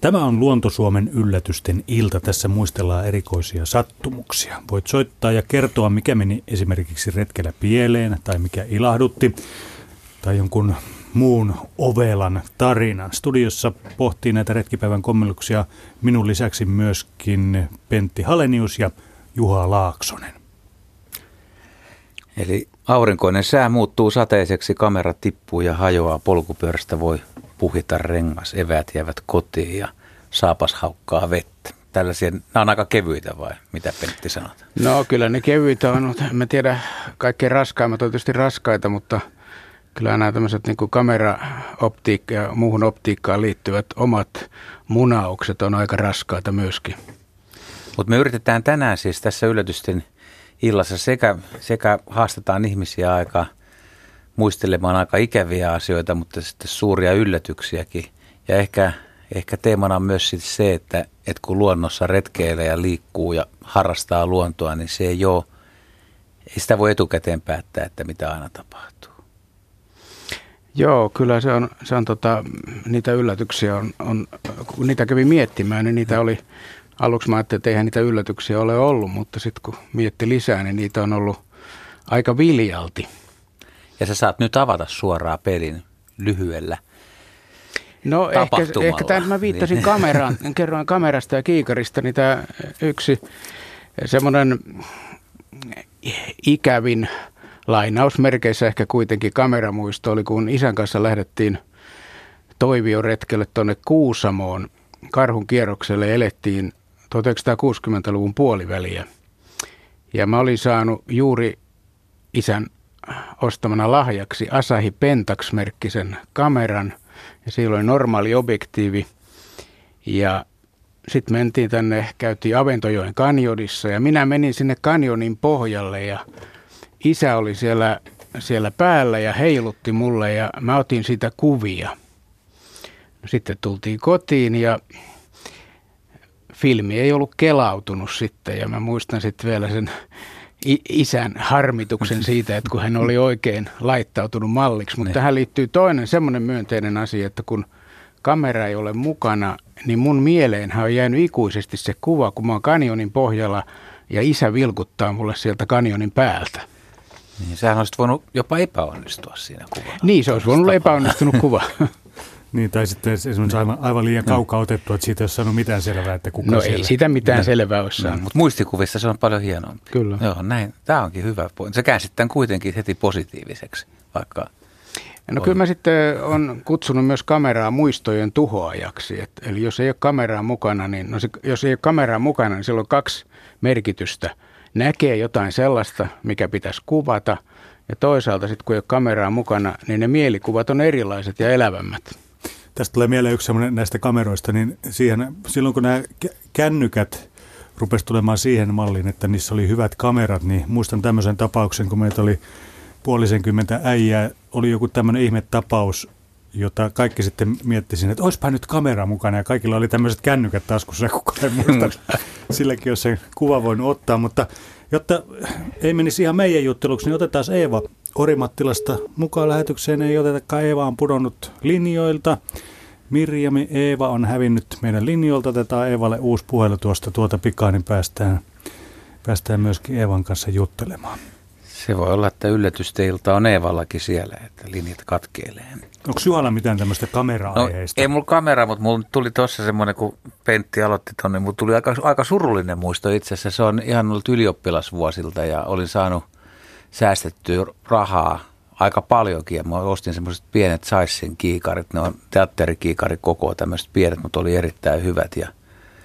Tämä on Luonto-Suomen yllätysten ilta. Tässä muistellaan erikoisia sattumuksia. Voit soittaa ja kertoa, mikä meni esimerkiksi retkellä pieleen tai mikä ilahdutti tai jonkun muun ovelan tarinan. Studiossa pohtii näitä retkipäivän kommelluksia minun lisäksi myöskin Pentti Halenius ja Juha Laaksonen. Eli aurinkoinen sää muuttuu sateiseksi, kamera tippuu ja hajoaa, polkupyörästä voi puhita rengas, eväät jäävät kotiin ja saapas haukkaa vettä. Tällaisia, nämä on aika kevyitä vai mitä Pentti sanot? No kyllä ne kevyitä on, mutta en tiedä, kaikkein raskaimmat on tietysti raskaita, mutta kyllä nämä tämmöiset niin kuin kameraoptiikka ja muuhun optiikkaan liittyvät omat munaukset on aika raskaita myöskin. Mutta me yritetään tänään siis tässä yllätysten illassa sekä haastetaan ihmisiä aika muistelemaan aika ikäviä asioita, mutta sitten suuria yllätyksiäkin. Ja ehkä teemana on myös se, että kun luonnossa retkeilee ja liikkuu ja harrastaa luontoa, niin se ei sitä voi etukäteen päättää, että mitä aina tapahtuu. Joo, kyllä se on niitä yllätyksiä on, kun niitä kävi miettimään, niin niitä oli, aluksi mä ajattelin, että eihän niitä yllätyksiä ole ollut, mutta sitten kun mietti lisää, niin niitä on ollut aika viljalti. Ja sä saat nyt avata suoraan pelin lyhyellä no ehkä tämän mä viittasin kameraan, kerroin kamerasta ja kiikarista, niin tämä yksi semmoinen ikävin lainausmerkeissä ehkä kuitenkin kameramuisto oli, kun isän kanssa lähdettiin Toivion retkelle tuonne Kuusamoon karhun kierrokselle ja elettiin 1960-luvun puoliväliä. Ja mä olin saanut juuri isän ostamana lahjaksi Asahi Pentax-merkkisen kameran ja siellä oli normaali objektiivi. Ja sitten mentiin käytiin Aventojoen kanjonissa ja minä menin sinne kanjonin pohjalle ja isä oli siellä päällä ja heilutti mulle ja mä otin siitä kuvia. Sitten tultiin kotiin ja filmi ei ollut kelautunut sitten ja mä muistan sitten vielä sen isän harmituksen siitä, että kun hän oli oikein laittautunut malliksi. Mutta tähän liittyy toinen semmoinen myönteinen asia, että kun kamera ei ole mukana, niin mun mieleenhän on jäänyt ikuisesti se kuva, kun mä oon kanjonin pohjalla ja isä vilkuttaa mulle sieltä kanjonin päältä. Niin, sähän olisit voinut jopa epäonnistua siinä kuvassa. Niin, se olisi voinut olla epäonnistunut kuva. Niin, tai sitten esimerkiksi aivan liian kaukaa otettu, että siitä ei ole saanut mitään selvää, että kuka siellä. No ei sitä mitään selvää ole saanut. Mutta muistikuvissa se on paljon hienompi. Kyllä. Joo, näin. Tämä onkin hyvä pointti. Se käänsit tämän kuitenkin heti positiiviseksi, vaikka. No kyllä mä sitten on kutsunut myös kameraa muistojen tuhoajaksi. Eli jos ei ole kameraa mukana, niin sillä on kaksi merkitystä. Näkee jotain sellaista, mikä pitäisi kuvata, ja toisaalta sitten kun ei ole kameraa mukana, niin ne mielikuvat on erilaiset ja elävämmät. Tästä tulee mieleen yksi sellainen näistä kameroista, niin silloin kun nämä kännykät rupesi tulemaan siihen malliin, että niissä oli hyvät kamerat, niin muistan tämmöisen tapauksen, kun meitä oli 50 äijää, oli joku tämmöinen ihmetapaus, jota kaikki sitten miettisin, että olisipa nyt kamera mukana ja kaikilla oli tämmöiset kännykät taskussa, kukaan ei muista. Silläkin olisi se kuva voinut ottaa, mutta jotta ei menisi ihan meidän jutteluksi, niin otetaan Eeva Orimattilasta mukaan lähetykseen. Ei otetakaan, Eeva on pudonnut linjoilta. Mirjami Eeva on hävinnyt meidän linjoilta. Otetaan Eevalle uusi puhelu tuota pikaa, niin päästään myöskin Eevan kanssa juttelemaan. Se voi olla, että yllätysteilta on Eevallakin siellä, että linjat katkeilee. Onko Juhalla mitään tämmöistä kamera-aiheista? No, ei mulla kamera, mutta mulla tuli tuossa semmoinen, kun Pentti aloitti tuonne, mulla tuli aika surullinen muisto itse asiassa. Se on ihan ollut ylioppilasvuosilta ja olin saanut säästettyä rahaa aika paljonkin. Ja mä ostin semmoiset pienet Saissin kiikarit, ne on teatterikiikari koko tämmöiset pienet, mutta oli erittäin hyvät. Ja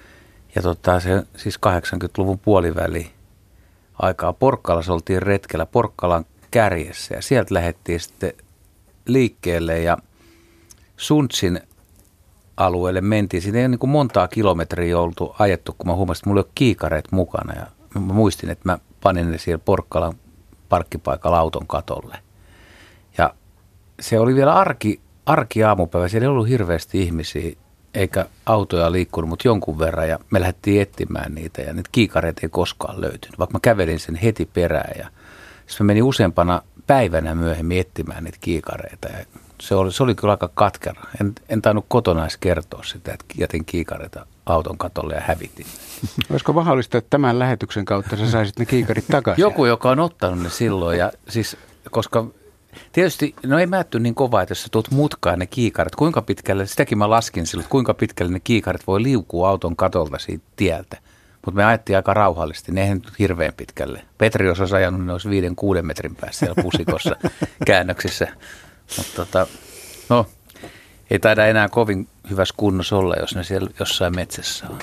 se siis 80-luvun puoliväli aikaa Porkkalassa oltiin retkellä Porkkalan kärjessä ja sieltä lähdettiin sitten liikkeelle ja Suntsin alueelle mentiin. Siinä ei ole niin kuin montaa kilometriä oltu ajettu, kun mä huomasin, että mulla ei ole kiikareet mukana ja mä muistin, että mä panin ne siellä Porkkalan parkkipaikalla auton katolle. Ja se oli vielä arki-aamupäivä, siellä ei ollut hirveästi ihmisiä eikä autoja liikkunut, mutta jonkun verran ja me lähdettiin etsimään niitä ja niitä kiikareita ei koskaan löytynyt, vaikka mä kävelin sen heti perään ja sitten mä menin useampana päivänä myöhemmin etsimään niitä kiikareita ja Se oli kyllä aika katkera. En tainnut kotona edes kertoa sitä, että jätin kiikareita auton katolle ja hävitin. Olisiko mahdollista, että tämän lähetyksen kautta sä saisit ne kiikarit takaisin? Joku, joka on ottanut ne silloin, ja siis, koska tietysti, no ei määtty niin kovaa, että jos sä tulet mutkaan ne kiikarit, kuinka pitkälle, sitäkin mä laskin silloin, että kuinka pitkälle ne kiikarit voi liukua auton katolta siitä tieltä. Mutta me ajettiin aika rauhallisesti, ne eihän nyt hirveän pitkälle. Petri olisi ajanut, ne olisi 5-6 metrin päässä siellä pusikossa käännöksissä. Mutta no, ei taida enää kovin hyvässä kunnossa olla, jos ne siellä jossain metsässä on.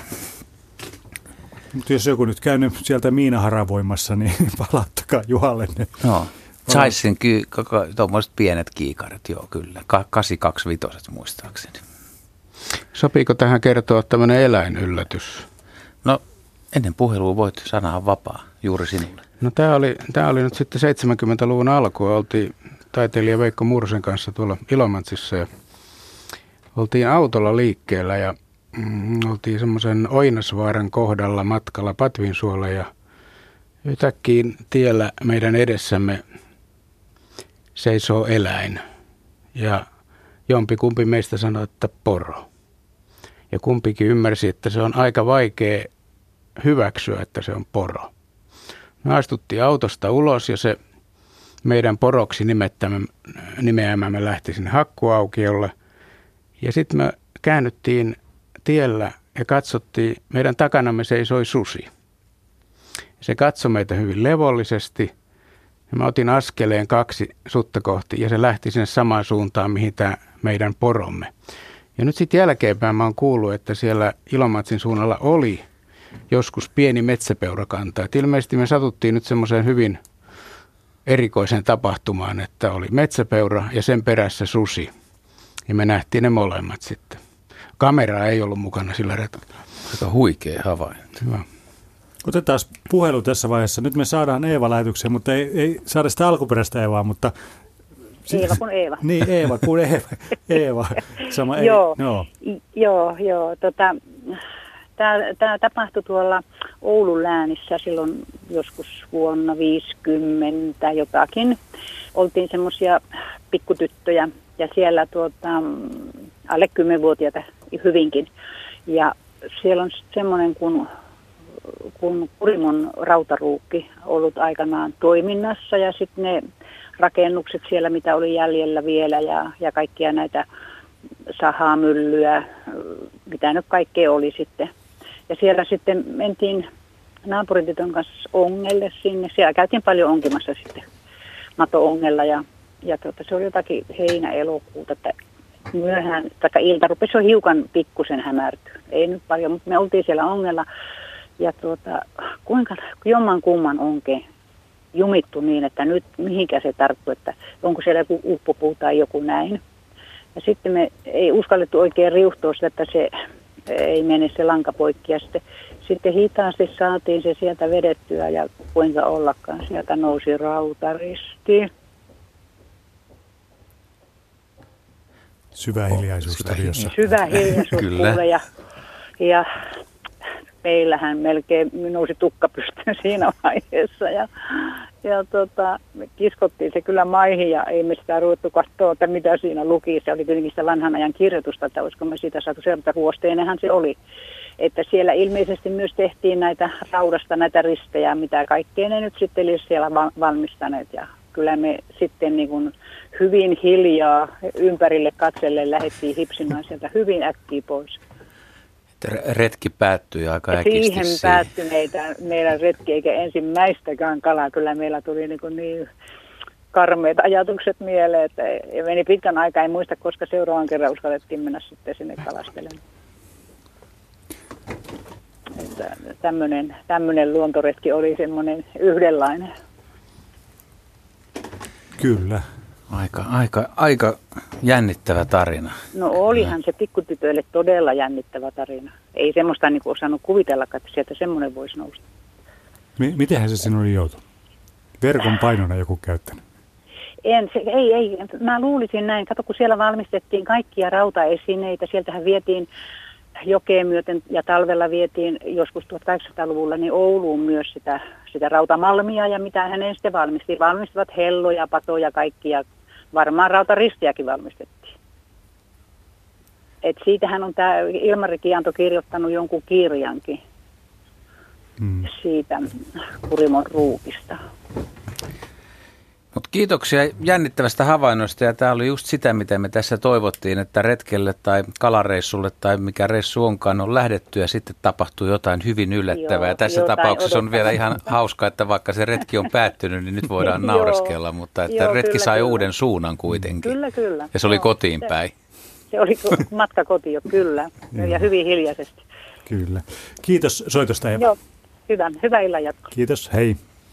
Mutta jos joku nyt käynyt sieltä miinaharavoimassa, niin palauttakaa Juhalle ne. No, Zeisin tuommoiset pienet kiikarit, joo kyllä. 825 muistaakseni. Sopiiko tähän kertoa tämmöinen eläinyllätys? No, ennen puhelua voit, sana on vapaa, juuri sinulle. No tämä oli nyt sitten 70-luvun alkua. Oltiin taiteilija Veikko Mursen kanssa tuolla Ilomantsissa ja oltiin autolla liikkeellä ja oltiin semmoisen Oinasvaaran kohdalla matkalla Patvinsuolle ja yhtäkkiä tiellä meidän edessämme seisoo eläin ja jompikumpi meistä sanoi, että poro. Ja kumpikin ymmärsi, että se on aika vaikea hyväksyä, että se on poro. Me astuttiin autosta ulos ja se meidän poroksi nimeämämme lähti sinne hakkuaukiolle. Ja sitten me käännyttiin tiellä ja katsottiin, meidän takanamme seisoi susi. Se katsoi meitä hyvin levollisesti. Ja mä otin askeleen 2 sutta kohti ja se lähti sinne samaan suuntaan, mihin tämä meidän poromme. Ja nyt sitten jälkeenpäin mä oon kuullut, että siellä Ilomantsin suunnalla oli joskus pieni metsäpeurakanta. Et ilmeisesti me satuttiin nyt semmoiseen hyvin erikoiseen tapahtumaan, että oli metsäpeura ja sen perässä susi. Ja me nähtiin ne molemmat sitten. Kamera ei ollut mukana sillä retkellä. Aika huikea havainto. Hyvä. Otetaan puhelu tässä vaiheessa. Nyt me saadaan Eeva-lähetykseen, mutta ei saada sitä alkuperäistä Eevaa, mutta... Eeva kuin Eeva. Niin, Eeva kuin Eeva. Eeva. Sama ei. Joo, No. joo. Tämä tapahtui tuolla Oulun läänissä silloin joskus vuonna 50 jotakin. Oltiin semmoisia pikkutyttöjä ja siellä alle 10-vuotiaita hyvinkin. Ja siellä on semmoinen kun Kurimon rautaruukki ollut aikanaan toiminnassa ja sitten ne rakennukset siellä, mitä oli jäljellä vielä ja kaikkia näitä sahamyllyä, mitä nyt kaikkea oli sitten. Ja siellä sitten mentiin naapuritytön kanssa ongelle sinne. Siellä käytiin paljon onkimassa sitten mato-ongella ja se oli jotakin heinä-elokuuta, että myöhään, tai ilta rupesi jo hiukan pikkusen hämärtyä. Ei nyt paljon, mutta me oltiin siellä ongella ja kuinka jomman kumman onkeen jumittu niin, että nyt mihinkä se tarttuu, että onko siellä joku uppopuu tai joku näin. Ja sitten me ei uskallettu oikein riuhtoa sitä, että se ei mene se lanka poikki. Ja sitten hitaasti saatiin se sieltä vedettyä ja kuinka ollakaan. Sieltä nousi rautaristi. Syvä hiljaisuus studiossa. Syvä hiljaisuus kuule ja meillähän melkein nousi tukka pystyyn siinä vaiheessa ja me kiskottiin se kyllä maihin ja ei me sitä ruvettu katsoa, että mitä siinä luki. Se oli kuitenkin sitä vanhan ajan kirjoitusta, että olisiko me siitä saatu seurata. Ruosteinenhan se oli. Että siellä ilmeisesti myös tehtiin näitä raudasta, näitä ristejä, mitä kaikkea ne nyt sitten oli siellä valmistaneet. Ja kyllä me sitten niin kuin hyvin hiljaa ympärille katselle lähdettiin hipsimään sieltä hyvin äkkiä pois. Retki päättyi aika äkisti siihen. Päättyi meidän retki, eikä ensimmäistäkään kalaa. Kyllä meillä tuli niin karmeat ajatukset mieleen, että meni pitkän aikaa. En muista, koska seuraavan kerran uskallettiin mennä sitten sinne kalastelemaan. Tämmöinen luontoretki oli semmoinen yhdenlainen. Kyllä. Aika jännittävä tarina. No olihan se pikkutytöille todella jännittävä tarina. Ei semmoista niin kuin osannut kuvitellakaan, että sieltä semmoinen voisi nousta. Mitenhän se sinulle joutui? Verkon painona joku käyttänyt? Ei. Mä luulisin näin. Kato, kun siellä valmistettiin kaikkia rautaesineitä. Sieltähän vietiin jokeen myöten ja talvella vietiin joskus 1800-luvulla niin Ouluun myös sitä rautamalmia ja mitä hän sitten valmistivat helloja, patoja, kaikkia varmaan rautaristiäkin valmistettiin. Et siitähän on tämä Ilmari Kianto kirjoittanut jonkun kirjankin siitä Kurimon ruukista. Mut kiitoksia jännittävästä havainnosta, ja tämä oli just sitä, mitä me tässä toivottiin, että retkelle tai kalareissulle tai mikä reissu onkaan on lähdetty ja sitten tapahtuu jotain hyvin yllättävää. Ja tässä tapauksessa on vielä ihan hauska, että vaikka se retki on päättynyt, niin nyt voidaan naureskella, mutta että retki sai uuden suunnan kuitenkin. Kyllä. Ja se oli kotiin päin. Se oli matka kotiin jo, kyllä. Ja hyvin hiljaisesti. Kyllä. Kiitos soitosta, Eva. Joo, hyvä illan jatko. Kiitos, hei.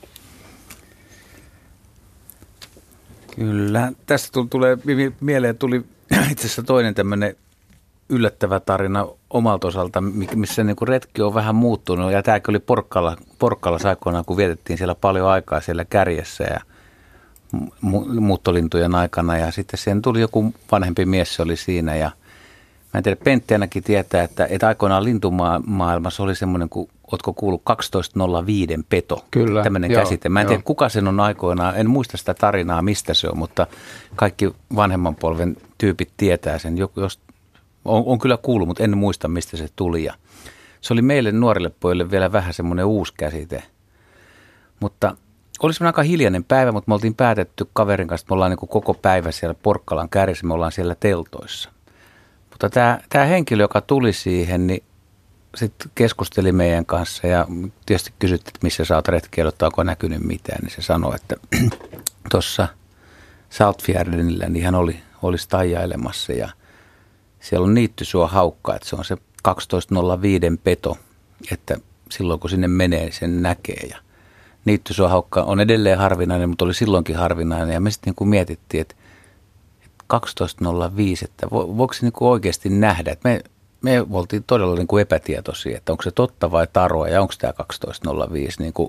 Kyllä. Tästä tulee mieleen itse asiassa toinen tämmöinen yllättävä tarina omalta osalta, missä niin kuin retki on vähän muuttunut. Ja tämäkin oli Porkkalassa aikoinaan, kun vietettiin siellä paljon aikaa siellä kärjessä ja muuttolintujen aikana. Ja sitten siihen tuli joku vanhempi mies, se oli siinä. Ja mä en tiedä, Pentti ainakin tietää, että aikoinaan lintumaailmassa oli semmoinen, kun ootko kuullut 12.05 peto? Kyllä. Tämmöinen käsite. Mä en tiedä, kuka sen on aikoinaan, en muista sitä tarinaa, mistä se on, mutta kaikki vanhemman polven tyypit tietää sen. On kyllä kuullut, mutta en muista, mistä se tuli. Ja se oli meille nuorille pojille vielä vähän semmoinen uusi käsite. Mutta oli semmoinen aika hiljainen päivä, mutta me oltiin päätetty kaverin kanssa, että me ollaan niin kuin koko päivä siellä Porkkalan kärjessä, me ollaan siellä teltoissa. Mutta tämä henkilö, joka tuli siihen, niin sitten keskusteli meidän kanssa ja tietysti kysyttiin, että missä sä oot retkeillä, että onko näkynyt mitään. Niin se sanoi, että tuossa Saltfjärdenillä niin hän oli staijailemassa ja siellä on niittysuohaukka, että se on se 12.05 peto, että silloin kun sinne menee, sen näkee. Ja niittysuohaukka on edelleen harvinainen, mutta oli silloinkin harvinainen ja me sitten niin kuin mietittiin, että 12.05, että voiko se niin kuin oikeasti nähdä, että me oltiin todella niin kuin epätietoisia, että onko se totta vai tarua ja onko tämä 12.05, niin kuin,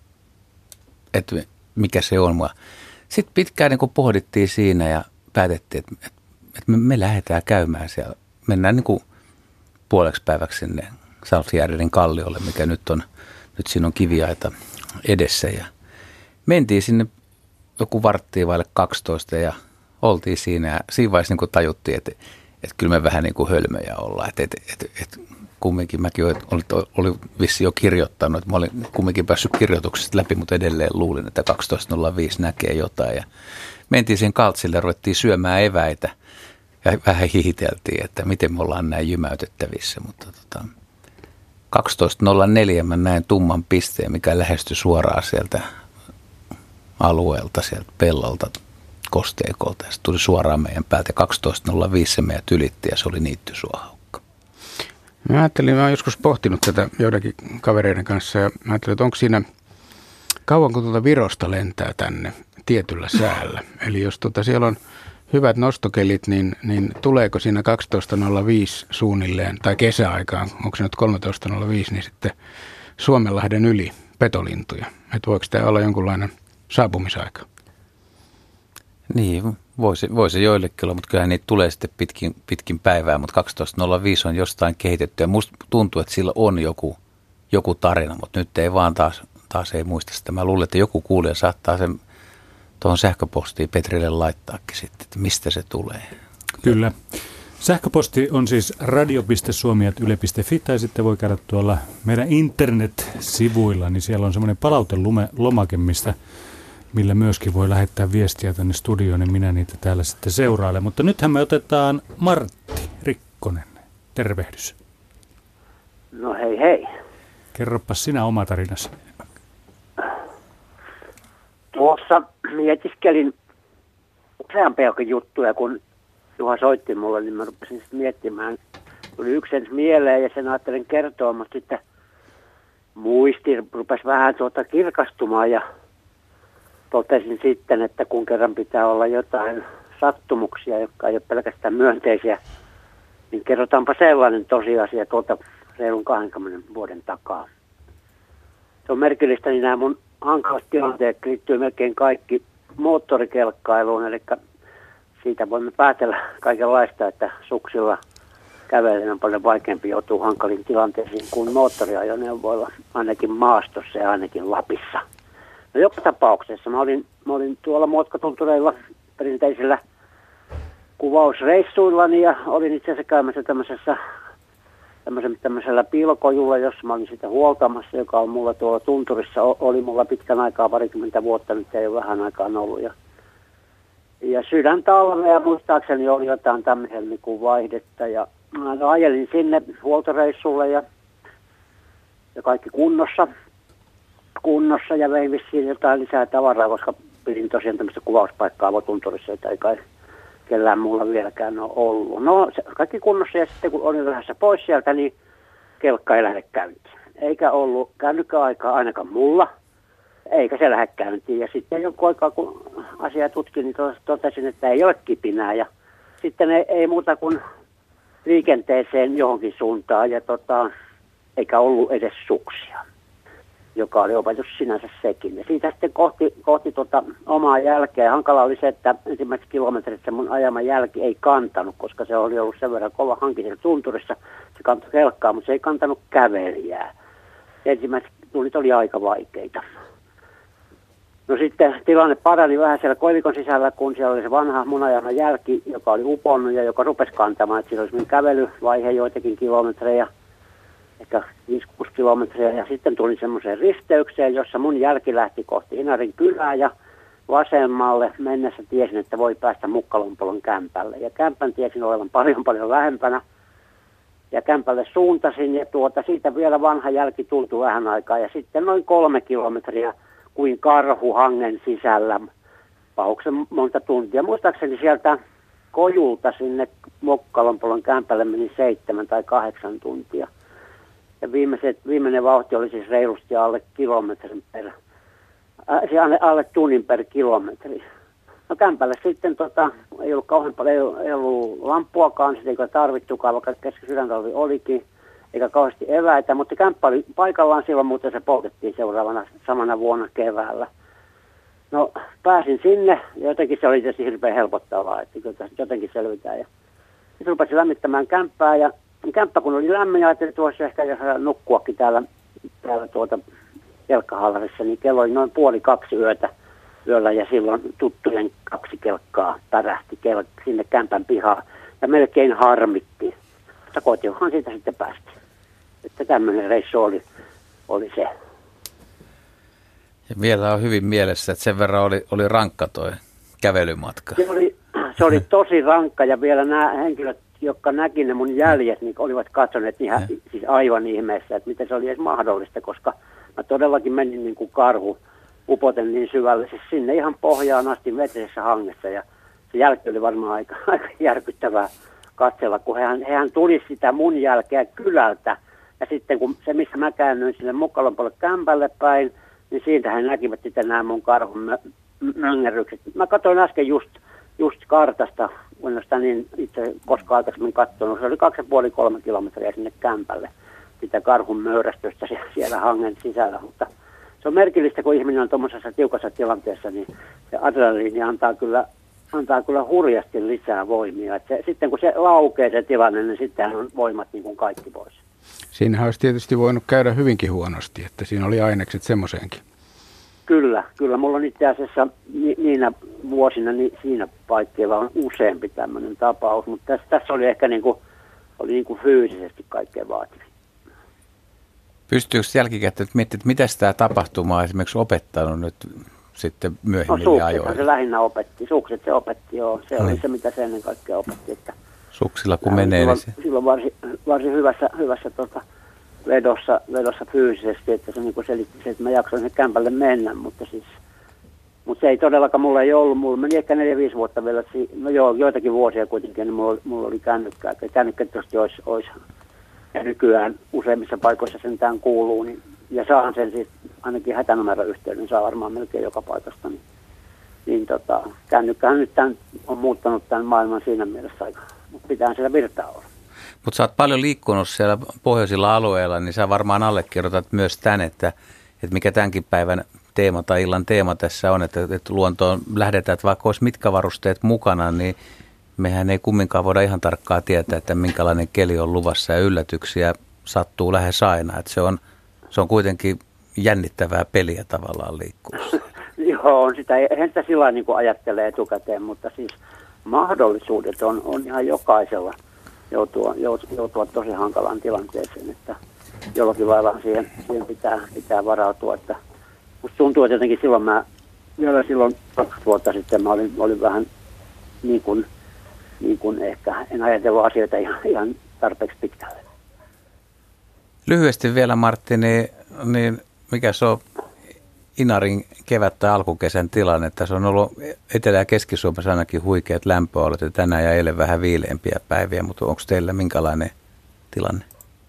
että mikä se on. Sitten pitkään niin kuin pohdittiin siinä ja päätettiin, että me lähdetään käymään siellä. Mennään niin kuin puoleksi päiväksi sinne Saltfjärdenin kalliolle, mikä nyt siinä on kiviaita edessä. Ja mentiin sinne joku varttia vaille 12 ja oltiin siinä ja siinä vaiheessa niin kuin tajuttiin, että kyllä me vähän niin kuin hölmöjä ollaan. Että kumminkin mäkin olin vissi jo kirjoittanut, että mä olin kumminkin päässyt kirjoituksesta läpi, mutta edelleen luulin, että 12.05 näkee jotain. Ja mentiin siihen kaltsille ja ruvettiin syömään eväitä ja vähän hihiteltiin, että miten me ollaan näin jymäytettävissä. Mutta 12.04 mä näin tumman pisteen, mikä lähestyi suoraan sieltä alueelta, sieltä pellolta, kosteikolta. Ja se tuli suoraan meidän päältä. 12.05 se meidät ylitti ja se oli niittysuohaukka. Mä oon joskus pohtinut tätä joidenkin kavereiden kanssa ja mä ajattelin, että onko siinä kauan kun tuolta Virosta lentää tänne tietyllä säällä. Eli jos siellä on hyvät nostokelit, niin tuleeko siinä 12.05 suunnilleen tai kesäaikaan, onko se nyt 13.05, niin sitten Suomenlahden yli petolintuja. Että voiko tämä olla jonkunlainen saapumisaika? Niin, voisi joillekin olla, mutta kyllähän niitä tulee sitten pitkin päivää, mutta 12.05 on jostain kehitetty ja musta tuntuu, että sillä on joku tarina, mutta nyt ei vaan taas ei muista sitä. Mä luulen, että joku kuulija saattaa sen tuohon sähköpostiin Petrille laittaakin sitten, että mistä se tulee. Kyllä. Sähköposti on siis radio.suomi@yle.fi tai sitten voi käydä tuolla meidän internet-sivuilla, niin siellä on semmoinen palautelomake, millä myöskin voi lähettää viestiä tänne studioon, niin minä niitä täällä sitten seurailen. Mutta nythän me otetaan Martti Rikkonen. Tervehdys. No hei. Kerropas sinä oma tarinasi. Tuossa mietiskelin useampiakin juttuja, kun Juha soitti mulle, niin mä rupesin sitten miettimään. Tuli yksi ensin mieleen ja sen ajattelin kertoa, mutta sitten muisti rupesi vähän kirkastumaan ja totesin sitten, että kun kerran pitää olla jotain sattumuksia, jotka ei ole pelkästään myönteisiä, niin kerrotaanpa sellainen tosiasia reilun 20 vuoden takaa. Se on merkillistä, niin nämä mun hankalat tilanteet liittyy melkein kaikki moottorikelkkailuun, eli siitä voimme päätellä kaikenlaista, että suksilla kävellen on paljon vaikeampi joutua hankaliin tilanteisiin kuin moottoriajoneuvoilla, ainakin maastossa ja ainakin Lapissa. No joka tapauksessa mä olin tuolla muotkatuntureilla perinteisillä kuvausreissuillani ja olin itse asiassa käymässä tämmöisellä piilokojulla, jossa mä olin sitä huoltamassa, joka on mulla tuolla tunturissa, oli mulla pitkän aikaa, 20 vuotta, nyt ei ole vähän aikaan ollut. Ja sydäntalvea muistaakseni oli jotain tammi-helmikuun vaihdetta ja ajelin sinne huoltoreissulle ja kaikki kunnossa ja vein vissiin jotain lisää tavaraa, koska pidin tosiaan tämmöistä kuvauspaikkaa avotunturissa, jota ei kai kellään muulla vieläkään ole ollut. No kaikki kunnossa ja sitten kun olin lähdössä pois sieltä, niin kelkka ei lähde käyntiin. Eikä ollut kännykkäaikaa ainakaan mulla, eikä se lähde käyntiin. Ja sitten joku aikaa kun asiaa tutkin, niin totesin, että ei ole kipinää. Ja sitten ei muuta kuin liikenteeseen johonkin suuntaan ja eikä ollut edes suksia, joka oli opetus sinänsä sekin. Ja siitä sitten kohti omaa jälkeä. Hankala oli se, että ensimmäiset kilometrit se mun ajama jälki ei kantanut, koska se oli ollut sen verran kova hankisella tunturissa. Se kantoi kelkkaa, mutta se ei kantanut kävelijää. Ensimmäiset tunnit oli aika vaikeita. No sitten tilanne parani vähän siellä koivikon sisällä, kun siellä oli se vanha mun ajama jälki, joka oli uponnut ja joka rupesi kantamaan. Että siellä oli semmoinen kävelyvaihe joitakin kilometrejä. Ehkä 5-6 kilometriä ja sitten tuli semmoiseen risteykseen, jossa mun jälki lähti kohti Inarin kylää ja vasemmalle mennessä tiesin, että voi päästä Mukkalompolon kämpälle. Ja kämpän tiesin olevan paljon lähempänä ja kämpälle suuntasin ja siitä vielä vanha jälki tultu vähän aikaa ja sitten noin 3 kilometriä kuin karhu hangen sisällä pauksen monta tuntia. Muistaakseni sieltä kojulta sinne Mukkalompolon kämpälle meni 7 tai 8 tuntia. Ja viimeinen vauhti oli siis reilusti alle alle tunnin per kilometri. No kämpälle sitten ei ollut kauhean paljon, ei ollut lamppuakaan, sitä eikä tarvittukaan, vaikka keskisydäntalvi olikin, eikä kauheasti eväitä, mutta kämppä oli paikallaan silloin, mutta se poltettiin samana vuonna keväällä. No pääsin sinne ja jotenkin se oli tietysti hirveän helpottavaa, että kyllä jotenkin selvitään. Ja sitten rupesin lämmittämään kämppää ja kämppä kun oli lämmin ja ajattelin, että voisi ehkä nukkuakin täällä kelkkahallarissa, niin kello oli noin 1:30 yöllä ja silloin tuttujen 2 kelkkaa pärähti sinne kämpän pihaan ja melkein harmitti. Mutta kotiinhan siitä sitten päästiin. Että tämmöinen reissu oli se. Ja vielä on hyvin mielessä, että sen verran oli rankka toi kävelymatka. Se oli tosi rankka ja vielä nämä henkilöt, jotka näki ne mun jäljet, niin olivat katsoneet siis aivan ihmeessä, että miten se oli edes mahdollista, koska mä todellakin menin niin kuin karhu, upoten niin syvälle, siis sinne ihan pohjaan asti vetisessä hangessa ja se jälki oli varmaan aika järkyttävää katsella, kun hehän tuli sitä mun jälkeä kylältä ja sitten kun se, missä mä käännyin sinne Mukkalompolon kämpälle päin, niin siitä he näkivät sitten nämä mun karhun möngerrykset. Mä katsoin äsken just kartasta, kun en sitä niin itse koskaan aikaisemmin katsonut. Se oli 2,5-3 kilometriä sinne kämpälle sitä karhun möyrästöstä siellä hangen sisällä. Mutta se on merkillistä, kun ihminen on tuommoisessa tiukassa tilanteessa, niin se adrenaliini antaa kyllä hurjasti lisää voimia. Sitten kun se laukee se tilanne, niin sitten on voimat niin kuin kaikki pois. Siinähän olisi tietysti voinut käydä hyvinkin huonosti, että siinä oli ainekset semmoiseenkin. Kyllä. Mulla on itse asiassa niinä vuosina siinä paikkeilla on useampi tämmöinen tapaus, mutta tässä oli ehkä oli fyysisesti kaikkein vaativin. Pystyykö jälkikäteen miettimään, että mitä tämä tapahtuma on esimerkiksi opettanut nyt sitten myöhemmin ajoilla? Se lähinnä opetti. Sukset se opetti, joo. Se oli se, mitä se ennen kaikkea opetti. Että suksilla kun menee, niin silloin varsin hyvässä vedossa fyysisesti, että se selitti se, että mä jaksoin sen kämpälle mennä, mutta se ei todellakaan, mulla ei ollut, mulla meni ehkä 4-5 vuotta vielä, no joo, joitakin vuosia kuitenkin, niin mulla oli kännykkä tietysti olisi, ja nykyään useimmissa paikoissa sentään kuuluu, niin, ja saan sen siis ainakin hätänumeroyhteyden, saa varmaan melkein joka paikasta, niin kännykkähän nyt on muuttanut tämän maailman siinä mielessä aika, mutta pitää siellä virtaa olla. Mutta sä oot paljon liikkunut siellä pohjoisilla alueilla, niin sä varmaan allekirjoitat myös tämän, että mikä tämänkin päivän teema tai illan teema tässä on, että luontoon lähdetään, että vaikka olisi mitkä varusteet mukana, niin mehän ei kumminkaan voida ihan tarkkaan tietää, että minkälainen keli on luvassa ja yllätyksiä sattuu lähes aina. Että se on kuitenkin jännittävää peliä tavallaan liikkua. on sitä, eihän sitä sillä niin kuin ajattelee etukäteen, mutta siis mahdollisuudet on ihan jokaisella joutua tosi hankalaan tilanteeseen, että jollakin lailla siihen pitää varautua. Että musta tuntuu, että jotenkin silloin 2 vuotta sitten mä olin vähän niin kuin ehkä en ajatellut asioita ihan tarpeeksi pitkälle. Lyhyesti vielä, Martti, niin mikä se on Inarin kevät- tai alkukesän tilanne? Tässä on ollut Etelä- ja Keski-Suomessa ainakin huikeat lämpöolot ja tänään ja eilen vähän viileämpiä päiviä, mutta onko teillä minkälainen tilanne?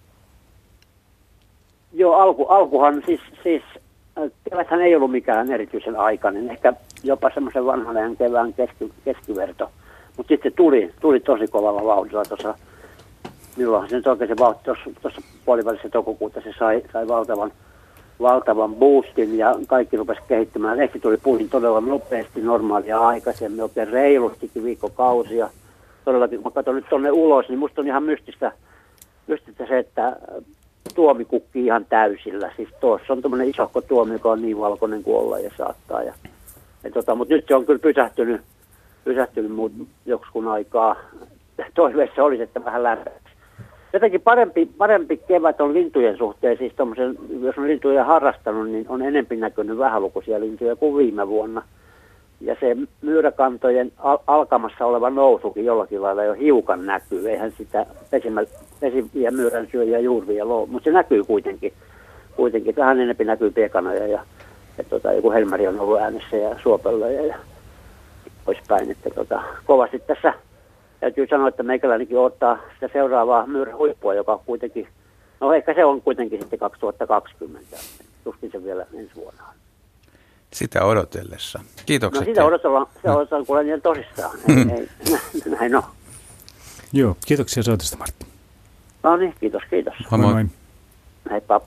Joo, alkuhan siis keväthän ei ollut mikään erityisen aikainen, ehkä jopa semmoisen vanhan ajan kevään keskiverto, mutta sitten tuli tosi kovalla vauhdilla tuossa, milloinhan se nyt oikein se vauhti tuossa puolivälissä toukokuuta, se sai valtavan boostin ja kaikki rupesi kehittämään. Lehti tuli puihin todella nopeasti, normaalia aikaisemmin, oikein reilustikin viikkokausia. Todellakin, kun mä katson nyt tuonne ulos, niin musta on ihan mystistä se, että tuomi kukkii ihan täysillä. Siis tuossa on tämmöinen isohko tuomi, joka on niin valkoinen kuin olla ja saattaa. Mutta nyt se on kyllä pysähtynyt joksikun aikaa. Toiveessa olisi, että vähän lämpimäksi. Jotenkin parempi kevät on lintujen suhteen, siis jos on lintuja harrastanut, niin on enemmän näkynyt vähälukuisia lintuja kuin viime vuonna. Ja se myyräkantojen alkamassa oleva nousukin jollakin lailla jo hiukan näkyy. Eihän sitä pesiviä myyränsyöjiä juurvia ole, mutta se näkyy kuitenkin. Vähän enemmän näkyy piekanoja ja joku helmäri on ollut äänessä ja suopelloja ja poispäin. Että kovasti tässä täytyy sanoa, että meikäläinenkin odottaa sitä seuraavaa myyrähuippua, joka on kuitenkin, no ehkä se on kuitenkin sitten 2020. Tuskin se vielä ensi vuonna. Sitä odotellessa. Kiitokset. No sitä odotellaan kuule niin tosissaan. Näin on. Joo, kiitoksia soitosta, Martti. No niin, kiitos. Moi. Heippa.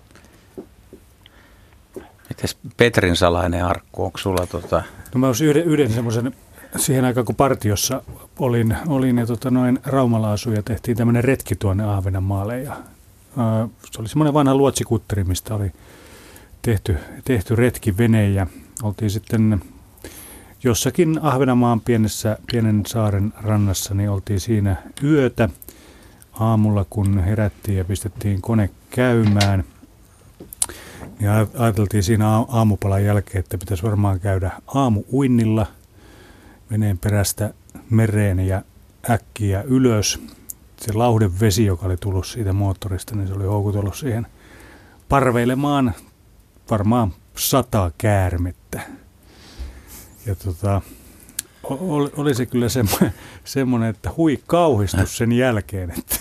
Mites Petrin salainen arkku, onko sulla No mä olisin yhden semmoisen, siihen aikaan kun partiossa olin ja Raumalla asuin ja tehtiin tämmöinen retki tuonne Ahvenanmaalle ja se oli semmoinen vanha luotsikutteri, mistä oli tehty retkivene ja oltiin sitten jossakin Ahvenanmaan pienen saaren rannassa, niin oltiin siinä yötä aamulla, kun herättiin ja pistettiin kone käymään. Ja ajateltiin siinä aamupalan jälkeen, että pitäisi varmaan käydä aamuuinnilla veneen perästä mereen ja äkkiä ylös. Se lauhdevesi, joka oli tullut siitä moottorista, niin se oli houkutellut siihen parveilemaan varmaan 100 käärmettä. Ja oli se kyllä semmoinen, että hui kauhistus sen jälkeen. Että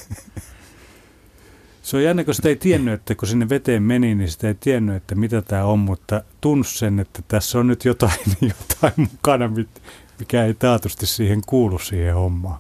se on jännä, kun sitä ei tiennyt, että kun sinne veteen meni, niin sitä ei tiennyt, että mitä tämä on, mutta tunsi sen, että tässä on nyt jotain mukana, mikä ei taatusti siihen kuulu siihen hommaan.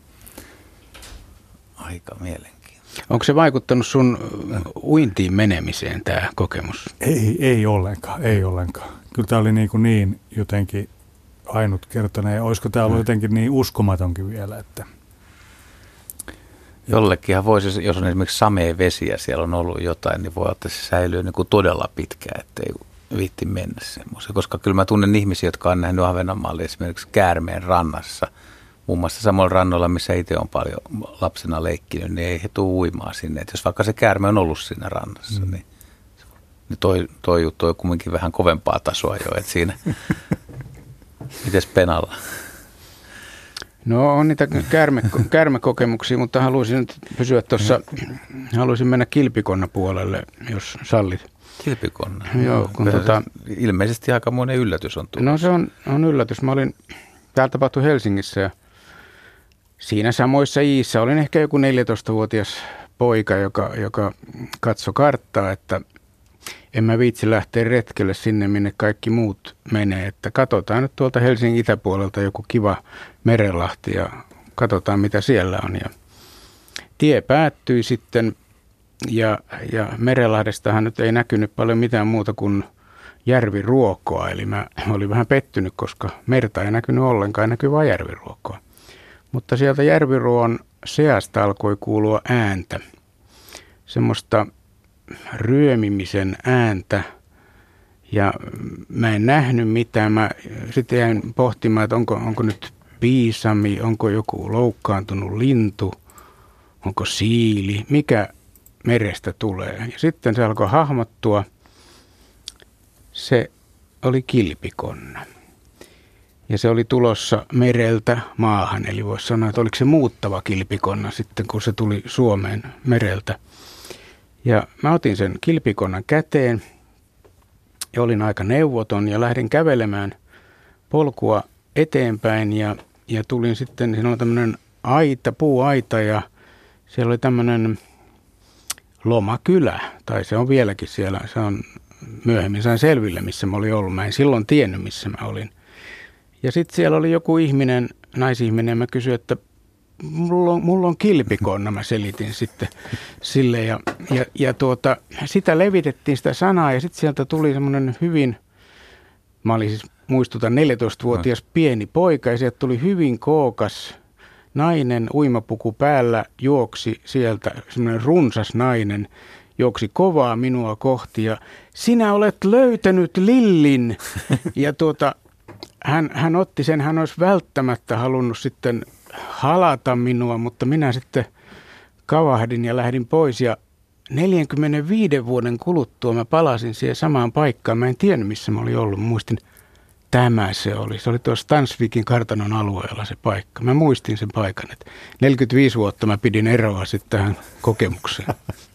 Aika mielenkiintoista. Onko se vaikuttanut sun uintiin menemiseen tämä kokemus? Ei ollenkaan. Kyllä tämä oli niin jotenkin ainutkertainen ja olisiko tämä ollut jotenkin niin uskomatonkin vielä, että jollekinhan voisi, jos on esimerkiksi samea vesi ja siellä on ollut jotain, niin voi olla, että se säilyy niin kuin todella pitkään, ettei viitti mennä semmoisen. Koska kyllä mä tunnen ihmisiä, jotka on nähnyt Ahvenanmaalle esimerkiksi käärmeen rannassa. Muun muassa samalla rannoilla, missä itse on paljon lapsena leikkinyt, niin ei he tule uimaan sinne. Et jos vaikka se käärme on ollut siinä rannassa, niin toi juttu on kumminkin vähän kovempaa tasoa jo. Et siinä, mites Penalla? No on niitä käärmekokemuksia, mutta haluaisin nyt pysyä tuossa, haluaisin mennä kilpikonna puolelle, jos sallit. Kilpikonna? Joo. Ilmeisesti aikamoinen yllätys on tullut. No se on yllätys. Täällä tapahtui Helsingissä ja siinä samoissa iissä olin ehkä joku 14-vuotias poika, joka katsoi karttaa, että en mä viitsi lähteä retkelle sinne, minne kaikki muut menee. Että katsotaan nyt tuolta Helsingin itäpuolelta joku kiva merenlahti ja katsotaan mitä siellä on. Ja tie päättyi sitten ja Merenlahdestahan nyt ei näkynyt paljon mitään muuta kuin järviruokoa. Eli mä olin vähän pettynyt, koska merta ei näkynyt ollenkaan, näkyi vain järviruokoa. Mutta sieltä järviruon seasta alkoi kuulua ääntä. Semmoista ryömimisen ääntä Ja mä en nähnyt mitään. Mä sitten jäin pohtimaan, että onko nyt piisami, onko joku loukkaantunut lintu, onko siili, mikä merestä tulee. Ja sitten se alkoi hahmottua. Se oli kilpikonna. Ja se oli tulossa mereltä maahan, eli voisi sanoa, että oliko se muuttava kilpikonna sitten, kun se tuli Suomeen mereltä. Ja mä otin sen kilpikonnan käteen ja olin aika neuvoton ja lähdin kävelemään polkua eteenpäin ja tulin sitten, siinä oli tämmöinen aita, puuaita ja siellä oli tämmöinen lomakylä, tai se on vieläkin siellä, se on myöhemmin sain selville, missä mä olin ollut. Mä en silloin tiennyt, missä mä olin. Ja sitten siellä oli joku ihminen, naisihminen, ja mä kysyin, että mulla on kilpikonna, mä selitin sitten sille. Ja sitä levitettiin sitä sanaa, ja sitten sieltä tuli semmoinen hyvin, mä olin siis muistutan 14-vuotias pieni poika, ja sieltä tuli hyvin kookas nainen, uimapuku päällä, juoksi sieltä, semmoinen runsas nainen, juoksi kovaa minua kohti ja sinä olet löytänyt Lillin. Ja hän otti sen, hän olisi välttämättä halunnut sitten halata minua, mutta minä sitten kavahdin ja lähdin pois ja 45 vuoden kuluttua mä palasin siihen samaan paikkaan. Mä en tiennyt, missä mä olin ollut. Mä muistin, tämä se oli. Se oli tuossa Stansvikin kartanon alueella se paikka. Mä muistin sen paikan, että 45 vuotta mä pidin eroa sitten tähän kokemukseen.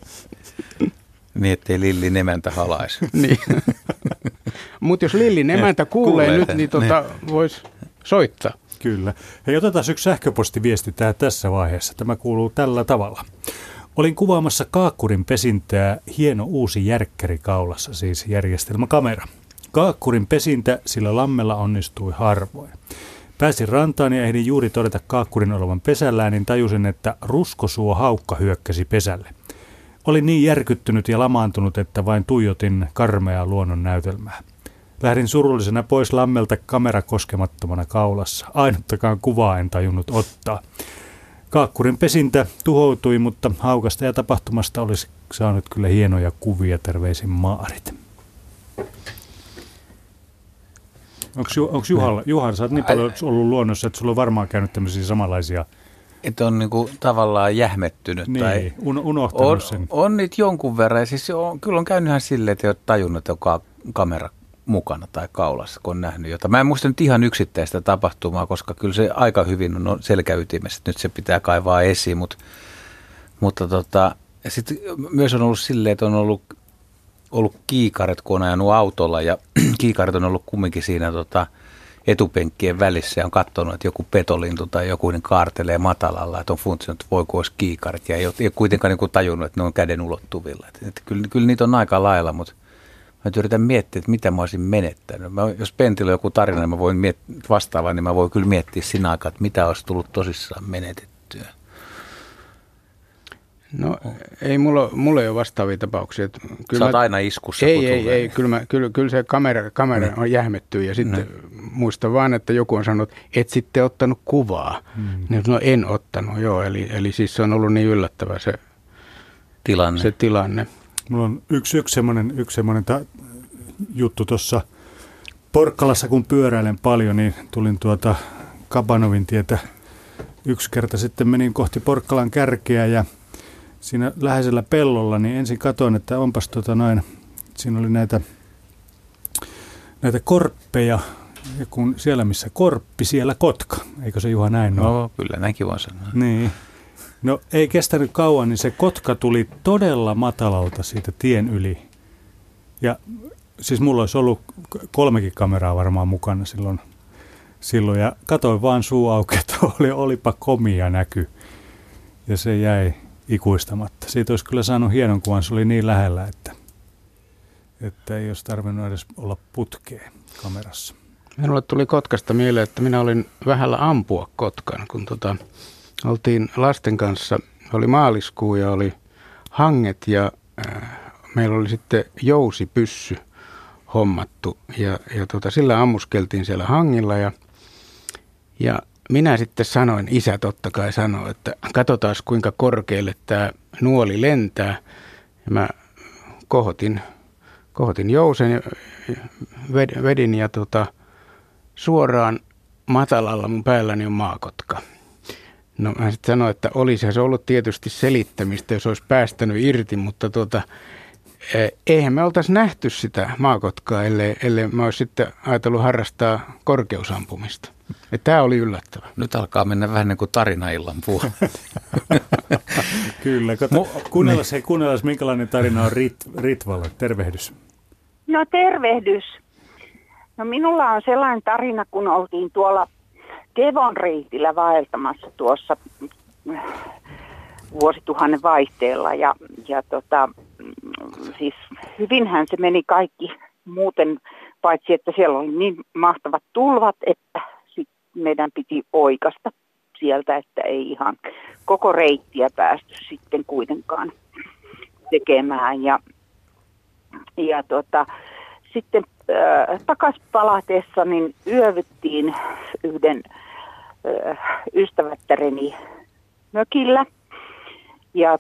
Niin, ettei Lillin emäntä halaisi. Niin. Mutta jos Lillin emäntä kuulee nyt, niin voisi soittaa. Kyllä. Hei, otetaan yksi sähköpostiviesti tässä vaiheessa. Tämä kuuluu tällä tavalla. Olin kuvaamassa kaakkurin pesintää, hieno uusi järkkäri kaulassa, siis järjestelmäkamera. Kaakkurin pesintä sillä lammella onnistui harvoin. Pääsin rantaan ja ehdin juuri todeta kaakkurin olevan pesällään, niin tajusin, että ruskosuo haukka hyökkäsi pesälle. Olin niin järkyttynyt ja lamaantunut, että vain tuijotin karmeaa luonnon näytelmää. Lähdin surullisena pois lammelta kamera koskemattomana kaulassa. Ainuttakaan kuvaa en tajunnut ottaa. Kaakkurin pesintä tuhoutui, mutta haukasta ja tapahtumasta olisi saanut kyllä hienoja kuvia, terveisin Maarit. Onko Juhan, sä oot niin paljon ollut luonnossa, että sulla on varmaan käynyt tämmöisiä samanlaisia... Että on niinku tavallaan jähmettynyt. Niin, tai unohtanut sen. On niitä jonkun verran. Ja siis kyllä on käynythän silleen, että ei ole tajunnut, että on kamera mukana tai kaulassa, kun on nähnyt jotain. Mä en muista nyt ihan yksittäistä tapahtumaa, koska kyllä se aika hyvin on selkäytimessä. Nyt se pitää kaivaa esiin, mutta sitten myös on ollut silleen, että on ollut kiikaret, kun on ajanut autolla ja kiikaret on ollut kumminkin siinä etupenkkien välissä ja on katsonut, että joku petolintu tai joku niin kaartelee matalalla, että on funtsinut, että voiko olisi kiikarit ja ei ole kuitenkaan niin kuin tajunnut, että ne on käden ulottuvilla. Että kyllä niitä on aika lailla, mutta mä yritän miettiä, että mitä mä olisin menettänyt. Jos Pentillä on joku tarina, niin mä voin vastaavaa, niin mä voin kyllä miettiä siinä aikaa, että mitä olisi tullut tosissaan menetettyä. No ei mulla ei ole vastaavia tapauksia. Kyllä sä oot aina iskussa. Ei, kyllä se kamera on jähmettyy ja sitten muistan vaan, että joku on sanonut, että et sitten ottanut kuvaa. No en ottanut, joo, eli siis se on ollut niin yllättävä se tilanne. Mulla on yksi semmoinen juttu tuossa Porkkalassa, kun pyöräilen paljon, niin tulin Kabanovin tietä. Yksi kerta sitten menin kohti Porkkalan kärkeä ja siinä läheisellä pellolla, niin ensin katsoin, että onpas siinä oli näitä korppeja, ja kun siellä missä korppi, siellä kotka. Eikö se Juha näin ole? No, kyllä näinkin voi sanoa. Niin. No ei kestänyt kauan, niin se kotka tuli todella matalalta siitä tien yli. Ja siis mulla olisi ollut 3 kameraa varmaan mukana silloin ja katsoin vaan suu auki, että olipa komia näky. Ja se jäi ikuistamatta. Siitä olisi kyllä saanut hienon kuvan, se oli niin lähellä, että ei olisi tarvinnut edes olla putkea kamerassa. Minulle tuli kotkasta mieleen, että minä olin vähällä ampua kotkan, kun oltiin lasten kanssa, oli maaliskuu ja oli hanget ja meillä oli sitten jousipyssy hommattu ja sillä ammuskeltiin siellä hangilla ja minä sitten sanoin, isä totta kai sanoi, että katsotaan kuinka korkealle tämä nuoli lentää. Ja mä kohotin Kohotin jousen ja vedin ja suoraan matalalla mun päälläni on maakotka. No hän sitten sanoi, että olisi se ollut tietysti selittämistä, jos olisi päästänyt irti, mutta eihän me oltaisi nähty sitä maakotkaa, ellei mä olisi sitten ajatellut harrastaa korkeusampumista. Tämä oli yllättävää. Nyt alkaa mennä vähän niin kuin tarinaillan puolella. Kyllä. Kuunnellaan, minkälainen tarina on Ritvalla. Tervehdys. No tervehdys. No minulla on sellainen tarina, kun oltiin tuolla Devon-reitillä vaeltamassa tuossa vuosituhannen vaihteella ja siis hyvinhän se meni kaikki muuten, paitsi että siellä oli niin mahtavat tulvat, että meidän piti oikasta sieltä, että ei ihan koko reittiä päästy sitten kuitenkaan tekemään ja sitten takas palatessa niin yövyttiin yhden ystävättäreni mökillä ja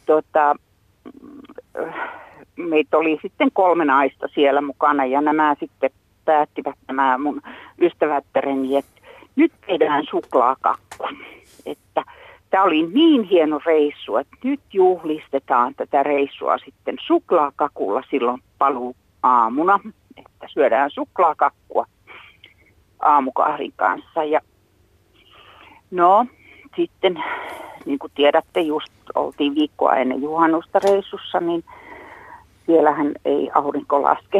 meitä oli sitten 3 naista siellä mukana ja nämä sitten päättivät nämä mun ystävättäreni, että nyt tehdään suklaakakku. Että tämä oli niin hieno reissu, että nyt juhlistetaan tätä reissua sitten suklaakakulla silloin paluuaamuna, että syödään suklaakakkua aamukahvin kanssa. Ja no sitten, niin kuin tiedätte, just oltiin viikkoa ennen juhannusta reissussa, niin siellähän ei aurinko laske.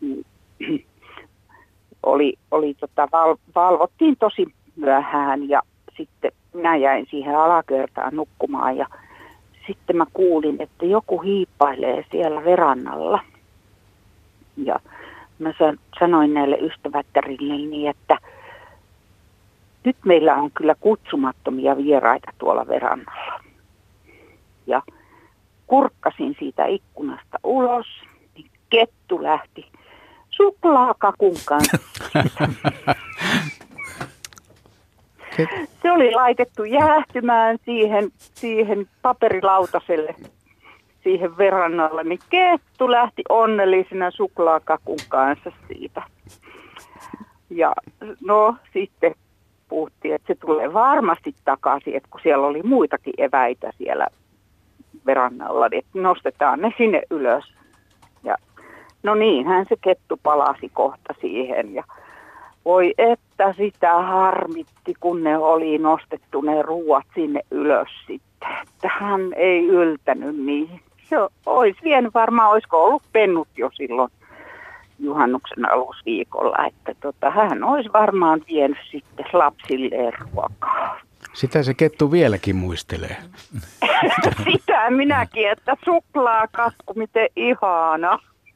Valvottiin tosi myöhään ja sitten minä jäin siihen alakertaan nukkumaan ja sitten mä kuulin, että joku hiippailee siellä verannalla. Ja mä sanoin näille ystävättärilleni, että nyt meillä on kyllä kutsumattomia vieraita tuolla verannalla. Ja kurkkasin siitä ikkunasta ulos, niin kettu lähti suklaakakun kanssa. Se oli laitettu jäähtymään siihen paperilautaselle, siihen verannalle, niin kettu lähti onnellisena suklaakakun kanssa siitä. Ja no sitten puhuttiin, että se tulee varmasti takaisin, että kun siellä oli muitakin eväitä siellä verannalla, niin että nostetaan ne sinne ylös. Ja no niinhän se kettu palasi kohta siihen ja voi että sitä harmitti, kun ne oli nostettu ne ruuat sinne ylös sitten. Että hän ei yltänyt niihin. Se olisi vienyt varmaan, olisiko ollut pennut jo silloin juhannuksen alusviikolla. Että hän olisi varmaan vienyt sitten lapsilleen ruokaa. Sitä se kettu vieläkin muistelee. Sitä minäkin, että suklaakakku, miten ihana.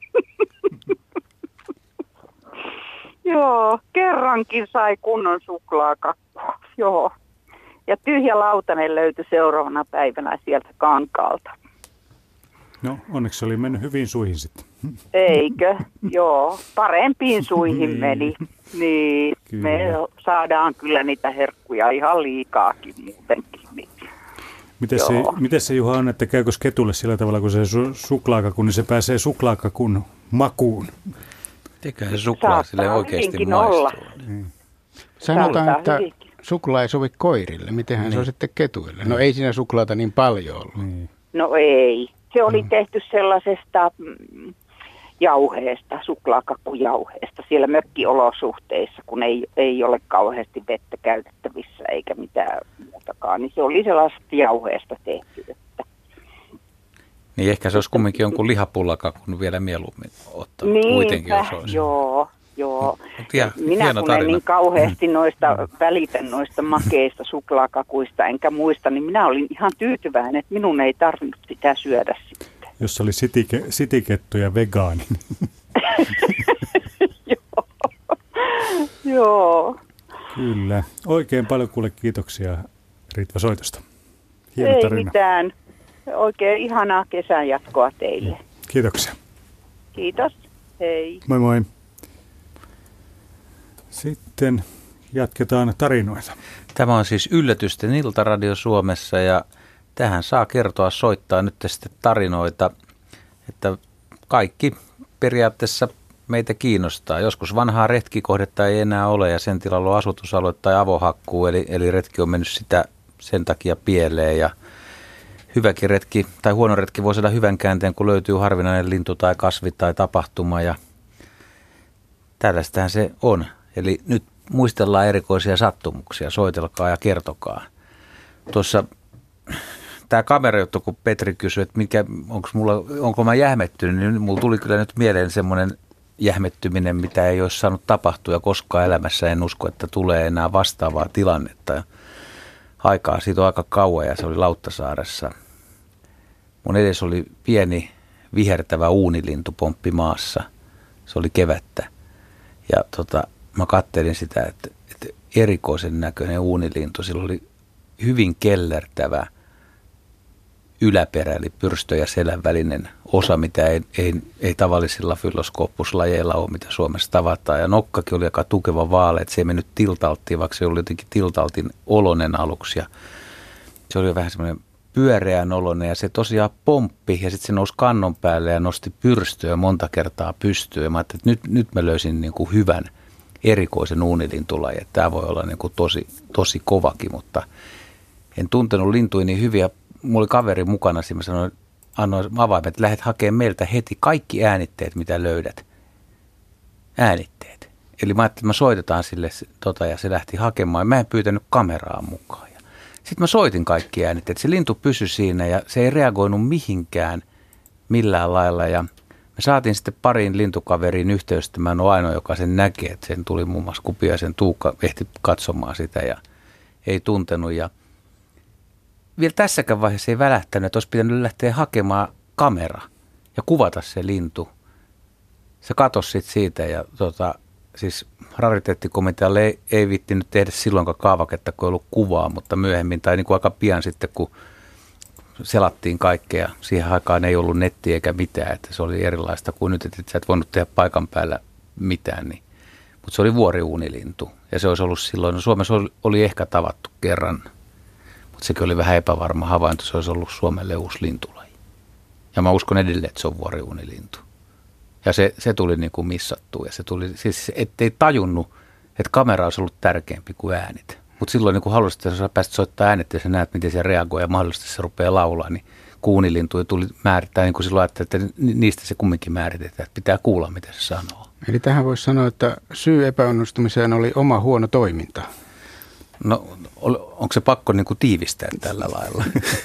Joo, kerrankin sai kunnon suklaakakkua. Joo. Ja tyhjä lautanen löytyi seuraavana päivänä sieltä kankaalta. No, onneksi se oli mennyt hyvin suihin sitten. Eikö? Joo, parempiin suihin meni. Niin, kyllä. Me saadaan kyllä niitä herkkuja ihan liikaakin muutenkin. Miten se Juha on, että käykö ketulle sillä tavalla, kun se suklaakakun, niin se pääsee suklaakakun makuun? Eiköhän se suklaa sille oikeasti maistuu. Sanotaan, että suklaa ei sovi koirille. Mitenhän se on sitten ketuille? No ei siinä suklaata niin paljon ollut. Niin. No ei. Se oli tehty sellaisesta jauheesta, suklaakakkujauheesta siellä mökkiolosuhteissa, kun ei ole kauheasti vettä käytettävissä eikä mitään muutakaan. Niin se oli sellaisesta jauheesta tehty. Että niin ehkä se olisi kumminkin jonkun lihapullakakun vielä mieluummin ottaa. Niinpä, joo. Minä kun en niin kauheasti välitän noista makeista suklaakakuista enkä muista, niin minä olin ihan tyytyväinen, että minun ei tarvinnut sitä syödä sitten. Jos oli sitikettu ja vegaani. Joo. Kyllä. Oikein paljon kuule kiitoksia Ritva soitosta. Hieno ei tarina. Mitään. Oikein ihanaa kesän jatkoa teille. Kiitoksia. Kiitos. Hei. Moi moi. Sitten jatketaan tarinoita. Tämä on siis Yllätysten iltaradio Suomessa ja tähän saa soittaa nyt sitten tarinoita, että kaikki periaatteessa meitä kiinnostaa. Joskus vanhaa retkikohdetta ei enää ole ja sen tilalla on asutusalue tai avohakkuu, eli retki on mennyt sitä sen takia pieleen ja hyväkin retki tai huono retki voi saada hyvän käänteen, kun löytyy harvinainen lintu tai kasvi tai tapahtuma ja tällaistähän se on. Eli nyt muistellaan erikoisia sattumuksia, soitelkaa ja kertokaa. Tuossa tämä kamerajuttu, kun Petri kysyi, että onko mä jähmettynyt, niin mulla tuli kyllä nyt mieleen semmoinen jähmettyminen, mitä ei olisi saanut tapahtua ja koskaan elämässä en usko, että tulee enää vastaavaa tilannetta. Ja aikaa siitä on aika kauan ja se oli Lauttasaaressa. Mun edessä oli pieni vihertävä uunilintu pomppi maassa. Se oli kevättä. Ja mä kattelin sitä, että erikoisen näköinen uunilintu. Sillä oli hyvin kellertävä yläperä, eli pyrstö ja selän välinen osa, mitä ei tavallisilla fyloskooppuslajeilla ole, mitä Suomessa tavataan. Ja nokkakin oli aika tukeva vaale, että se ei mennyt tiltalttiin, vaikka se oli jotenkin tiltaltin olonen aluksi. Ja se oli vähän semmoinen pyöreän olonen ja se tosiaan pomppi ja sitten se nousi kannon päälle ja nosti pyrstöä monta kertaa pystyyn. Ja mä ajattelin, että nyt mä löysin niin kuin hyvän erikoisen uunilintulajin, että tämä voi olla niin kuin tosi kovakin, mutta en tuntenut lintuja niin hyviä. Mulla oli kaveri mukana, mä sanoin, annoin avaimet, että lähdet hakemaan meiltä heti kaikki äänitteet, mitä löydät. Äänitteet. Eli mä ajattelin, että me soitetaan sille ja se lähti hakemaan. Mä en pyytänyt kameraa mukaan. Sitten mä soitin kaikki äänitteet. Se lintu pysyi siinä ja se ei reagoinut mihinkään millään lailla. Ja me saatiin sitten pariin lintukaveriin yhteystä. Mä en ole ainoa, joka sen näkee. Että sen tuli muun muassa Kupiaisen Tuukka ehti katsomaan sitä ja ei tuntenut. Ja vielä tässäkään vaiheessa ei välähtänyt, että olisi pitänyt lähteä hakemaan kamera ja kuvata se lintu. Se katosi sitten siitä ja siis rariteettikomitealle ei viittinyt tehdä silloinkaan kaavaketta, kun ei ollut kuvaa, mutta myöhemmin tai niin kuin aika pian sitten, kun selattiin kaikkea. Siihen aikaan ei ollut nettiä eikä mitään, että se oli erilaista kuin nyt, että sä et voinut tehdä paikan päällä mitään. Niin. Mutta se oli vuoriuunilintu ja se olisi ollut silloin, no Suomessa oli ehkä tavattu kerran, mutta sekin oli vähän epävarma havainto, se olisi ollut Suomelle uusi lintulaji. Ja mä uskon edelleen, että se on vuoriuunilintu. Ja se tuli niin kuin missattua ja se tuli, siis ettei tajunnut, että kamera olisi ollut tärkeämpi kuin äänit. Mutta silloin niin kun halusit, että sä pääsit soittaa äänet ja sä näet, miten se reagoi ja mahdollisesti se rupeaa laulaa, niin kuunilintuja tuli määrittää, niin kuin silloin ajattelin, että niistä se kumminkin määritetään, että pitää kuulla, mitä se sanoo. Eli tähän voisi sanoa, että syy epäonnistumiseen oli oma huono toiminta. No, onko se pakko niin kuin tiivistää tällä lailla?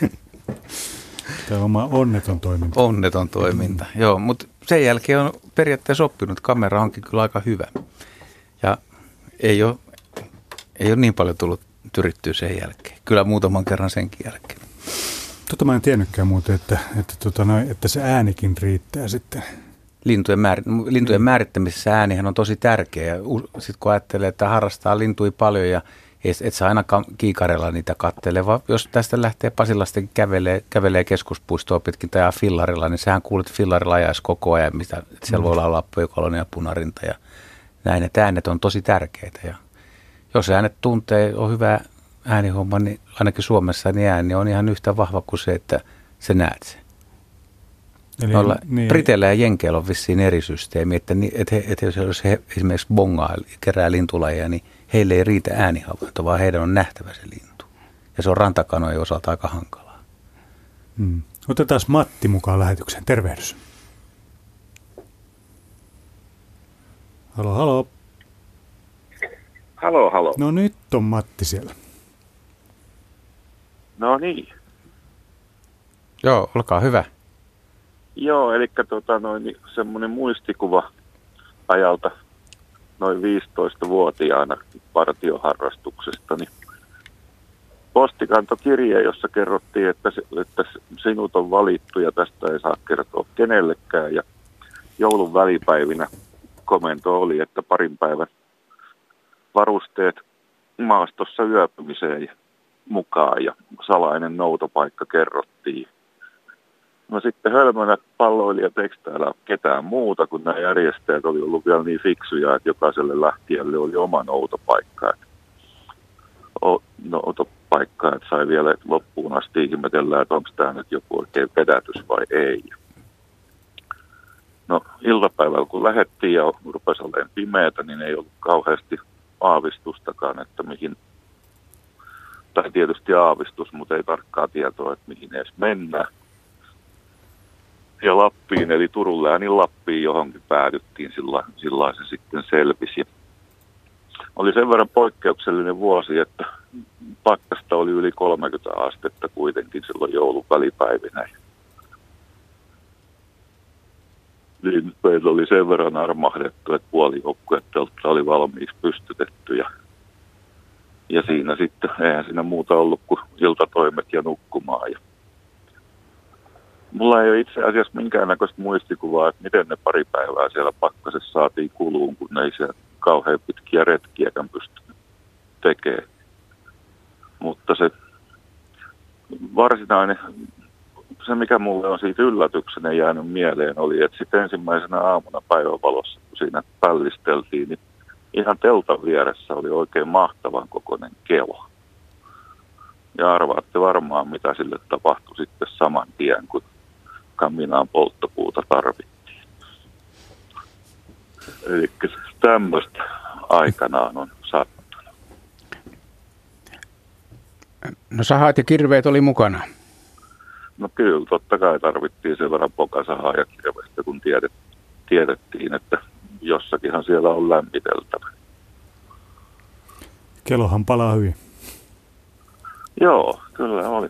Tämä on oma onneton toiminta. Onneton toiminta, joo, mutta sen jälkeen on periaatteessa oppinut, että kamera onkin kyllä aika hyvä. Ja ei ole niin paljon tullut tyrittyä sen jälkeen. Kyllä muutaman kerran senkin jälkeen. Mä en tiennytkään muuten, että se äänikin riittää sitten. Lintujen määrittämisessä äänihän on tosi tärkeä. Sitten kun ajattelee, että harrastaa lintuja paljon ja et sä ainakaan kiikarella niitä kattele, vaan jos tästä lähtee Pasilastakin kävelee keskuspuistoa pitkin tai fillarilla, niin sähän kuulet fillarilla ajaisi koko ajan, että siellä voi olla lappujokalonen ja punarinta ja näin, että äänet on tosi tärkeitä. Ja jos äänet tuntee, on hyvä äänihomma, niin ainakin Suomessa niin ääni on ihan yhtä vahva kuin se, että sä näet sen. Niin. Briteillä ja Jenkeillä on vissiin eri systeemi, että jos he esimerkiksi bongaa kerää lintulajeja, niin heille ei riitä äänihavainto, vaan heidän on nähtävä se lintu. Ja se on rantakanojen osalta aika hankalaa. Otetaan Matti mukaan lähetykseen. Tervehdys. Halo. Halo. No nyt on Matti siellä. No niin. Joo, olkaa hyvä. Joo, eli semmoinen muistikuva ajalta noin 15-vuotiaana partioharrastuksesta, niin postikantokirje, jossa kerrottiin, että sinut on valittu ja tästä ei saa kertoa kenellekään. Ja joulun välipäivinä komento oli, että parin päivän varusteet maastossa yöpymiseen mukaan ja salainen noutopaikka kerrottiin. No sitten hölmönä palloilijat eikö täällä ketään muuta, kun nämä järjestäjät oli ollut vielä niin fiksuja, että jokaiselle lähtijälle oli oma noutopaikka. Noutopaikka, että sai vielä loppuun asti ihmetellä, että onko tämä nyt joku oikein vedätys vai ei. No iltapäivällä kun lähdettiin ja rupesi olemaan pimeätä, niin ei ollut kauheasti aavistustakaan, että mihin, tai tietysti aavistus, mutta ei tarkkaa tietoa, että mihin edes mennään. Ja Lappiin, eli Turun läänin Lappiin johonkin päädyttiin, sillä se sitten selvisi. Oli sen verran poikkeuksellinen vuosi, että pakkasta oli yli 30 astetta kuitenkin silloin joulun välipäivinä. Niin meillä oli sen verran armahdettu, että puolijoukkuetta oli valmiiksi pystytetty. Ja siinä sitten, eihän siinä muuta ollut kuin iltatoimet ja nukkumaan. Mulla ei ole itse asiassa minkäännäköistä muistikuvaa, että miten ne pari päivää siellä pakkasessa saatiin kuluun, kun ne ei siellä kauhean pitkiä retkiäkään pystynyt tekemään. Mutta se varsinainen, se mikä mulle on siitä yllätyksenä jäänyt mieleen, oli, että sitten ensimmäisenä aamuna päivänvalossa, kun siinä pällisteltiin, niin ihan teltan vieressä oli oikein mahtavan kokoinen kelo. Ja arvaatte varmaan, mitä sille tapahtui sitten saman tien, kun kaminaan polttopuuta tarvittiin. Eli tämmöistä aikanaan on sattunut. No sahat ja kirveet oli mukana. No kyllä, totta kai tarvittiin sen verran pokasahaa ja kirvestä, kun tiedettiin, että jossakinhan siellä on lämmiteltävä. Kelohan palaa hyvin. Joo, kyllä oli.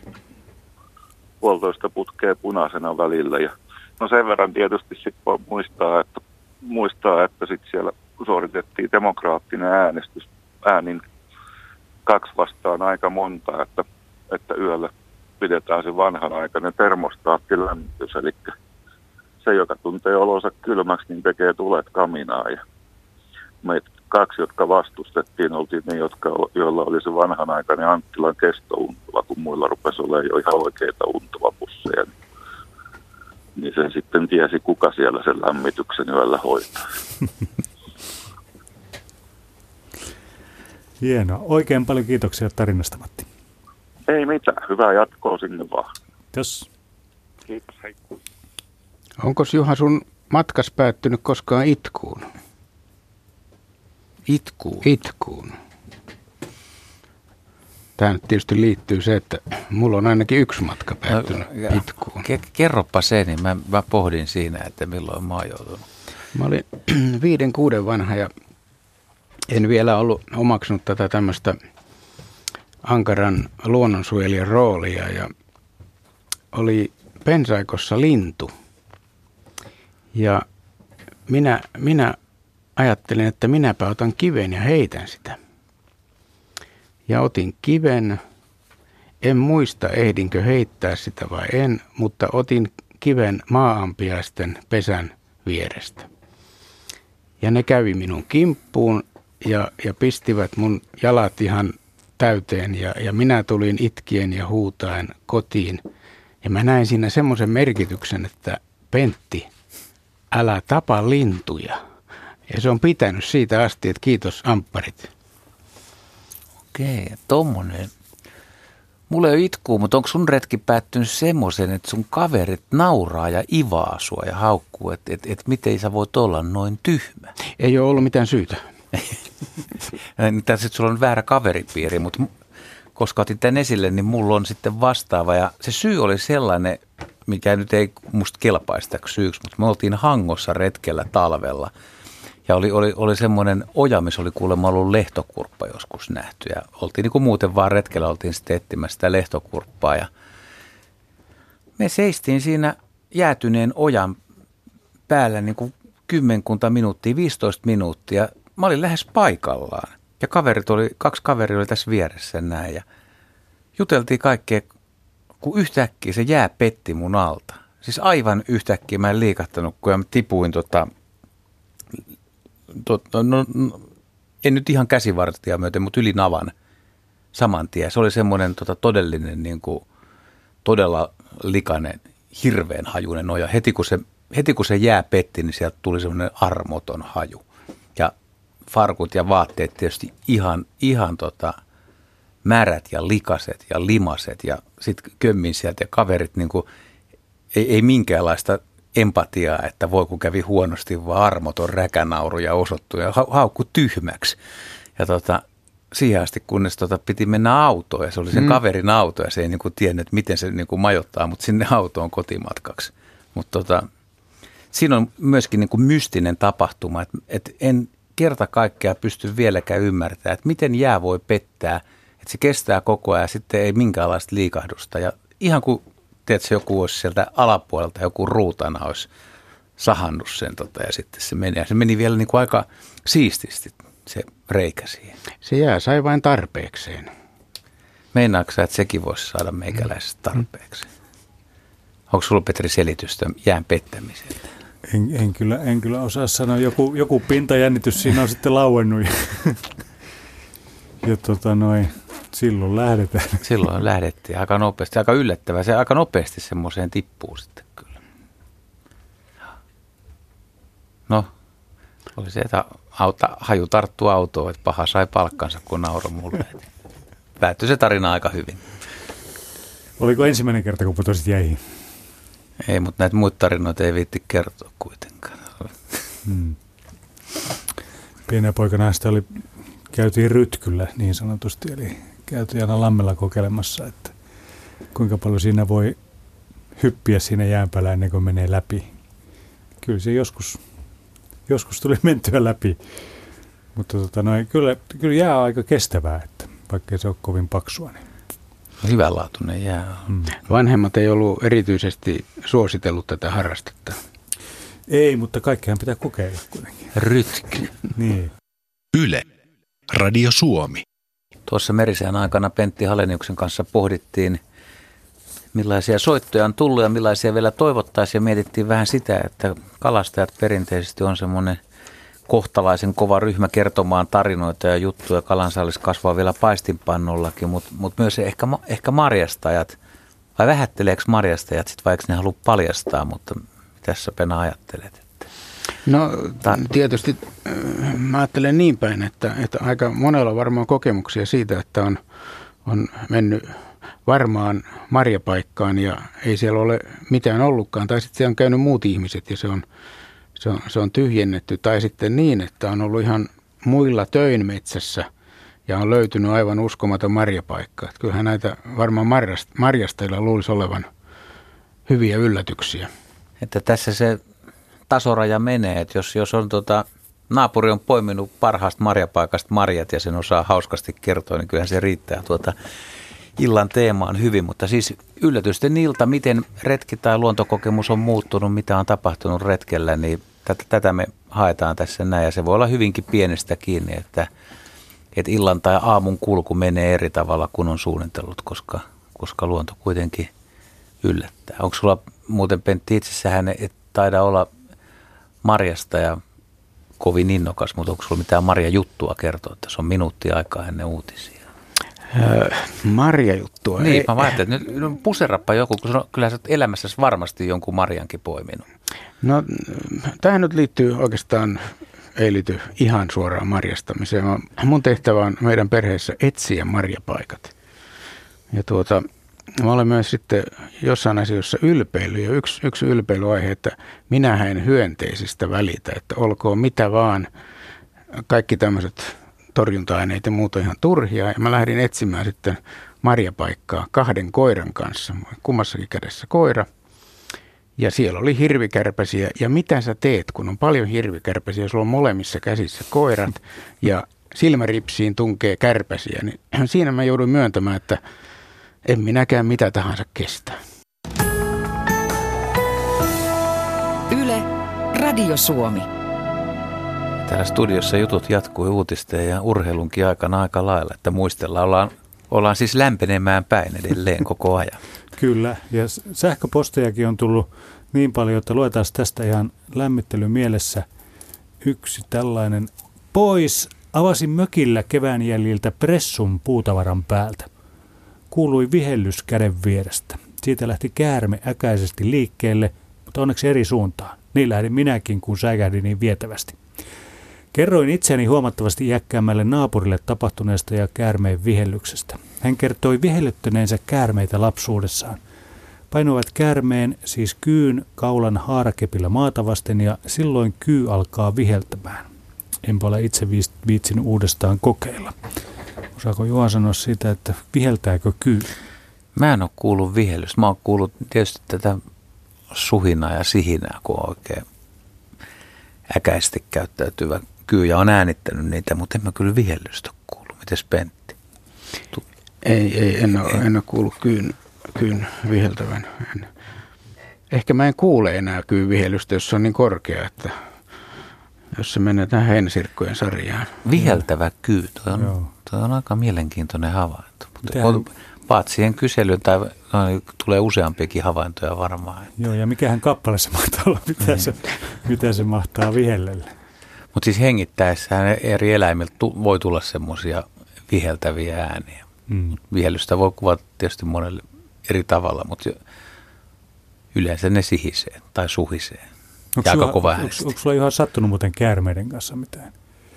1,5 putkea punaisena välillä. Ja no sen verran tietysti sitten muistaa, että sitten siellä suoritettiin demokraattinen äänestys äänin 2 vastaan aika monta, että yöllä pidetään se vanhanaikainen termostaattilämmitys. Eli se, joka tuntee olonsa kylmäksi, niin tekee tulet kaminaan. Ja meitä 2, jotka vastustettiin, oltiin ne, joilla oli se vanhanaikainen Anttilan kestountuva, kun muilla rupesi olemaan jo ihan oikeita untuvapusseja. Niin sen sitten tiesi, kuka siellä sen lämmityksen yöllä hoitaa. Hienoa. Oikein paljon kiitoksia tarinasta, Matti. Ei mitään. Hyvää jatkoa sinne vaan. Kiitos. Kiitos, hei. Onko Juha sun matkas päättynyt koskaan itkuun? Itkuun. Tähän tietysti liittyy se, että mulla on ainakin yksi matka päättynyt itkuun. Kerropa se, niin mä pohdin siinä, että milloin mä oon joutunut. Mä olin 5-6 vanha ja en vielä ollut omaksunut tätä tämmöistä ankaran luonnonsuojelijan roolia ja oli pensaikossa lintu. Ja minä ajattelin, että minäpä otan kiven ja heitän sitä. Ja otin kiven. En muista, ehdinkö heittää sitä vai en, mutta otin kiven maaampiaisten pesän vierestä. Ja ne kävi minun kimppuun ja pistivät mun jalat ihan täyteen ja minä tulin itkien ja huutaen kotiin. Ja mä näin siinä semmoisen merkityksen, että Pentti, älä tapa lintuja. Ja se on pitänyt siitä asti, että kiitos ampparit. Okei, tommonen. Mulla ei ole itkuu, mutta onko sun retki päättynyt semmoisen, että sun kaverit nauraa ja ivaa sua ja haukkuu, että miten sä voit olla noin tyhmä? Ei ole ollut mitään syytä. Sitten sulla on väärä kaveripiiri, mutta koska otin tämän esille, niin mulla on sitten vastaava. Ja se syy oli sellainen, mikä nyt ei musta kelpaisi täksi syyksi, mutta me oltiin Hangossa retkellä talvella. Ja oli semmoinen oja, missä oli kuulemma ollut lehtokurppa joskus nähty. Ja oltiin niin kuin muuten vaan retkellä, oltiin sitten etsimässä sitä lehtokurppaa. Ja me seistiin siinä jäätyneen ojan päällä niin kuin 10 minuuttia, 15 minuuttia. Mä olin lähes paikallaan. Ja 2 kaveria oli tässä vieressä näin. Ja juteltiin kaikkea, kun yhtäkkiä se jää petti mun alta. Siis aivan yhtäkkiä mä en liikahtanut, kun mä tipuin en nyt ihan käsivarttia myöten, mutta yli navan saman tien. Se oli semmoinen todellinen, niin kuin, todella likainen, hirveän hajuinen oja. Heti kun se jää petti, niin sieltä tuli semmoinen armoton haju. Ja farkut ja vaatteet tietysti ihan märät ja likaset ja limaset. Ja sitten kömmin sieltä ja kaverit niin kuin, ei minkäänlaista empatiaa, että voi kun kävi huonosti, vaan armoton räkänauru ja osoittu ja haukku tyhmäksi. Ja siihen asti, kunnes piti mennä autoon ja se oli sen kaverin auto ja se ei niin kuin tiennyt, miten se niin kuin majoittaa, mutta sinne autoon kotimatkaksi. Mutta siinä on myöskin niin kuin mystinen tapahtuma, että en kerta kaikkea pysty vieläkään ymmärtämään, että miten jää voi pettää, että se kestää koko ajan ja sitten ei minkäänlaista liikahdusta. Ja ihan kuin tiedätkö, joku olisi sieltä alapuolelta, joku ruutana olisi sahannut sen ja sitten se meni. Ja se meni vielä niin kuin aika siististi se reikä siihen. Se jää sai vain tarpeekseen. Meinaatko sä, että sekin voisi saada meikäläisestä tarpeeksi? Onko sulla, Petri, selitystä jään pettämiseltä? En kyllä osaa sanoa. Joku pintajännitys siinä on sitten lauennut. Ja silloin lähdetään. Silloin lähdettiin aika nopeasti, aika yllättävää. Se aika nopeasti semmoiseen tippuu sitten kyllä. No, oli se, että haju tarttuu autoon, että paha sai palkkansa, kun nauroi mulle. Päättyi se tarina aika hyvin. Oliko ensimmäinen kerta, kun putosit jäihin? Ei, mutta näitä muita tarinoita ei viitti kertoa kuitenkaan. Pienä poikana sitä käytiin rytkyllä niin sanotusti, eli käytiin aina lammella kokeilemassa, että kuinka paljon siinä voi hyppiä siinä jään päällä ennen kuin menee läpi. Kyllä se joskus tuli mentyä läpi, mutta kyllä jää on aika kestävää, että vaikka se ole kovin paksua. Niin. Hyvänlaatuinen jää. Vanhemmat ei ollut erityisesti suositellut tätä harrastetta. Ei, mutta kaikkehan pitää kokeilla kuitenkin. Rytky. Niin. Yle. Radio Suomi. Tuossa merisään aikana Pentti Haleniuksen kanssa pohdittiin, millaisia soittoja on tullut ja millaisia vielä toivottaisiin. Ja mietittiin vähän sitä, että kalastajat perinteisesti on semmoinen kohtalaisen kova ryhmä kertomaan tarinoita ja juttuja. Kalansalis kasvaa vielä paistinpannullakin, mutta myös ehkä marjastajat. Vai vähätteleekö marjastajat sitten, vaikka ne halua paljastaa, mutta mitäs sä, Pena, ajattelet? No tietysti mä ajattelen niin päin, että aika monella varmaan kokemuksia siitä, että on mennyt varmaan marjapaikkaan ja ei siellä ole mitään ollutkaan. Tai sitten siellä on käynyt muut ihmiset ja se on tyhjennetty. Tai sitten niin, että on ollut ihan muilla töin metsässä ja on löytynyt aivan uskomaton marjapaikka. Että kyllähän näitä varmaan marjastajilla luulisi olevan hyviä yllätyksiä. Että tässä se tasoraja menee, että jos on naapuri on poiminut parhaasta marjapaikasta marjat ja sen osaa hauskasti kertoa, niin kyllähän se riittää illan teemaan hyvin. Mutta siis yllätysten ilta, miten retki tai luontokokemus on muuttunut, mitä on tapahtunut retkellä, niin tätä me haetaan tässä näin. Ja se voi olla hyvinkin pienestä kiinni, että illan tai aamun kulku menee eri tavalla kuin on suunnitellut, koska luonto kuitenkin yllättää. Onko sulla muuten, Pentti, itsessähän et taida olla marjasta ja kovin innokas, mutta onko sulla mitään marjajuttua kertoa, että se on minuutti aikaa ennen uutisia? Marjajuttua? Niin, mä ajattelin, että nyt puserappa joku, kun kyllä sä elämässäsi varmasti jonkun marjankin poiminut. No, tähän nyt liittyy oikeastaan, ei liity ihan suoraan marjastamiseen. Mun tehtävä on meidän perheessä etsiä marjapaikat. Ja mä olen myös sitten jossain asioissa ylpeily ja yksi ylpeilyaihe, että minä en hyönteisistä välitä, että olkoon mitä vaan, kaikki tämmöiset torjunta-aineet ja muut on ihan turhia. Ja mä lähdin etsimään sitten marjapaikkaa 2 koiran kanssa, kummassakin kädessä koira. Ja siellä oli hirvikärpäsiä ja mitä sä teet, kun on paljon hirvikärpäsiä, sulla on molemmissa käsissä koirat ja silmäripsiin tunkee kärpäsiä, niin siinä mä jouduin myöntämään, että en minäkään mitä tahansa kestä. Yle, Radio Suomi. Täällä studiossa jutut jatkui uutisten ja urheilunkin aikana aika lailla, että muistellaan, ollaan siis lämpenemään päin edelleen koko ajan. Kyllä, ja sähköpostejakin on tullut niin paljon, että luetaan tästä ihan lämmittelyn mielessä yksi tällainen. Pois, avasin mökillä kevään jäljiltä pressun puutavaran päältä. Kuului vihellys käden vierestä. Siitä lähti käärme äkäisesti liikkeelle, mutta onneksi eri suuntaan. Niin lähdin minäkin, kun säikähdin niin vietävästi. Kerroin itseni huomattavasti iäkkäämmälle naapurille tapahtuneesta ja käärmeen vihellyksestä. Hän kertoi vihellyttäneensä käärmeitä lapsuudessaan. Painuvat käärmeen, siis kyyn, kaulan haarakepillä maata vasten ja silloin kyy alkaa viheltämään. Enpä ole itse viitsin uudestaan kokeilla. Osaako Juha sanoa siitä, että viheltääkö kyy? Mä en ole kuullut vihellystä. Mä oon kuullut tietysti tätä suhinaa ja sihinää, kun on oikein äkäisesti käyttäytyvä kyy ja on äänittänyt niitä, mutta en mä kyllä vihellystä ole kuullut. Mites Pentti? En ole kuullut kyyn viheltävän. Ehkä mä en kuule enää kyyn vihellystä, jos se on niin korkea, että jos se menee tähän heinäsirkkojen sarjaan. Viheltävä kyy, toi on aika mielenkiintoinen havainto. Paat siihen kyselyyn, tai tulee useampiakin havaintoja varmaan. Joo, ja mikähän kappale se mahtaa olla, mitä se mahtaa vihellelle. Mutta siis hengittäessään eri eläimiltä voi tulla semmoisia viheltäviä ääniä. Vihellystä voi kuvata tietysti monelle eri tavalla, mutta yleensä ne sihisee tai suhisee. Onko sulla ihan sattunut muuten käärmeiden kanssa mitään?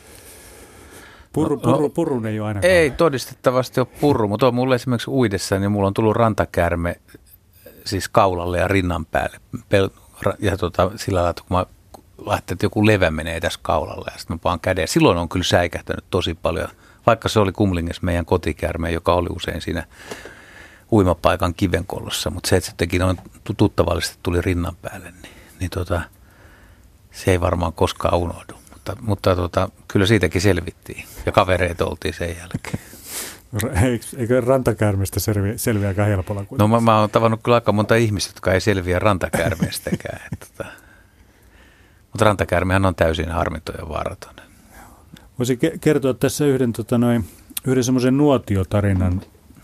Purrun ei ole ainakaan. Ei todistettavasti ole purru, mutta on mulla esimerkiksi uidessa, niin mulla on tullut rantakäärme siis kaulalle ja rinnan päälle. Ja sillä lailla, kun mä ajattelin, että joku levä menee tässä kaulalle ja sitten mä paan käden. Silloin on kyllä säikähtänyt tosi paljon, vaikka se oli Kumlinges meidän kotikäärme, joka oli usein siinä uimapaikan kivenkollossa. Mutta se, että se teki noin tuttavallisesti tuli rinnan päälle, niin se ei varmaan koskaan unohdu. Mutta kyllä siitäkin selvittiin ja kavereita oltiin sen jälkeen. Eikö rantakäärmeestä selviä aika helpolla? No mä oon tavannut kyllä aika monta ihmistä, jotka ei selviä rantakäärmeestäkään. Mutta rantakäärmehän on täysin harmiton ja vaaraton. Voisin kertoa tässä yhden semmoisen nuotiotarinan.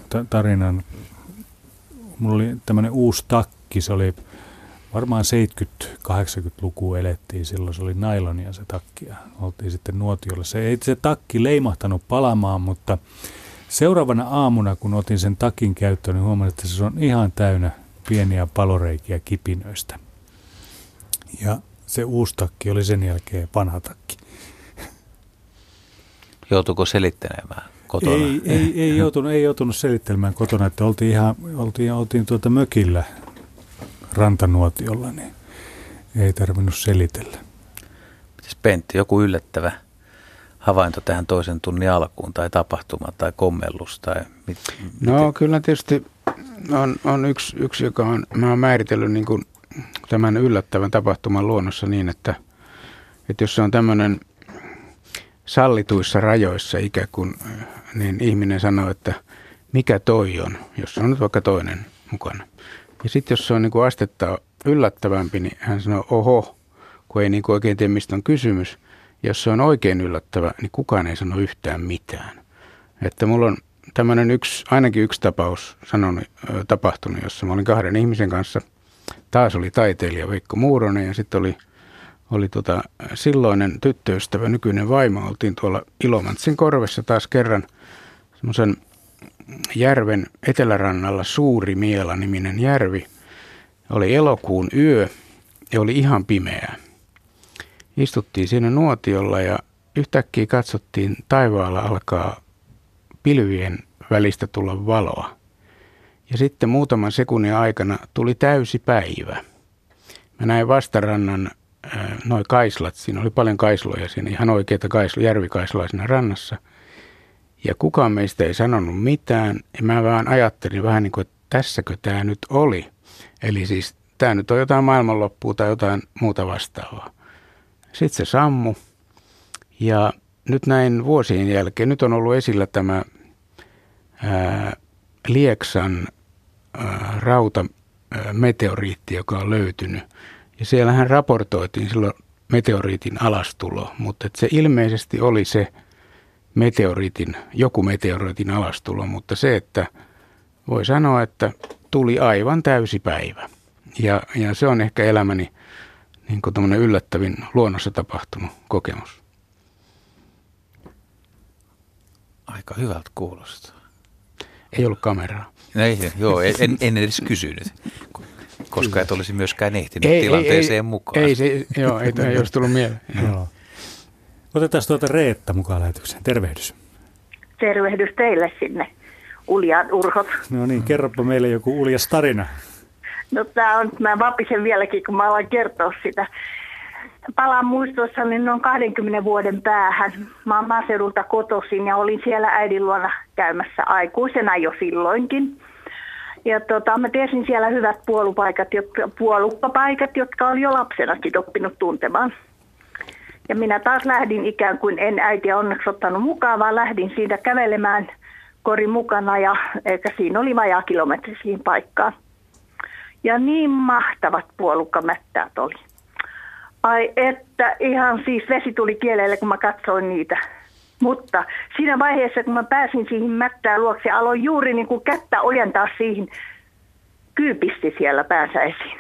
Mulla oli tämmöinen uusi takki, se oli varmaan 70-80-lukua elettiin silloin, se oli nailonia se takki ja oltiin sitten nuotiolla. Se takki leimahtanut palamaan, mutta seuraavana aamuna, kun otin sen takin käyttöön, niin huomasin, että se on ihan täynnä pieniä paloreikiä kipinöistä. Ja se uusi takki oli sen jälkeen vanha takki. Joutuiko selittelemään kotona? Ei joutunut selittelemään kotona, että oltiin mökillä rantanuotiolla, niin ei tarvinnut selitellä. Mites Pentti, joku yllättävä havainto tähän toisen tunnin alkuun tai tapahtuma tai kommellus? Tai no kyllä tietysti on yksi joka mä oon määritellyt niin kuin tämän yllättävän tapahtuman luonnossa niin, että jos se on tämmöinen sallituissa rajoissa ikään kuin, niin ihminen sanoo, että mikä toi on, jos on nyt vaikka toinen mukana. Ja sitten jos se on niin kuin astetta yllättävämpi, niin hän sanoo oho, kun ei niin kuin oikein tiedä, mistä on kysymys. Jos se on oikein yllättävä, niin kukaan ei sano yhtään mitään. Että mulla on tämmöinen ainakin yksi tapaus tapahtunut, jossa mä olin 2 ihmisen kanssa. Taas oli taiteilija Veikko Muuronen ja sitten oli silloinen tyttöystävä, nykyinen vaimo. Oltiin tuolla Ilomantsin korvessa taas kerran semmoisen järven etelärannalla Suuri Miela-niminen järvi. Oli elokuun yö ja oli ihan pimeää. Istuttiin siinä nuotiolla ja yhtäkkiä katsottiin, taivaalla alkaa pilvien välistä tulla valoa. Ja sitten muutaman sekunnin aikana tuli täysi päivä. Mä näin vastarannan noi kaislat, siinä oli paljon kaisloja siinä, ihan oikeita järvikaislaa siinä rannassa. Ja kukaan meistä ei sanonut mitään, ja mä vaan ajattelin vähän niin kuin, että tässäkö tämä nyt oli. Eli siis tämä nyt on jotain maailmanloppua tai jotain muuta vastaavaa. Sitten se sammui, ja nyt näin vuosien jälkeen, nyt on ollut esillä tämä Lieksan rautameteoriitti, joka on löytynyt. Ja siellähän raportoitiin silloin meteoriitin alastulo, mutta se ilmeisesti oli se joku meteoriitin alastulo, mutta se, että voi sanoa, että tuli aivan täysi päivä. Ja se on ehkä elämäni niin kuin tämmöinen yllättävin luonnossa tapahtunut kokemus. Aika hyvältä kuulostaa. Ei ollut kameraa. En edes kysynyt, koska et olisi myöskään ehtinyt tilanteeseen mukaan. Ei olisi tullut mieleen. Otetaan Reetta mukaan lähetykseen. Tervehdys. Tervehdys teille sinne, uljaan urhot. No niin, kerropa meille joku uljas tarina. No mä vapisen vieläkin, kun mä alan kertoa sitä. Palaan muistoissani noin 20 vuoden päähän. Mä oon maaseudulta kotoisin ja olin siellä äidin luona käymässä aikuisena jo silloinkin. Ja mä tiesin siellä hyvät puolukkapaikat, jotka oli jo lapsenakin oppinut tuntemaan. Ja minä taas lähdin ikään kuin, en äitiä onneksi ottanut mukaan, vaan lähdin siitä kävelemään korin mukana ja eikä siinä oli vajaa kilometri siihen paikkaan. Ja niin mahtavat puolukkamättäät oli. Ai että ihan siis vesi tuli kielelle, kun mä katsoin niitä. Mutta siinä vaiheessa, kun mä pääsin siihen mättään luokse, aloin juuri niin kuin kättä ojentaa siihen, kyypisti siellä päänsä esiin.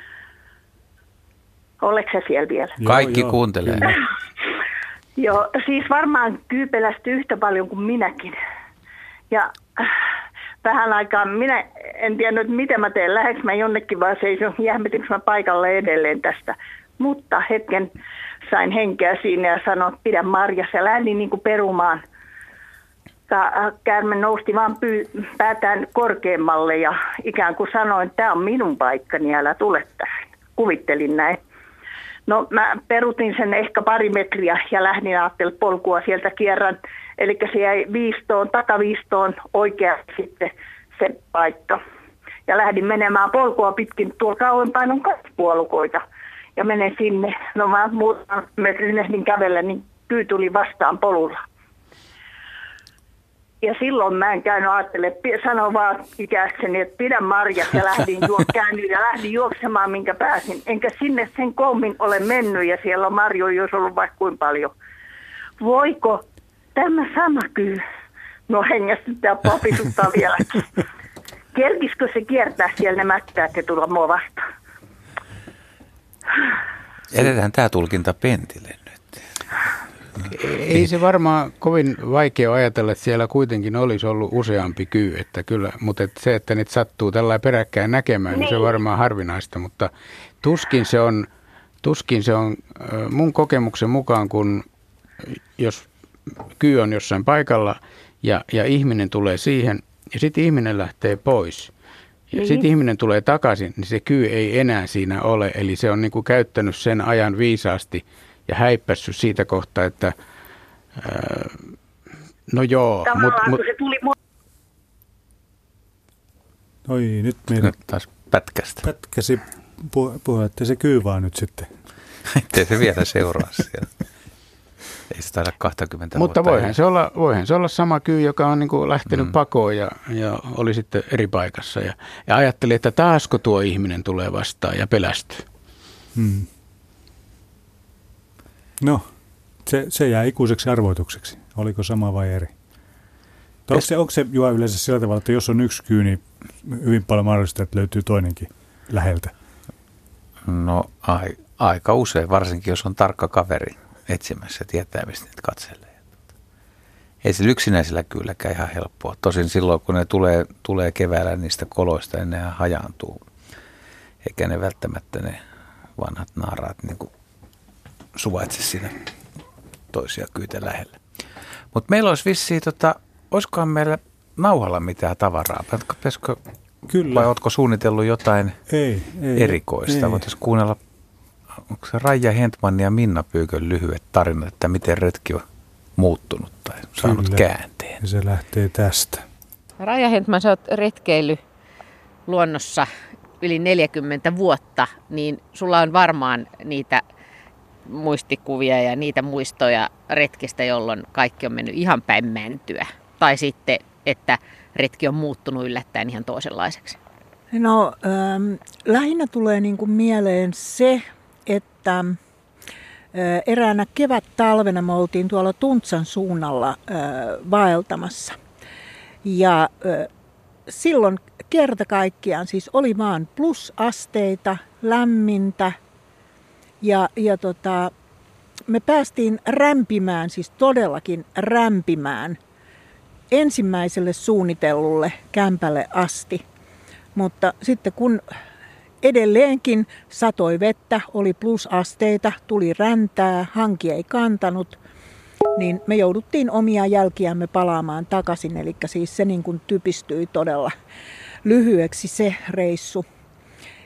Oletko sä siellä vielä? Kaikki kuuntelee. Joo, siis varmaan kyypelästyi yhtä paljon kuin minäkin. Ja vähän aikaa, minä en tiedä nyt miten mä teen, lähdekö mä jonnekin vai seison, jähmetinkö mä paikalle edelleen tästä. Mutta hetken sain henkeä siinä ja sanoin, että pidä marjas ja lähdin niin kuin perumaan. Käärme nousti vaan päätään korkeammalle ja ikään kuin sanoin, että tämä on minun paikkani, älä tule tähän. Kuvittelin näin. No mä perutin sen ehkä pari metriä ja lähdin ajattelin polkua sieltä kierran. Eli se jäi takaviistoon oikein sitten se paikka. Ja lähdin menemään polkua pitkin tuolla kauempaan on 2 puolukoita. Ja menen sinne. No mä muutaman metrin ehdin kävellä, niin kyy tuli vastaan polulla. Ja silloin mä en käynyt ajattelemaan, sanoin vaan ikäkseni, että pidä marjas ja lähdin juoksemaan, minkä pääsin. Enkä sinne sen koommin ole mennyt ja siellä on marjoja, jos ollut vaikka kuin paljon. Voiko tämä sama kyy? No hengästyttää papisuttaa vieläkin. Kerkisikö se kiertää siellä ne mättäät ja tulla mua vastaan? Edetään tämä tulkinta Pentille nyt. Ei se varmaan kovin vaikea ajatella, että siellä kuitenkin olisi ollut useampi kyy, että kyllä, mutta se, että niitä sattuu tällä peräkkäin näkemään, niin se on varmaan harvinaista, mutta tuskin se on mun kokemuksen mukaan, kun jos kyy on jossain paikalla ja ihminen tulee siihen ja sitten ihminen lähtee pois ja sitten ihminen tulee takaisin, niin se kyy ei enää siinä ole, eli se on niin kuin käyttänyt sen ajan viisaasti ja häippässyt siitä kohtaa, että no joo. Tavallaan kun se tuli... Oi, nyt meidän taas pätkäsi puhua, että se kyy vaan nyt sitten. Ettei se vielä seuraa siellä. Ei se taida 20 mutta vuotta. voihan se olla sama kyy, joka on niin kuin lähtenyt pakoon ja oli sitten eri paikassa. Ja ajatteli, että taasko tuo ihminen tulee vastaan ja pelästyy. No, se jää ikuiseksi arvoitukseksi. Oliko sama vai eri? Onko se Juha yleensä sillä tavalla, että jos on yksi kyy, niin hyvin paljon mahdollista, että löytyy toinenkin läheltä? No aika usein, varsinkin jos on tarkka kaveri etsimässä ja tietää, mistä niitä katselee. Ei se yksinäisellä kylläkään ihan helppoa. Tosin silloin, kun ne tulee keväällä niistä koloista, niin nehän hajaantuu. Eikä ne välttämättä ne vanhat naaraat niin kuin suvaitse siinä toisia kyytä lähellä. Mutta meillä olisi vissiin, olisikohan meillä nauhalla mitään tavaraa? Kyllä. Vai ootko suunnitellut jotain erikoista? Voitaisiin kuunnella, onko se Raija Hentman ja Minna Pyykön lyhyet tarinat, että miten retki on muuttunut tai saanut käänteen. Ja se lähtee tästä. Raija Hentman, sä oot retkeily luonnossa yli 40 vuotta, niin sulla on varmaan niitä muistikuvia ja niitä muistoja retkistä, jolloin kaikki on mennyt ihan päin mäntyä. Tai sitten, että retki on muuttunut yllättäen ihan toisenlaiseksi. No lähinnä tulee niin kuin mieleen se, että eräänä kevät-talvena me oltiin tuolla Tuntsan suunnalla vaeltamassa. Ja silloin kerta kaikkiaan siis oli vaan plusasteita, lämmintä ja me päästiin rämpimään, siis todellakin rämpimään ensimmäiselle suunnitellulle kämpälle asti. Mutta sitten kun edelleenkin satoi vettä, oli plusasteita, tuli räntää, hanki ei kantanut, niin me jouduttiin omia jälkiämme palaamaan takaisin. Eli siis se niin kuin typistyi todella lyhyeksi se reissu.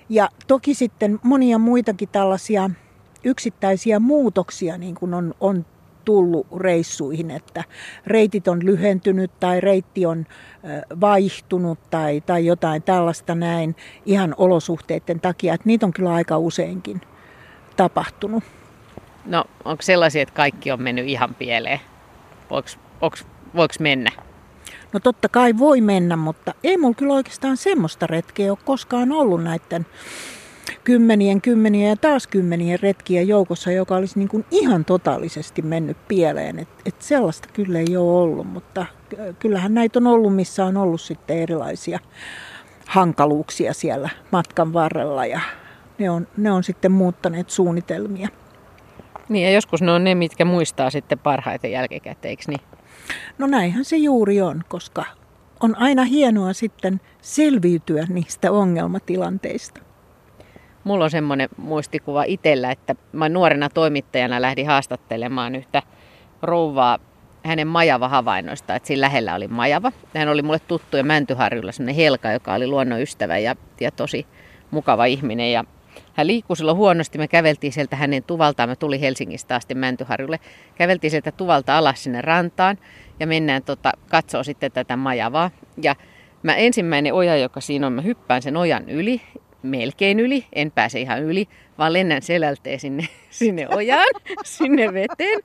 Ja toki sitten monia muitakin tällaisia yksittäisiä muutoksia niin kuin on tullut reissuihin, että reitit on lyhentynyt tai reitti on vaihtunut tai jotain tällaista näin ihan olosuhteiden takia, että niitä on kyllä aika useinkin tapahtunut. No onko sellaisia, että kaikki on mennyt ihan pieleen? Voiko mennä? No totta kai voi mennä, mutta ei mulla kyllä oikeastaan semmoista retkeä ole koskaan ollut näiden kymmeniä ja taas kymmenien retkien joukossa, joka olisi niin kuin ihan totaalisesti mennyt pieleen. Et sellaista kyllä ei ole ollut, mutta kyllähän näitä on ollut, missä on ollut sitten erilaisia hankaluuksia siellä matkan varrella ja ne on sitten muuttaneet suunnitelmia. Niin ja joskus ne on ne, mitkä muistaa sitten parhaiten jälkikäteen, eikö niin? No näinhän se juuri on, koska on aina hienoa sitten selviytyä niistä ongelmatilanteista. Mulla on semmoinen muistikuva itsellä, että mä nuorena toimittajana lähdin haastattelemaan yhtä rouvaa hänen majava-havainnoista, että siinä lähellä oli majava. Hän oli mulle tuttu ja Mäntyharjulla semmoinen Helka, joka oli luonnonystävä ja tosi mukava ihminen. Ja hän liikkui silloin huonosti, me käveltiin sieltä hänen tuvaltaan, mä tulin Helsingistä asti Mäntyharjulle, käveltiin sieltä tuvalta alas sinne rantaan ja mennään katsoo sitten tätä majavaa. Ja mä ensimmäinen oja, joka siinä on, mä hyppään sen ojan yli, melkein yli, en pääse ihan yli, vaan lennän selälteen sinne ojaan, sinne veteen.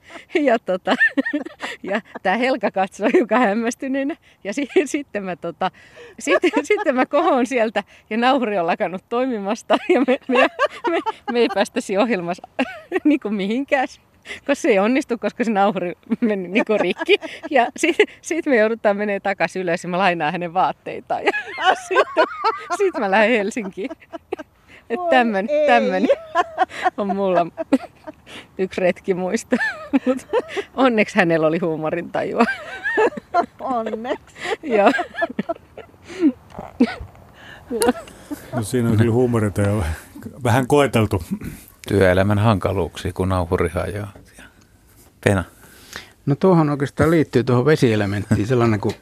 Ja tää Helka katsoi joka hämmästyneenä. Ja sitten mä kohon sieltä ja nauhuri on lakannut toimimasta. Ja me ei päästäisi ohjelmassa niin kuin mihinkään. Koska se ei onnistu, koska se nauhuri meni niin kuin rikki. Ja sitten me joudutaan menemään takaisin ylös ja mä lainaan hänen vaatteitaan. Ja sitten mä lähden Helsinkiin. Että tämmönen on mulla yksi retkimuisto. Mut onneksi hänellä oli huumorintajua. Onneksi. Joo. No siinä on kyllä huumorintajua vähän koeteltu. Työelämän hankaluuksia, kun nauhuri hajoaa. Pena. No tuohon oikeastaan liittyy tuohon vesielementtiin sellainen, kun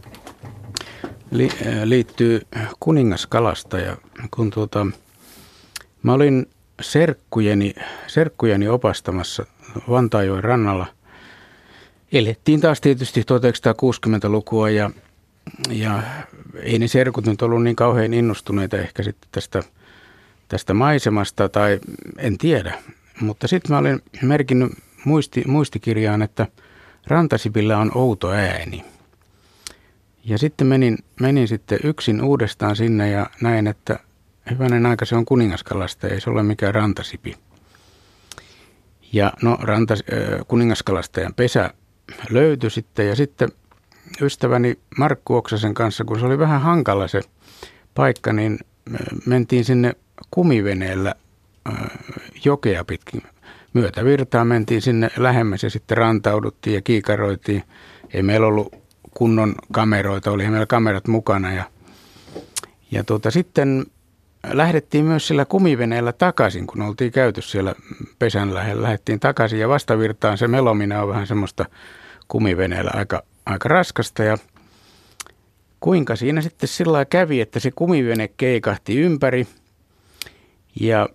liittyy kuningaskalasta. Ja kun mä olin serkkujeni opastamassa Vantaajoen rannalla. Elettiin taas tietysti 1960-lukua ja ei ne serkut nyt ollut niin kauhean innostuneita ehkä sitten tästä maisemasta tai en tiedä. Mutta sitten mä olin merkinnyt muistikirjaan, että rantasipillä on outo ääni. Ja sitten menin sitten yksin uudestaan sinne ja näin, että hyvänen aika se on kuningaskalasta, ei se ole mikään rantasipi. Ja no kuningaskalastajan pesä löytyi sitten ja sitten ystäväni Markku Oksasen kanssa, kun se oli vähän hankala se paikka, niin mentiin sinne kumiveneellä jokea pitkin myötävirtaan, mentiin sinne lähemmäs ja sitten rantauduttiin ja kiikaroitiin. Ei meillä ollut kunnon kameroita, oli meillä kamerat mukana ja sitten lähdettiin myös sillä kumiveneellä takaisin, kun oltiin käyty siellä pesän lähellä. Lähdettiin takaisin ja vastavirtaan se melomina on vähän semmoista kumiveneellä aika raskasta ja kuinka siinä sitten sillä lailla kävi, että se kumivene keikahti ympäri ja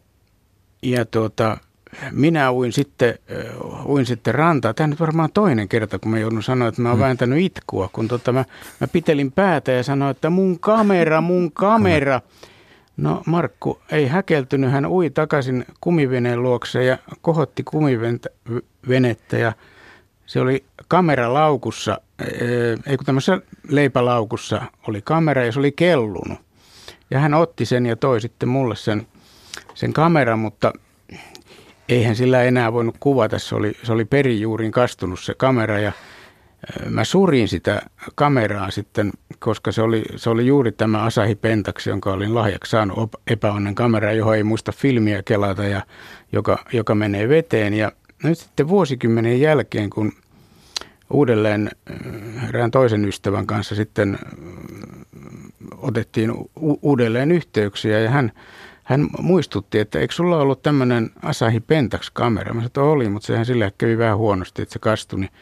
minä uin sitten rantaa. Tämä nyt varmaan toinen kerta, kun mä joudun sanoa, että mä oon vääntänyt itkua, kun mä pitelin päätä ja sanoin, että mun kamera. No Markku ei häkeltynyt, hän ui takaisin kumiveneen luokse ja kohotti kumivenettä ja se oli kameralaukussa, ei kun tämmöisessä leipälaukussa oli kamera ja se oli kellunut. Ja hän otti sen ja toi sitten mulle sen kameran, mutta eihän sillä enää voinut kuvata, se oli perijuurin kastunut se kamera ja mä surin sitä kameraa sitten, koska se oli juuri tämä Asahi Pentax, jonka olin lahjaksi saanut epäonnen kamera, johon ei muista filmiä kelata ja joka menee veteen. Ja nyt sitten vuosikymmenen jälkeen, kun uudelleen erään toisen ystävän kanssa sitten otettiin uudelleen yhteyksiä ja hän muistutti, että eikö sulla ollut tämmöinen Asahi Pentax-kamera? Mä sanoin, että oli, mutta sehän sillä kävi vähän huonosti, että se kastui. Niin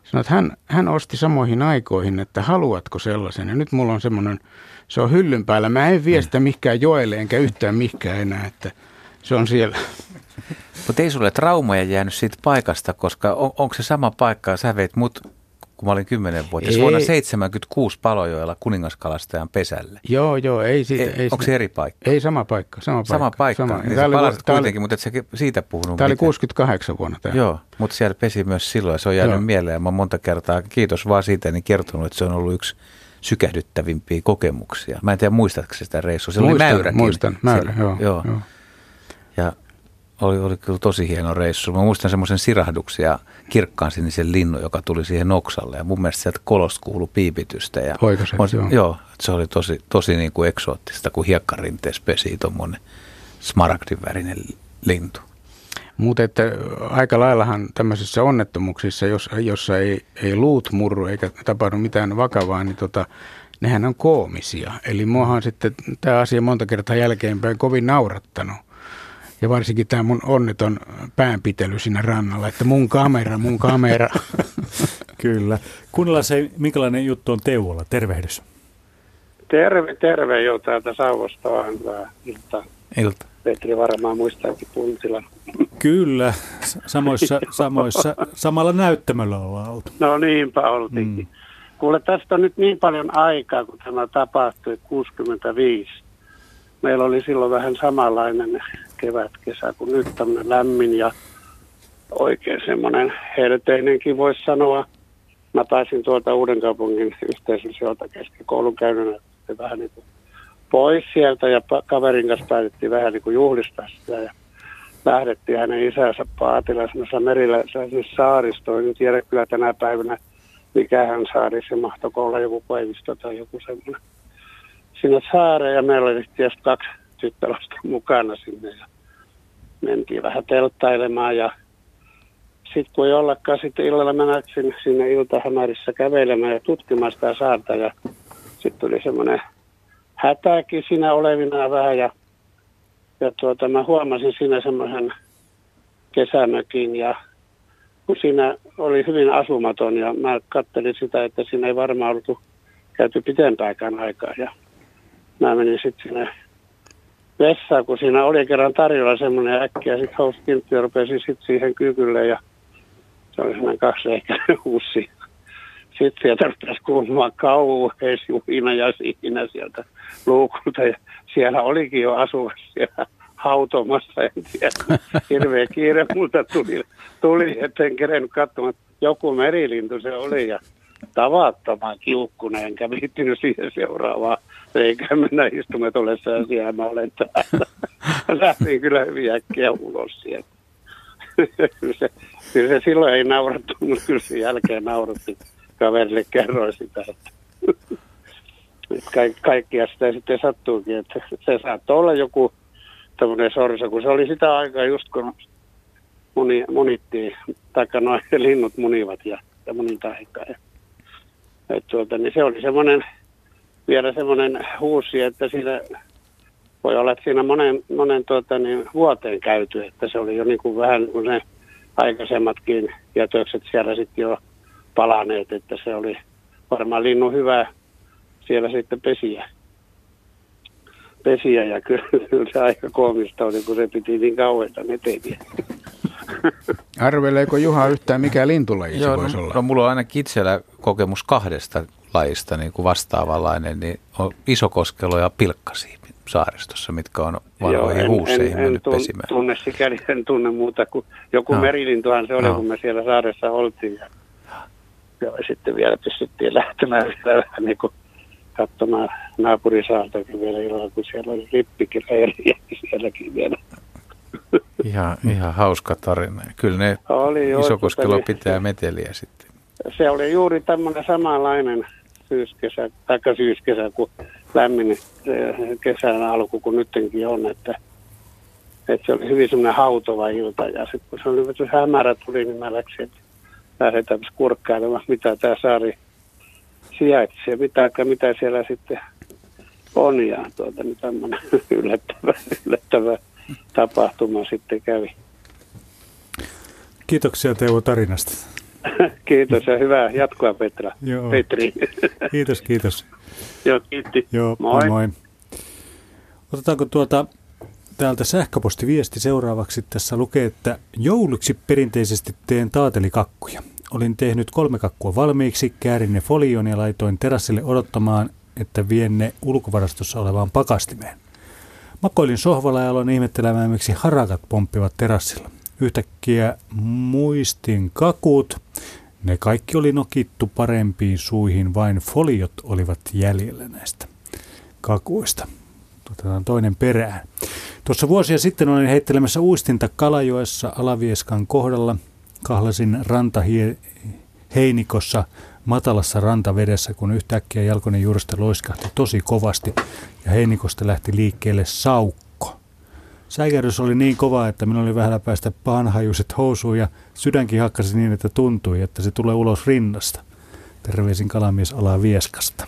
Sanoi, että hän osti samoihin aikoihin, että haluatko sellaisen. Ja nyt mulla on semmoinen, se on hyllyn päällä. Mä en vie sitä mihinkään joelle enkä yhtään mihinkään enää, että se on siellä. Mutta ei sulle traumaja jäänyt siitä paikasta, koska onko se sama paikka, sä veit mut, kun mä olin 10-vuotias, vuonna 1976 Palojoella kuningaskalastajan pesälle. Joo, ei siitä. Onko se eri paikka? Ei, sama paikka. Sama paikka. Niin sä palasit kuitenkin, mutta et sä siitä puhunut. Tämä oli 68 vuonna. Joo, mutta siellä pesi myös silloin ja se on jäänyt mieleen. Mä monta kertaa, kiitos vaan siitä, niin kertonut, että se on ollut yksi sykähdyttävimpiä kokemuksia. Mä en tiedä, muistatko sitä reissua? Se oli mäyräkin. Muistan, mäyrä, joo. Ja oli kyllä tosi hieno reissu. Mä muistan semmoisen sirahduksia kirkkaan sinisen linnun, joka tuli siihen oksalle. Ja mun mielestä sieltä kolosta kuului piipitystä. Ja joo, se oli tosi niin kuin eksoottista, kun hiekkarinteessä pesi tuommoinen smaragdin värinen lintu. Mutta että aika laillahan tämmöisissä onnettomuuksissa, jossa ei luut murru eikä tapahdu mitään vakavaa, niin nehän on koomisia. Eli muahan sitten tämä asia monta kertaa jälkeenpäin kovin naurattanut. Ja varsinkin tämä mun onneton päänpitely siinä rannalla, että mun kamera. Kyllä. Kuunnellaan se, minkälainen juttu on Teuvolla. Tervehdys. Terve jo täältä Sauvosta on hyvää ilta. Petri varmaan muistaakin Puntilan. Kyllä, samalla näyttämöllä ollaan oltu. No niinpä oltiinkin. Kuule, tästä on nyt niin paljon aikaa, kun tämä tapahtui 65. Meillä oli silloin vähän samanlainen kevät-kesä kuin nyt, tämmöinen lämmin ja oikein semmoinen herteinenkin voisi sanoa. Mä pääsin tuolta Uudenkaupungin yhteisölliseltä keskikoulun käynnä vähän niin kuin pois sieltä ja kaverin kanssa päätettiin vähän niin kuin juhlistaa sitä ja lähdettiin hänen isänsä Paatilla semmoisessa merillä saaristoon. En tiedä kyllä tänä päivänä mikähän saari, se mahtoiko olla joku Koivisto tai joku semmoinen. Sinne saareen ja meillä oli tietysti 2 tyttölasta mukana sinne ja mentiin vähän telttailemaan ja sitten kun ei ollakaan, sitten illalla mä läksin sinne iltahämärissä kävelemään ja tutkimaan sitä saarta ja sitten tuli semmoinen hätäkin siinä olevinaan vähän ja mä huomasin siinä semmoisen kesämökin ja kun siinä oli hyvin asumaton ja mä katselin sitä, että siinä ei varmaan ollut käyty pitempääkään aikaa ja mä menin sitten sinne vessaan, kun siinä oli kerran tarjolla semmoinen äkkiä, sitten housukintti ja rupesin sitten siihen kykylle ja se oli semmoinen 2-reikäinen huussi. Sitten sieltä rupesi kuulumaan kauhean juhina ja siinä sieltä luukulta ja siellä olikin jo asukas siellä hautomassa, en tiedä. Hirveä kiire multa tuli, etten kerennyt katsomaan, että joku merilintu se oli ja tavattoman kiukkunen, enkä viittinyt siihen seuraavaan reikään mennä istumaan olessa ja siellä mä olen täällä. Lähdin kyllä hyvin äkkiä ulos sieltä. Kyllä se silloin ei naurattu, mutta kyllä sen jälkeen nauratti. Kaverille kerroin sitä, että kaikkia sitä sitten sattuukin, että se saattoi olla joku tämmöinen sorsa, kun se oli sitä aikaa just kun munittiin, taikka noin linnut munivat ja muninta aikaa. Niin se oli vielä semmoinen huusi, että siinä voi olla, että siinä monen vuoteen käyty, että se oli jo niin kuin vähän niin kuin ne aikaisemmatkin jätökset siellä sitten jo palaneet, että se oli varmaan linnun hyvä siellä sitten pesiä ja kyllä se aika koomista oli, kun se piti niin kauheita meteliä. Arveleeko Juha yhtään mikä lintulaji se voisi olla? No, mulla on ainakin itsellä kokemus 2 lajista niin kuin vastaavanlainen, niin on isokoskelo ja pilkkasiipi saaristossa, mitkä on vanhoihin huuseihin mennyt pesimään. En tunne muuta kuin joku merilintuhan se oli, kun me siellä saaressa oltiin. Ja sitten vielä pystyttiin lähtemään vielä vähän niin kuin katsomaan naapurisaartakin vielä illalla, kun siellä oli rippikileiriä sielläkin vielä. Ihan hauska tarina. Kyllä ne isokoskelo pitää meteliä sitten. Se oli juuri tämmöinen samanlainen syyskesä kuin lämmin kesän alku, kun nyttenkin on, että se oli hyvin semmoinen hautova ilta. Ja sitten kun se oli hämärä tuli, niin mä läksin, että lähdetään kurkkailemaan, mitä tämä saari sijaitsee, mitä siellä sitten on. Ja niin tämmöinen yllättävä tapahtuma sitten kävi. Kiitoksia Teuvo tarinasta. Kiitos ja hyvää jatkoa Petra. Joo. Petri. Kiitos. Joo, kiitti. Joo, moi. Otetaanko täältä sähköpostiviesti seuraavaksi. Tässä lukee, että jouluksi perinteisesti teen taatelikakkuja. Olin tehnyt 3 kakkua valmiiksi, käärin ne folioon ja laitoin terassille odottamaan, että vien ne ulkovarastossa olevaan pakastimeen. Makoilin sohvalla ja aloin ihmettelemään, miksi harakat pomppivat terassilla. Yhtäkkiä muistin kakut. Ne kaikki oli nokittu parempiin suihin, vain foliot olivat jäljellä näistä kakuista. Otetaan toinen perään. Tuossa vuosia sitten olin heittelemässä uistinta Kalajoessa Alavieskan kohdalla. Kahlasin rantaheinikossa matalassa rantavedessä, kun yhtäkkiä jalkoinen juuresta loiskahti tosi kovasti ja heinikosta lähti liikkeelle saukko. Säikähdys oli niin kova, että minulla oli vähällä päästä pahanhajuiset housuun ja sydänkin hakkasi niin, että tuntui, että se tulee ulos rinnasta. Terveisin kalamies Alavieskasta.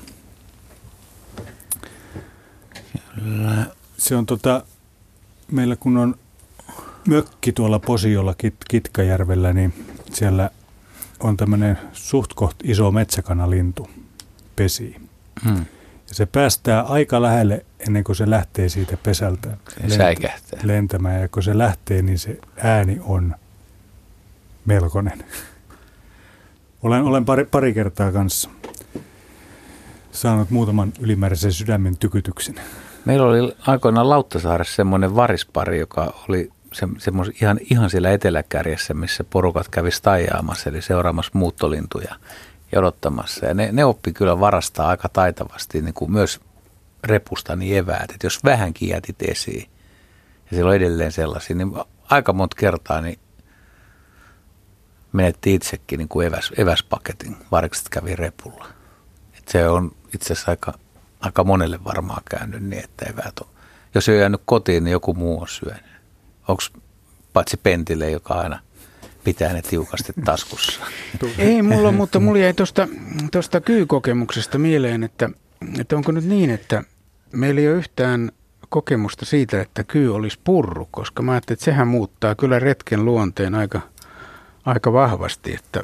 Kyllä. Se on meillä kun on mökki tuolla Posiolla Kitkajärvellä, niin siellä on tämmöinen suht koht iso metsäkanalintu pesi. Ja se päästää aika lähelle ennen kuin se lähtee siitä pesältä lentämään. Ja kun se lähtee, niin se ääni on melkoinen. Olen pari kertaa kanssa saanut muutaman ylimääräisen sydämen tykytyksen. Meillä oli aikoinaan Lauttasaaressa semmoinen varispari, joka oli ihan siellä eteläkärjessä, missä porukat kävi staijaamassa, eli seuraamassa muuttolintuja ja odottamassa. Ja ne oppi kyllä varastaa aika taitavasti niin kuin myös repusta niin eväät, että jos vähänkin jätit esiin, ja siellä on edelleen sellaisia, niin aika monta kertaa niin menetti itsekin niin kuin eväspaketin, varikset kävi repulla. Et se on itse asiassa aika monelle varmaan käynyt niin, että eväät on. Jos ei ole jäänyt kotiin, niin joku muu on syönyt. Onko paitsi Pentille, joka aina pitää ne tiukasti taskussa? Ei mulla, mutta mulla jäi tuosta kyykokemuksesta mieleen, että onko nyt niin, että meillä ei ole yhtään kokemusta siitä, että kyy olisi purru, koska mä ajattelin, että sehän muuttaa kyllä retken luonteen aika vahvasti, että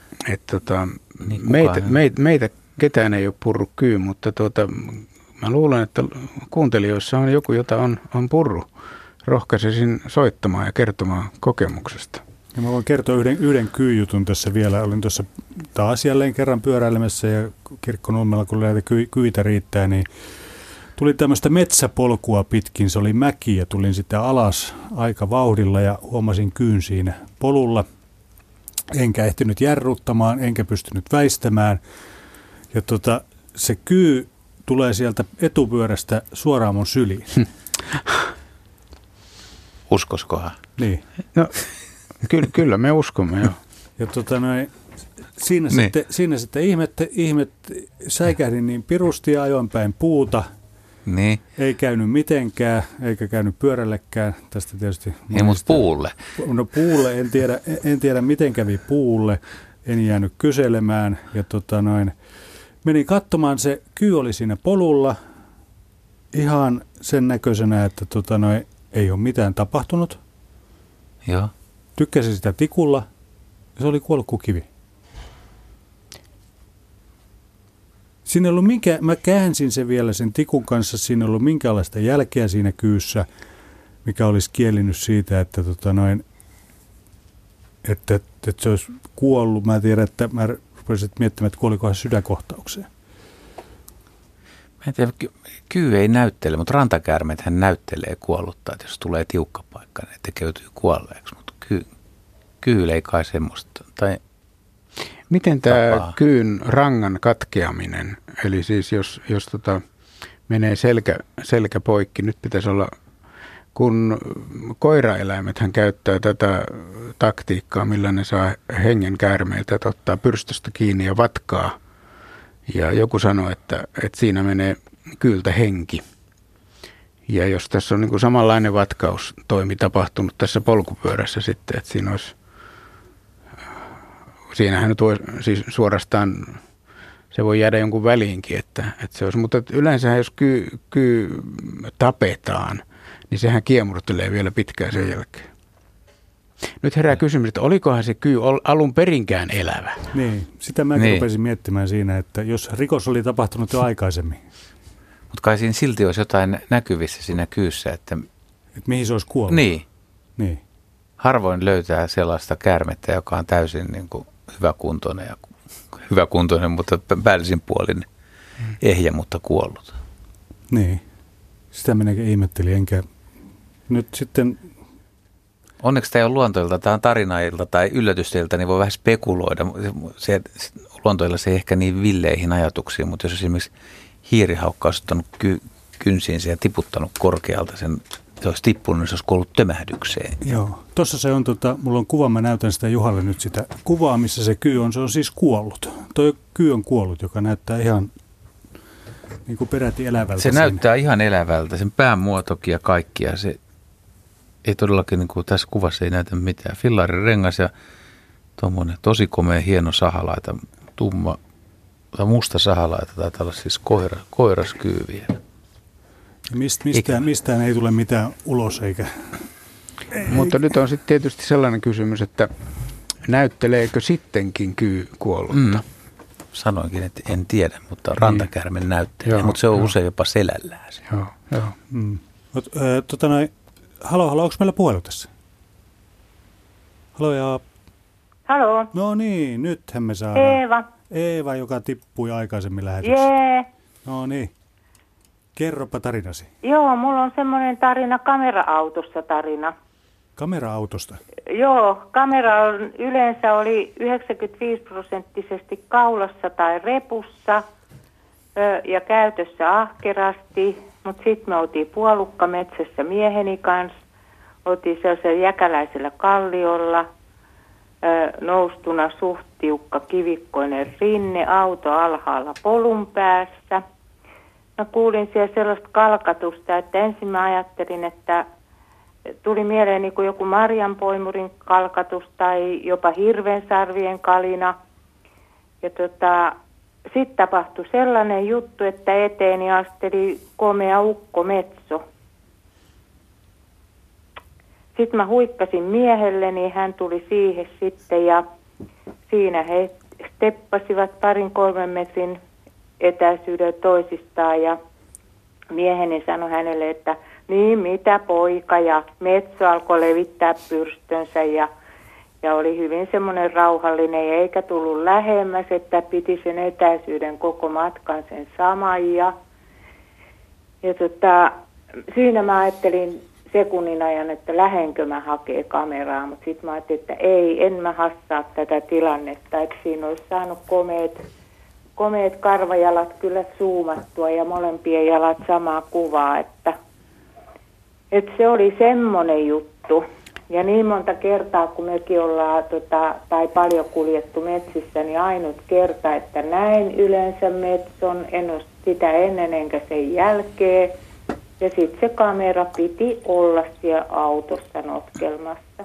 niin meitä ketään ei ole purru kyy, mutta mä luulen, että kuuntelijoissa on joku, jota on purru. Rohkaisisin soittamaan ja kertomaan kokemuksesta. Ja mä voin kertoa yhden kyyjutun tässä vielä. Olin tuossa taas jälleen kerran pyöräilemässä ja Kirkkonummella, kun näitä kyitä riittää, niin tuli tämmöistä metsäpolkua pitkin. Se oli mäki ja tulin sitten alas aika vauhdilla ja huomasin kyyn siinä polulla. Enkä ehtinyt jarruttamaan, enkä pystynyt väistämään. Ja se kyy tulee sieltä etupyörästä suoraan mun syliin. Uskoskohan? Niin. No, kyllä me uskomme, joo. Ja siinä sitten säikähdin niin pirusti ja ajoin päin puuta. Niin. Ei käynyt mitenkään, eikä käynyt pyörällekään. Tästä tietysti. Ei, mutta puulle. No puulle, en tiedä miten kävi puulle. En jäänyt kyselemään. Ja menin katsomaan, se kyy oli siinä polulla. Ihan sen näköisenä, että ei ole mitään tapahtunut. Joo. Tykkäsin sitä tikulla ja se oli kuollut kuin kivi. Siinä ei ollut mä käänsin sen vielä sen tikun kanssa, siinä ei ollut minkäänlaista jälkeä siinä kyyssä, mikä olisi kielinyt siitä, että se olisi kuollut. Mä tiedän, että mä rupesin miettimään, että kuolikohan sydänkohtaukseen. Mä en tiedä, kyy ei näyttele, mutta rantakäärmeethän näyttelee kuolluttaa, että jos tulee tiukka paikka, niin tekeytyy kuolleeksi, mutta kyyllä ei kai semmoista. Tai miten tämä kyyn rangan katkeaminen, eli siis jos menee selkä poikki, nyt pitäisi olla, kun koiraeläimethän käyttää tätä taktiikkaa, millä ne saa hengen käärmeiltä, että ottaa pyrstöstä kiinni ja vatkaa. Ja joku sanoi, että siinä menee kyyltä henki. Ja jos tässä on niin kuin samanlainen vatkaustoimi tapahtunut tässä polkupyörässä sitten, että siinähän nyt voi siis suorastaan, se voi jäädä jonkun väliinkin, että se olisi, mutta yleensä jos kyy tapetaan, niin sehän kiemurtelee vielä pitkään sen jälkeen. Nyt herää kysymys, että olikohan se kyy alun perinkään elävä? Niin, sitä mäkin rupesin miettimään siinä, että jos rikos oli tapahtunut jo aikaisemmin. Mutta kai siinä silti olisi jotain näkyvissä siinä kyyssä, että mihin se olisi kuollut. Niin. Harvoin löytää sellaista käärmettä, joka on täysin niin kuin hyväkuntoinen, mutta päällisin puolin ehjä, mutta kuollut. Niin, sitä minäkin ihmettelin, enkä nyt sitten... Onneksi tämä ei ole luontoilta, tämä on tarinailta tai yllätysteiltä, niin voi vähän spekuloida. Luontoilla se ei ehkä niin villeihin ajatuksiin, mutta jos esimerkiksi hiirihaukka olisi ottanut kynsiinsä ja tiputtanut korkealta sen, se olisi tippunut, niin se olisi kuollut tömähdykseen. Joo, tuossa se on, mulla on kuva, mä näytän sitä Juhalle nyt sitä kuvaa, missä se kyy on, se on siis kuollut. Toi kyy on kuollut, joka näyttää ihan niin kuin peräti elävältä. Se näyttää ihan elävältä, sen pään muotokin ja kaikkia. Se ei todellakin, niin kuin tässä kuvassa ei näytä mitään. Fillarin rengas ja tuommoinen tosi komea hieno sahalaita, musta sahalaita, taitaa olla siis koiraskyy vielä. Mistään ei tule mitään ulos eikä... Mutta nyt on sitten tietysti sellainen kysymys, että näytteleekö sittenkin kyy kuollutta? Sanoinkin, että en tiedä, mutta rantakäärme näyttelee, mutta se on usein jopa selällään. Joo. Halo, onko meillä puhelu tässä? Halo. No niin, nythän me saadaan. Eeva, joka tippui aikaisemmin lähetyksessä. Jee. No niin. Kerropa tarinasi. Joo, mulla on semmoinen tarina kamera-autosta tarina. Kamera-autosta? Joo, kamera yleensä oli 95% kaulassa tai repussa ja käytössä ahkerasti, mutta sitten me oltiin puolukkametsässä mieheni kanssa, oltiin sellaisella jäkäläisellä kalliolla, noustuna suht tiukka kivikkoinen rinne, auto alhaalla polun päässä. Mä kuulin siellä sellaista kalkatusta, että ensin mä ajattelin, että tuli mieleen niin kuin joku marjanpoimurin kalkatus tai jopa hirvensarvien kalina. Ja sitten tapahtui sellainen juttu, että eteeni asteli komea ukkometso. Sitten mä huikkasin miehelle, niin hän tuli siihen sitten ja siinä he steppasivat 2-3 metrin etäisyyden toisistaan ja mieheni sanoi hänelle, että niin mitä poika, ja metso alkoi levittää pyrstönsä ja oli hyvin semmoinen rauhallinen ja eikä tullut lähemmäs, että piti sen etäisyyden koko matkan sen saman ja siinä mä ajattelin sekunnin ajan, että lähenkö mä hakee kameraa, mutta sitten mä ajattelin, että ei, en mä hassaa tätä tilannetta, että siinä olisi saanut komeet karvajalat kyllä zoomattua ja molempien jalat samaa kuvaa, että se oli semmoinen juttu. Ja niin monta kertaa, kun mekin ollaan tai paljon kuljettu metsissä, niin ainut kerta, että näin yleensä metson, en ole sitä ennen enkä sen jälkeen. Ja sitten se kamera piti olla siellä autossa notkelmassa.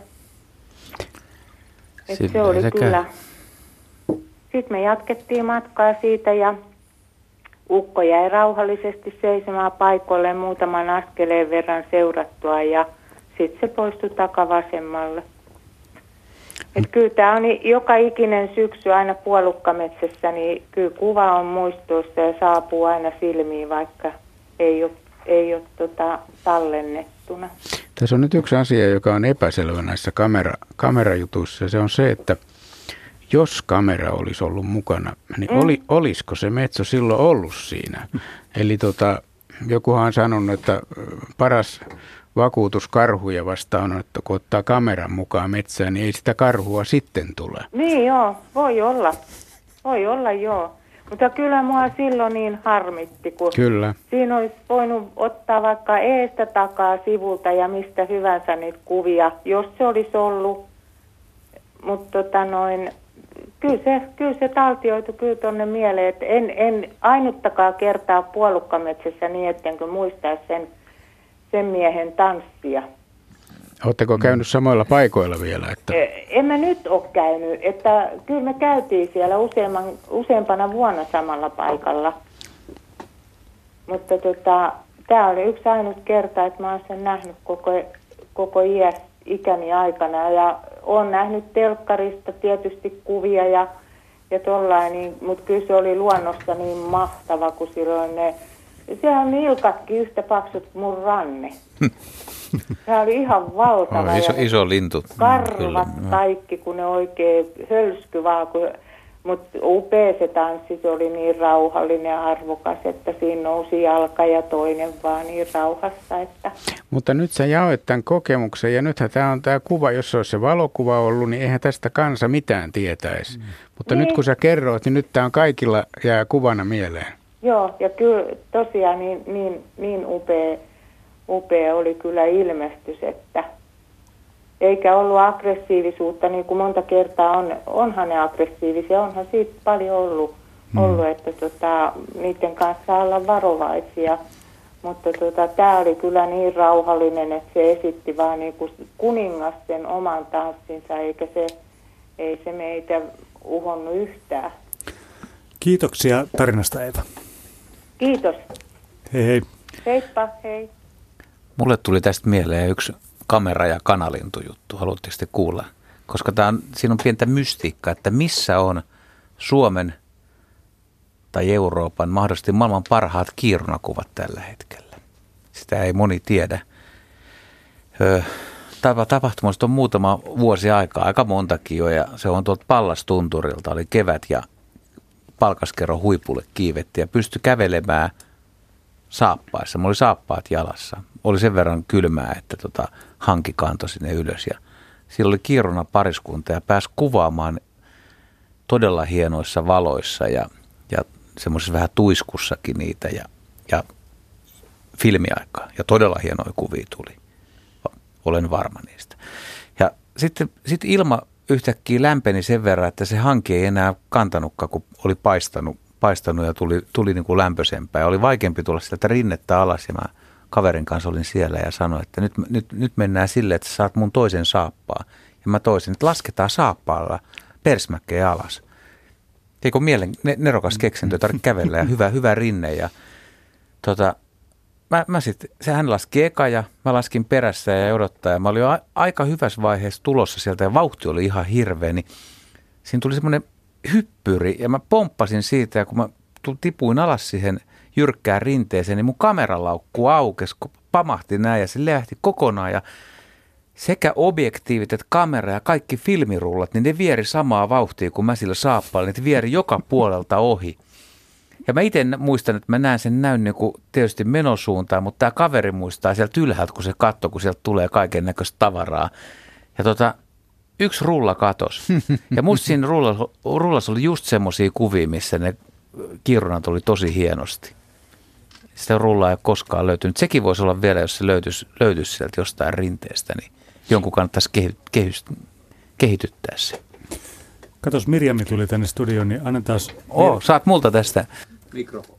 Se oli kyllä. Sitten me jatkettiin matkaa siitä ja ukko jäi rauhallisesti seisomaan paikoille muutaman askeleen verran seurattua ja sitten se poistui takavasemmalle. Kyllä tämä on joka ikinen syksy aina puolukkametsässä, niin kyllä kuva on muistoissa ja saapuu aina silmiin, vaikka ei ole tallennettuna. Tässä on nyt yksi asia, joka on epäselvä näissä kamerajutuissa, ja se on se, että jos kamera olisi ollut mukana, niin olisiko se metso silloin ollut siinä? Eli jokuhan on sanonut, että paras vakuutus karhuja vastaan on, että kun ottaa kameran mukaan metsään, niin ei sitä karhua sitten tule. Niin joo, voi olla joo. Mutta kyllä mua silloin niin harmitti, kun kyllä. Siinä olisi voinut ottaa vaikka eestä takaa sivulta ja mistä hyvänsä niitä kuvia, jos se olisi ollut. Mutta kyllä se taltioitu kyllä tuonne mieleen, että en ainuttakaan kertaa puolukkametsässä niin, ettenkö muistaisi sen miehen tanssia. Oletteko käynyt samoilla paikoilla vielä? Että... En mä nyt ole käynyt, että kyllä me käytiin siellä useampana vuonna samalla paikalla. Mutta tämä oli yksi ainut kerta, että mä oon sen nähnyt koko ikäni aikana ja olen nähnyt telkkarista tietysti kuvia ja tollain, niin, mutta kyllä se oli luonnossa niin mahtava, kun silloin siellä on nilkatkin yhtä paksut kuin mun ranne. Se oli ihan valtava. Iso lintu. Karvat kaikki, kun ne oikein hölsky vaan, mutta upea se tanssi, se oli niin rauhallinen ja arvokas, että siinä nousi jalka ja toinen vaan niin rauhassa. Että. Mutta nyt sä jaoit tämän kokemuksen ja nythän tämä on tämä kuva, jos olisi se valokuva ollut, niin eihän tästä kansa mitään tietäisi. Mutta niin. Nyt kun sä kerroit, niin nyt tämä on kaikilla jää kuvana mieleen. Joo, ja kyllä tosiaan niin upea oli kyllä ilmestys, että eikä ollut aggressiivisuutta, niin kuin monta kertaa onhan ne aggressiivisia, onhan siitä paljon ollut että niiden kanssa olla varovaisia, mutta tämä oli kyllä niin rauhallinen, että se esitti vaan niin kuin kuningas sen oman tanssinsa, ei se meitä uhonnut yhtään. Kiitoksia tarinasta, Eeva. Kiitos. Hei hei. Heippa, hei. Mulle tuli tästä mieleen yksi kamera- ja kanalintujuttu. Haluatteko te kuulla? Koska siinä on pientä mystiikkaa, että missä on Suomen tai Euroopan, mahdollisesti maailman parhaat kiirunakuvat tällä hetkellä. Sitä ei moni tiedä. Tapahtumasta on muutama vuosi aikaa, aika montakin jo, ja se on tuolta Pallastunturilta, oli kevät ja Palkaskerron huipulle kiivettiin ja pystyi kävelemään saappaissa. Mulla oli saappaat jalassa. Oli sen verran kylmää, että hanki kantoi sinne ylös. Ja siellä oli kiiruna pariskunta ja pääsi kuvaamaan todella hienoissa valoissa ja semmoisessa vähän tuiskussakin niitä ja filmiaikaa. Ja todella hienoja kuvia tuli. Olen varma niistä. Ja sitten ilma yhtäkkiä lämpeni sen verran, että se hanki ei enää kantanutkaan, kun oli paistanut ja tuli niin kuin lämpöisempää. Ja oli vaikeampi tulla sieltä rinnettä alas ja mä kaverin kanssa olin siellä ja sanoin, että nyt mennään silleen, että sä saat mun toisen saappaa. Ja mä toisin, että lasketaan saappaalla persmäkkejä alas. Eikö nerokas keksintö, ei tarvitse kävellä ja hyvä rinne. Ja hän laski eka ja mä laskin perässä ja odottaa. Ja mä olin jo aika hyvässä vaiheessa tulossa sieltä ja vauhti oli ihan hirveä. Niin siinä tuli semmoinen hyppyri ja mä pomppasin siitä ja kun mä tipuin alas siihen jyrkkään rinteeseen, niin mun kameralaukku aukesi, kun pamahti näin ja se lähti kokonaan ja sekä objektiivit että kamera ja kaikki filmirullat, niin ne vieri samaa vauhtia kuin mä sillä saappailla, ne vieri joka puolelta ohi. Ja mä itse muistan, että mä näen sen näyn niin kuin tietysti menosuuntaan, mutta tämä kaveri muistaa sieltä ylhäältä, kun se katsoo, kun sieltä tulee kaiken näköistä tavaraa. Ja yksi rulla katosi. Ja musta siinä rullassa oli just semmoisia kuvia, missä ne kiirunat oli tosi hienosti. Sitä rullaa ei ole koskaan löytynyt. Sekin voisi olla vielä, jos se löytyisi sieltä jostain rinteestä, niin jonkun kannattaisi kehityttää se. Katos, Mirjami tuli tänne studioon, niin annetaan... Saat multa tästä mikrofoni.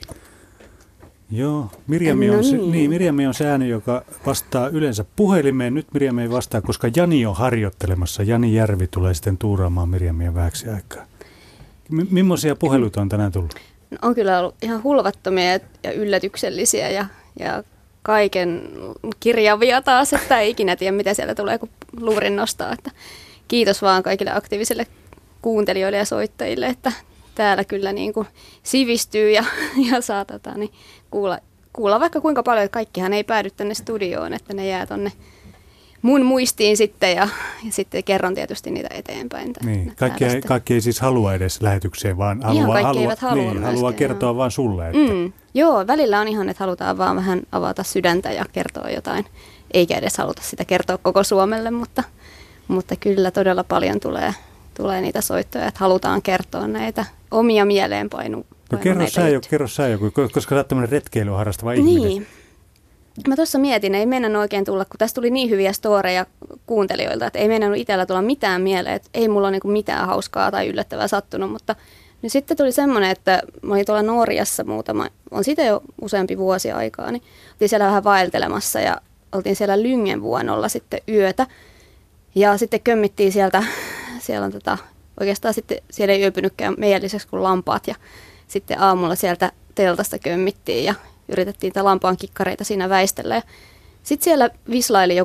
Joo, Mirjami on se ääni, joka vastaa yleensä puhelimeen. Nyt Mirjami ei vastaa, koska Jani on harjoittelemassa. Jani Järvi tulee sitten tuuraamaan Mirjamia vähäksi aikaa. Millaisia puheluita on tänään tullut? On kyllä ollut ihan hulvattomia ja yllätyksellisiä ja kaiken kirjavia taas, että ei ikinä tiedä, mitä siellä tulee, kun luurin nostaa. Että kiitos vaan kaikille aktiivisille kuuntelijoille ja soittajille, että täällä kyllä niin kuin sivistyy ja saa niin kuulla vaikka kuinka paljon, että kaikkihan ei päädy tänne studioon, että ne jää tonne mun muistiin sitten ja sitten kerron tietysti niitä eteenpäin. Niin, kaikki ei siis halua edes lähetykseen, vaan haluaa kertoa vaan sulle. Että. Joo, välillä on ihan, että halutaan vaan vähän avata sydäntä ja kertoa jotain, eikä edes haluta sitä kertoa koko Suomelle, mutta kyllä todella paljon tulee niitä soittoja, että halutaan kertoa näitä omia mieleenpainuneita. No kerro sä joku, koska sä oot tämmöinen retkeilyä harrastava ihminen. Niin. Mä tuossa mietin, ei mennä oikein tulla, kun tässä tuli niin hyviä storeja kuuntelijoilta, että ei mennä itsellä tulla mitään mieleen, että ei mulla ole niin mitään hauskaa tai yllättävää sattunut, mutta niin sitten tuli semmoinen, että mä olin tuolla Norjassa on siitä jo useampi vuosi aikaa, niin oltiin siellä vähän vaeltelemassa ja oltiin siellä Lyngenvuonolla sitten yötä ja sitten kömmittiin siellä on oikeastaan sitten siellä ei yöpynytkään meidän lisäksi kuin lampaat ja sitten aamulla sieltä teltasta kömmittiin ja yritettiin lampaan kikkareita siinä väistellä. Sitten siellä vislaili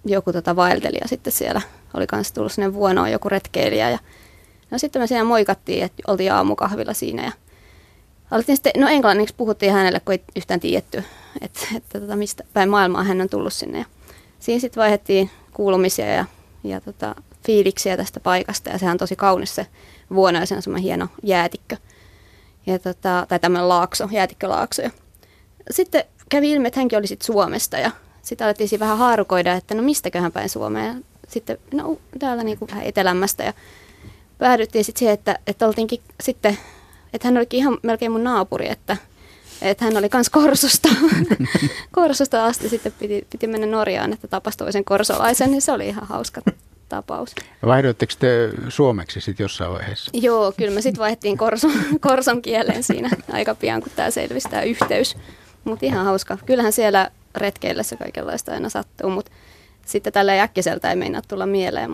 joku vaeltelija sitten siellä. Oli kanssa tullut sinne vuonoon joku retkeilijä. Ja no sitten me siinä moikattiin, että oltiin aamukahvilla siinä. Ja alettiin sitten, no englanniksi puhuttiin hänelle, kun ei yhtään tiedetty, että mistä päin maailmaa hän on tullut sinne. Ja siinä sitten vaihdettiin kuulumisia ja fiiliksiä tästä paikasta. Ja sehän on tosi kaunis se vuono ja se on semmoinen hieno jäätikkö. Ja tai tämmöinen laakso, jäätikkölaakso. Ja sitten kävi ilmi, että hänkin oli sitten Suomesta ja sitten alettiin siinä vähän haarukoida, että no mistäköhän päin Suomeen. Ja sitten no täällä niinku vähän etelämmästä ja päädyttiin sitten siihen, että oltiinkin sitten, että hän olikin ihan melkein mun naapuri, että hän oli kans Korsosta. Korsosta asti sitten piti mennä Norjaan, että tapasi toisen korsolaisen, niin se oli ihan hauska tapaus. Vaihdoitteko te suomeksi sitten jossain vaiheessa? Joo, kyllä me sitten vaihdettiin korson kielen siinä aika pian, kun tämä selvisi tämä yhteys. Mutta ihan hauska. Kyllähän siellä retkeillessä kaikenlaista aina sattuu, mutta sitten tällä äkkiseltä ei meinaa tulla mieleen.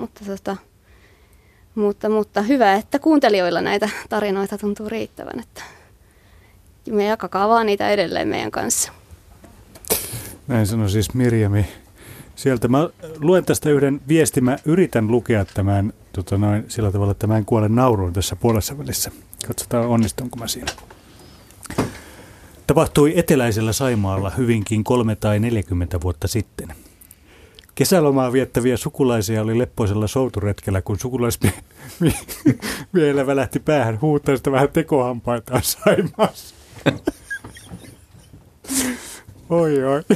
Mutta hyvä, että kuuntelijoilla näitä tarinoita tuntuu riittävän, että me jakakaa vaan niitä edelleen meidän kanssa. Näin sanoi siis Mirjami. Sieltä mä luen tästä yhden viestin. Mä yritän lukea tämän sillä tavalla, että mä en kuole nauruun tässä puolessa välissä. Katsotaan, onnistunko mä siinä. Tapahtui eteläisellä Saimaalla hyvinkin 3 tai 40 vuotta sitten. Kesälomaa viettäviä sukulaisia oli leppoisella souturetkellä, kun sukulaismiehellä välähti päähän huutaa sitä vähän tekohampaitaan Saimaassa. Oi.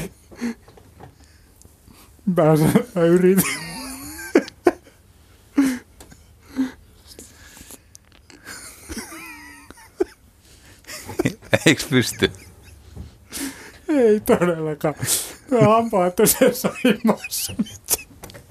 Mä yritin. Eikö pysty? Ei todellakaan. Mä hampaat on sen Saimaassa nyt.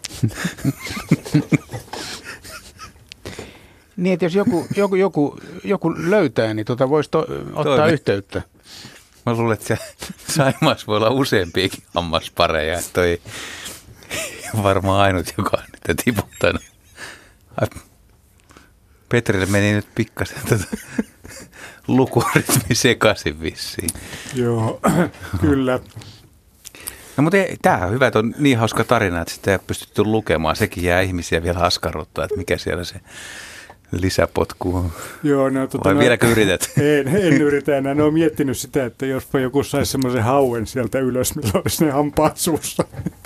Niin, että jos joku löytää, niin voisi ottaa yhteyttä. Mä luulen, että Saimaassa voi olla useampiakin hammaspareja. Toi varmaan ainut, joka on niitä tiputtanut. Petrille meni nyt pikkasen lukurytmi sekaisin vissiin. Joo, kyllä. No mutta tämä on hyvä, että on niin hauska tarina, että sitä ei ole pystytty lukemaan. Sekin jää ihmisiä vielä askarruttaa, että mikä siellä se lisäpotku on. Joo, vai vieläkö yrität? En yritä enää. Ne on miettinyt sitä, että jospa joku saisi semmoisen hauen sieltä ylös, millä olisi ne hampaat suussa.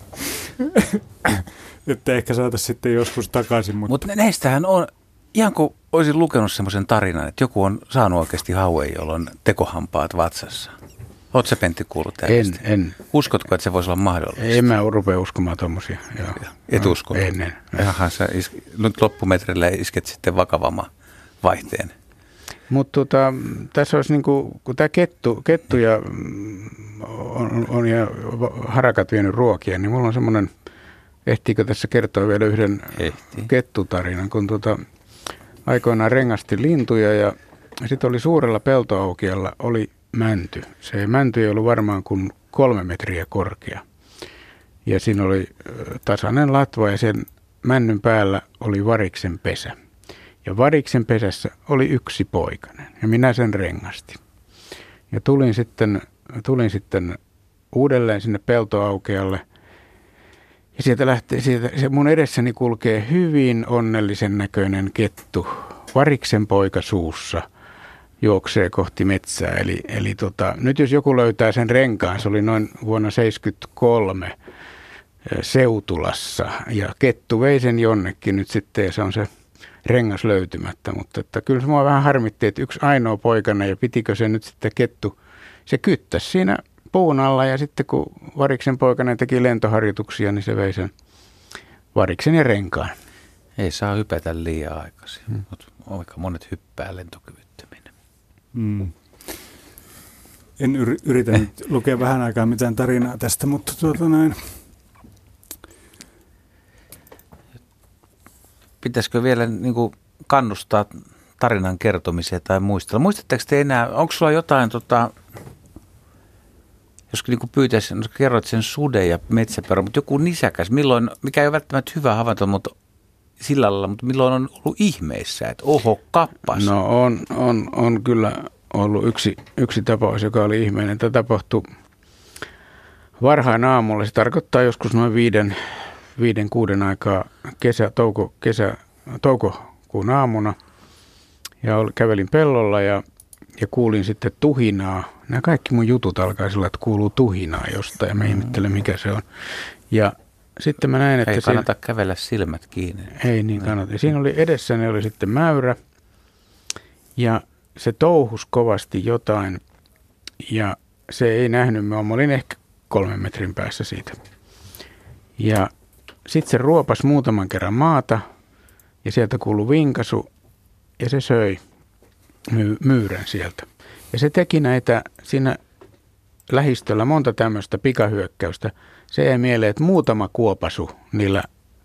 Että ehkä saataisiin sitten joskus takaisin. Mutta näistähän on, ihan kuin olisin lukenut semmoisen tarinan, että joku on saanut oikeasti hauen, jolla on tekohampaat vatsassa. Oletko sä, Pentti, kuullut tästä? En. Uskotko, että se voisi olla mahdollista? En mä rupea uskomaan tommosia. Et usko? En. Jaha, sä nyt loppumetrillä isket sitten vakavamman vaihteen. Mutta tässä olisi niinku, kun tämä kettu ja on ja harakat vienyt ruokia, niin mulla on semmoinen, ehtiikö tässä kertoa vielä yhden kettutarinan, kun aikoinaan rengasti lintuja ja sitten oli suurella peltoaukealla oli mänty. Se mänty ei ollut varmaan kuin 3 metriä korkea. Ja siinä oli tasainen latva ja sen männyn päällä oli variksen pesä. Ja variksen pesässä oli yksi poikanen ja minä sen rengastin. Ja tulin sitten uudelleen sinne peltoaukealle. Ja sieltä se mun edessäni kulkee hyvin onnellisen näköinen kettu, variksen poika suussa, juoksee kohti metsää. Eli nyt jos joku löytää sen renkaan, se oli noin vuonna 1973 Seutulassa. Ja kettu vei sen jonnekin nyt sitten ja se on se rengas löytymättä. Mutta että kyllä se mua vähän harmitti, että yksi ainoa poikana ja pitikö se nyt sitten kettu, se kyttäsi siinä puun alla ja sitten kun variksen poikainen teki lentoharjoituksia, niin se vei sen variksen ja renkaan. Ei saa hypätä liian aikaisin, mutta aika monet hyppää lentokyvyttöminä. En yritä nyt lukea vähän aikaa mitään tarinaa tästä, mutta näin. Pitäisikö vielä niin kuin kannustaa tarinan kertomiseen tai muistella? Muistatteko te enää, onko sulla jotain, jos niin kuin pyytäisin, no kerroit sen suden ja metsäpeuran, mutta joku nisäkäs, mikä ei ole välttämättä hyvä havainto, mutta sillä lailla, mutta milloin on ollut ihmeissä, että oho, kappas? No on kyllä ollut yksi tapaus, joka oli ihmeinen. Tämä tapahtui varhain aamulla. Se tarkoittaa joskus noin 5-6 aikaa toukokuun aamuna ja kävelin pellolla ja kuulin sitten tuhinaa. Nämä kaikki mun jutut alkaa sillä, että kuuluu tuhinaa jostain ja mä ihmettelen mikä se on. Ja sitten mä näin, että... Ei kannata kävellä silmät kiinni. Ei niin kannata. Siinä oli edessäni oli sitten mäyrä ja se touhus kovasti jotain ja se ei nähnyt. Mä olin ehkä 3 metrin päässä siitä. Ja sitten se ruopas muutaman kerran maata ja sieltä kuului vinkasu ja se söi myyrän sieltä. Ja se teki näitä siinä lähistöllä monta tämmöistä pikahyökkäystä. Se jäi mieleen, että muutama kuopasu niillä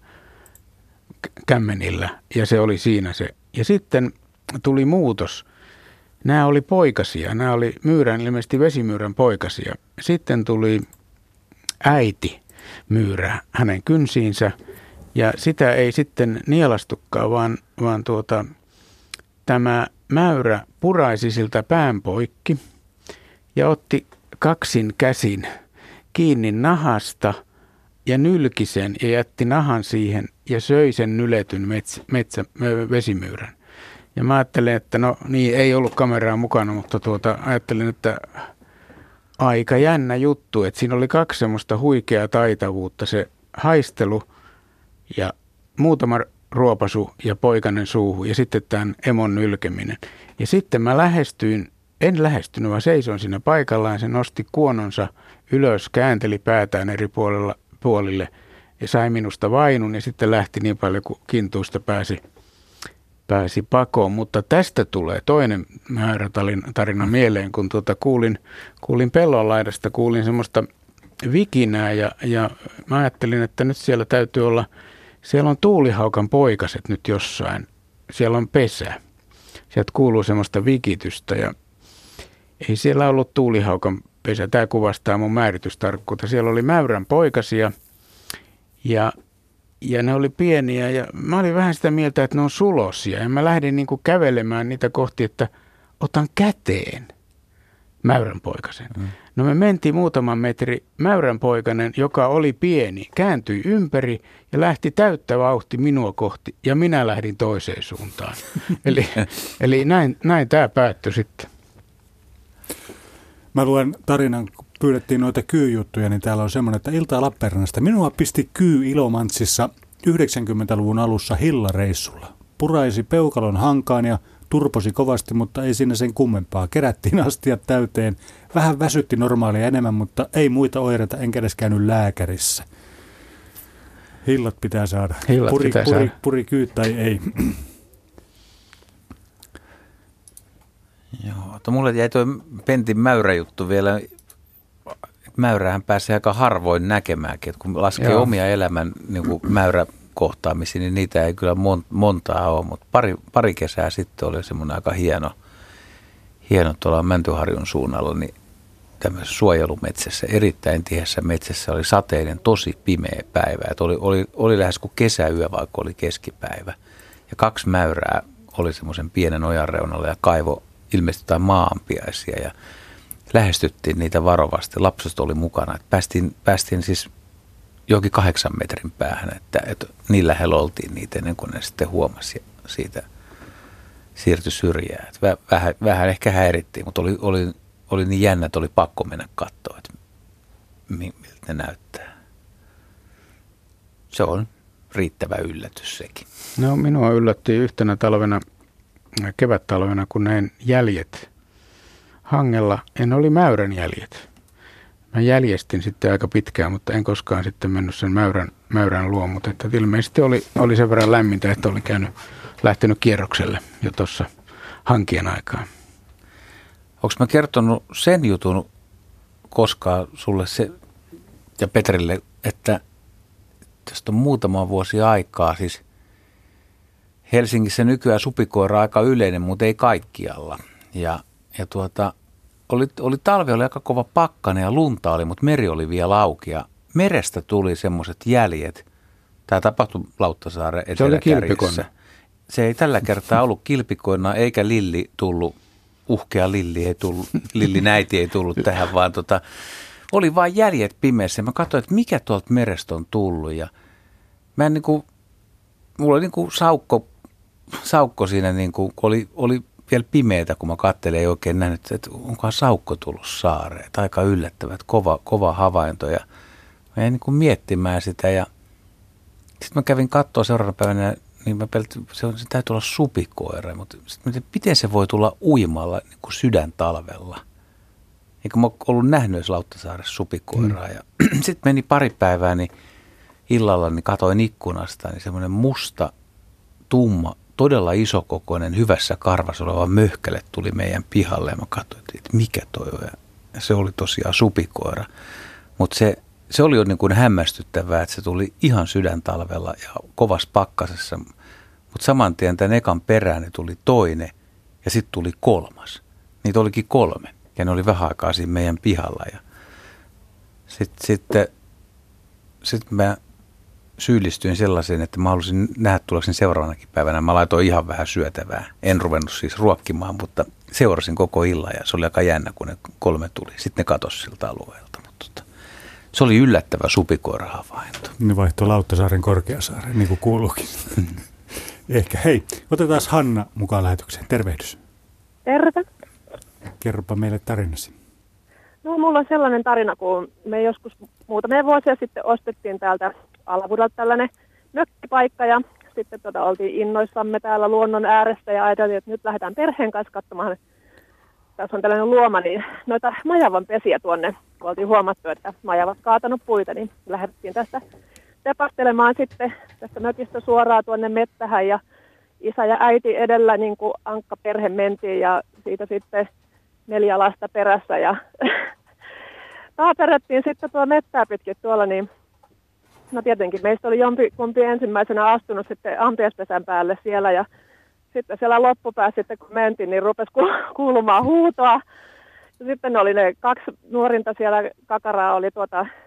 kämmenillä ja se oli siinä se. Ja sitten tuli muutos. Nämä oli poikasia. Nämä oli ilmeisesti vesimyyrän poikasia. Sitten tuli äiti myyrä hänen kynsiinsä ja sitä ei sitten nielastukaan, vaan tämä mäyrä puraisi siltä pään poikki ja otti kaksin käsin kiinni nahasta ja nylki sen ja jätti nahan siihen ja söi sen nyletyn vesimyyrän. Ja mä ajattelin, että no niin, ei ollut kameraa mukana, mutta ajattelin, että aika jännä juttu, että siinä oli 2 semmoista huikeaa taitavuutta, se haistelu ja muutama ruopasu ja poikainen suuhun ja sitten tämän emon nylkeminen. Ja sitten mä en lähestynyt, vaan seisoin siinä paikallaan, se nosti kuononsa ylös, käänteli päätään eri puolille ja sai minusta vainun ja sitten lähti niin paljon kuin kintuista pääsi pakoon. Mutta tästä tulee toinen määrätarina mieleen, kun kuulin pellon laidasta, kuulin semmoista vikinää ja mä ajattelin, että nyt siellä täytyy olla, siellä on tuulihaukan poikaset nyt jossain, siellä on pesä. Sieltä kuuluu semmoista vikitystä ja ei siellä ollut tuulihaukan pesä. Tämä kuvastaa mun määritystarkkuutta. Siellä oli mäyrän poikasia ja ne oli pieniä ja mä olin vähän sitä mieltä, että ne on sulosia. Ja mä lähdin niin kuin kävelemään niitä kohti, että otan käteen mäyränpoikasen. No me mentiin muutaman metri. Mäyränpoikainen, joka oli pieni, kääntyi ympäri ja lähti täyttä vauhti minua kohti ja minä lähdin toiseen suuntaan. Eli näin tämä päättyi sitten. Mä luen tarinan, kun pyydettiin noita kyyjuttuja, niin täällä on semmoinen, että Iltaa Lappeenrannasta. Minua pisti kyy Ilomantsissa 90-luvun alussa hillareissulla. Puraisi peukalon hankaan ja turposi kovasti, mutta ei siinä sen kummempaa. Kerättiin astiat täyteen. Vähän väsytti normaalia enemmän, mutta ei muita oireita, enkä edes käynyt lääkärissä. Hillat pitää saada. Puri kyy tai ei. Joo, mulle jäi tuo Pentin mäyräjuttu vielä. Mäyrähän pääsee aika harvoin näkemäänkin, että kun laskee omia elämän niin kuin mäyräkohtaamisia, niin niitä ei kyllä montaa ole, mutta pari kesää sitten oli semmoinen aika hieno tuolla Mäntyharjun suunnalla, niin tämmöisessä suojelumetsässä, erittäin tiheässä metsässä oli sateinen, tosi pimeä päivä, että oli lähes kuin kesäyö, vaikka oli keskipäivä, ja 2 mäyrää oli semmoisen pienen ojan reunalla ja kaivo ilmeisesti jotain maanpiaisia ja lähestyttiin niitä varovasti. Lapset oli mukana. Että päästiin siis johonkin 8 metrin päähän, että niin lähellä oltiin niitä ennen kuin ne sitten huomasi siitä siirtyi syrjään. Vähän ehkä häirittiin, mutta oli niin jännä, että oli pakko mennä katsoa, että miltä ne näyttää. Se on riittävä yllätys sekin. No minua yllätti yhtenä kevättalvena, kun näin jäljet hangella. En oli mäyrän jäljet. Mä jäljestin sitten aika pitkään, mutta en koskaan sitten mennyt sen mäyrän luo, mutta että ilmeisesti oli sen verran lämmintä, että oli lähtenyt kierrokselle jo tuossa hankien aikaan. Onko mä kertonut sen jutun koskaan sulle ja Petrille, että tästä on muutama vuosi aikaa, siis Helsingissä nykyään supikoira aika yleinen, mutta ei kaikkialla. Ja talvi oli aika kova pakkanen ja lunta oli, mutta meri oli vielä auki ja merestä tuli semmoiset jäljet. Tämä tapahtui Lauttasaaren eteläkärjessä. Se ei tällä kertaa ollut kilpikoina eikä Lilli tullut, uhkea Lilli ei tullut, Lillinäiti ei tullut tähän, vaan oli vain jäljet pimeässä. Mä katsoin, että mikä tuolta merestä on tullut ja mä en niinku, mulla oli niinku saukko siinä, niinku, oli vielä pimeätä, kun mä katselin, ei oikein nähnyt, että onkohan saukko tullut saareen. Aika yllättävät, kova havainto. Ja mä jäin niinku miettimään sitä ja sitten mä kävin katsoa seuraavana päivänä, niin mä peltin, se täytyy olla supikoira, mutta miten se voi tulla uimalla niin kuin sydäntalvella? Eikä mä ollut nähnyt edes Lauttasaaressa supikoiraa. Ja sitten meni pari päivää, niin illalla niin katoin ikkunasta, niin semmoinen musta, tumma, todella isokokoinen, hyvässä karvassa oleva möhkäle tuli meidän pihalle. Ja mä katsoin, että mikä toi on. Ja se oli tosiaan supikoira. Mutta se oli jo niin kuin hämmästyttävää, että se tuli ihan sydäntalvella ja kovassa pakkasessa. Mutta saman tien tämän ekan perään ne tuli toinen ja sitten tuli kolmas. Niitä olikin 3 ja ne oli vähän aikaa siinä meidän pihalla. Ja sitten mä syyllistyin sellaiseen, että mä halusin nähdä tuloksen seuraavanakin päivänä. Mä laitoin ihan vähän syötävää. En ruvennut siis ruokkimaan, mutta seurasin koko illan ja se oli aika jännä, kun ne 3 tuli. Sitten ne katosi siltä alueelta. Se oli yllättävä supikoira-havainto. Ne vaihtoi Lauttasaaren Korkeasaaren, niin kuin kuuluukin. Ehkä. Hei, otetaan Hanna mukaan lähetykseen. Tervehdys. Terve. Kerropa meille tarinasi. No, mulla on sellainen tarina, kun me joskus muutamia vuosia sitten ostettiin täältä Alavudalta tällainen mökkipaikka ja sitten oltiin innoissamme täällä luonnon ääressä ja ajateltiin, että nyt lähdetään perheen kanssa katsomaan. Tässä on tällainen luoma, niin noita majavan pesiä tuonne, kun oltiin huomattu, että majavat kaatanut puita, niin lähdettiin tästä tepastelemaan sitten tästä mökistä suoraan tuonne mettähän ja isä ja äiti edellä niin kuin ankkaperhe mentiin ja siitä sitten 4 lasta perässä ja taaperettiin sitten tuo mettää pitkin tuolla, niin no tietenkin meistä oli jompikumpi ensimmäisenä astunut sitten ampiaispesän päälle siellä ja sitten siellä loppupäässä sitten kun mentiin, niin rupesi kuulumaan huutoa. Ja sitten oli ne 2 nuorinta siellä kakaraa oli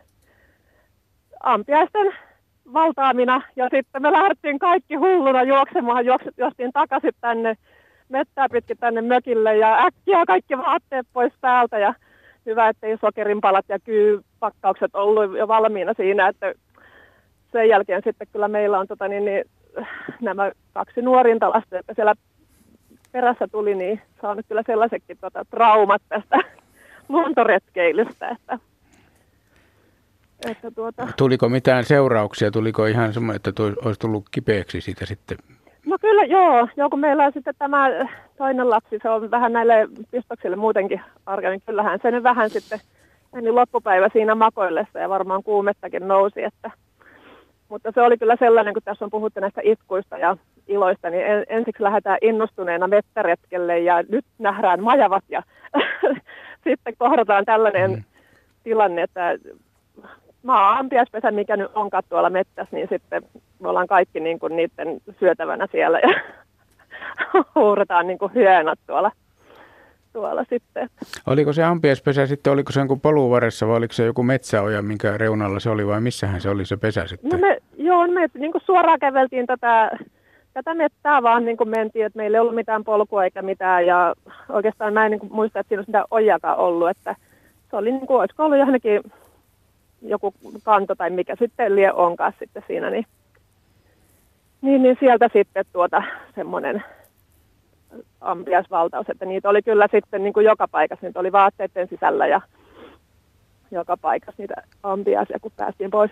ampiaisten valtaamina. Ja sitten me lähdettiin kaikki hulluna juoksemaan, juostiin takaisin tänne mettää pitkin tänne mökille ja äkkiä kaikki vaatteet pois päältä. Ja hyvä, ettei sokerinpalat ja kyypakkaukset ollut jo valmiina siinä, että sen jälkeen sitten kyllä meillä on nämä 2 nuorinta lasta, että siellä perässä tuli, niin saanut kyllä sellaisetkin traumat tästä luontoretkeilystä. Tuliko mitään seurauksia? Tuliko ihan semmoinen, että olisi tullut kipeäksi siitä sitten? No kyllä joo, kun meillä on sitten tämä toinen lapsi, se on vähän näille pistoksille muutenkin arka, niin kyllähän se nyt vähän sitten meni loppupäivä siinä makoillessa ja varmaan kuumettakin nousi, mutta se oli kyllä sellainen, kun tässä on puhuttu näistä itkuista ja iloista, niin ensiksi lähdetään innostuneena mettäretkelle ja nyt nähdään majavat ja sitten kohdataan tällainen tilanne, että ampiaispesä, mikä nyt onkaan tuolla mettässä, niin sitten me ollaan kaikki niin kuin niiden syötävänä siellä ja huuretaan niin kuin hyönät tuolla sitten. Oliko se ampiaispesä sitten, oliko se jonkun polun vai oliko se joku metsäoja, minkä reunalla se oli vai missähän se oli se pesä sitten? No me niin kuin suoraan käveltiin tätä mettää vaan niin kuin mentiin, että meillä ei ollut mitään polkua eikä mitään ja oikeastaan mä en niin kuin muista, että siinä olisi mitään ojakaan ollut, että se oli niin kuin, olisiko ollut johonkin joku kanto tai mikä sitten lie onkaan sitten siinä, niin sieltä sitten semmoinen ampiaisvaltaus, että niitä oli kyllä sitten niin kuin joka paikassa, niitä oli vaatteiden sisällä ja joka paikassa niitä ampiaisia, kun päästiin pois.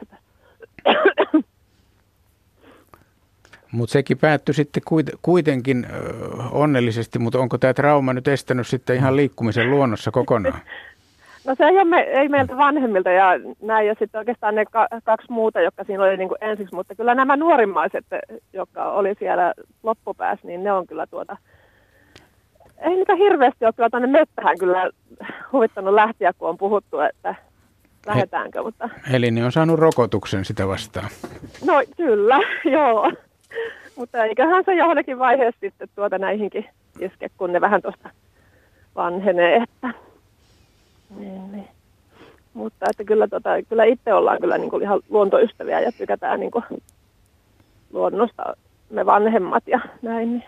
Mutta sekin päättyi sitten kuitenkin onnellisesti, mutta onko tämä trauma nyt estänyt sitten ihan liikkumisen luonnossa kokonaan? No se ei meiltä vanhemmilta ja näin, ja sitten oikeastaan ne 2 muuta, jotka siinä oli niin kuin ensiksi, mutta kyllä nämä nuorimmaiset, jotka oli siellä loppupäässä, niin ne on kyllä ei niitä hirveästi ole kyllä tuonne mettähän kyllä huvittanut lähteä, kun on puhuttu, että lähdetäänkö, mutta... Eli ne on saanut rokotuksen sitä vastaan. No kyllä, joo. Mutta eiköhän se johonkin vaiheessa sitten näihinkin iske, kun ne vähän tuosta vanhenee, että... Niin. Mutta että kyllä itse ollaan kyllä niin kuin ihan luontoystäviä ja tykätään niin kuin luonnosta me vanhemmat ja näin. Niin.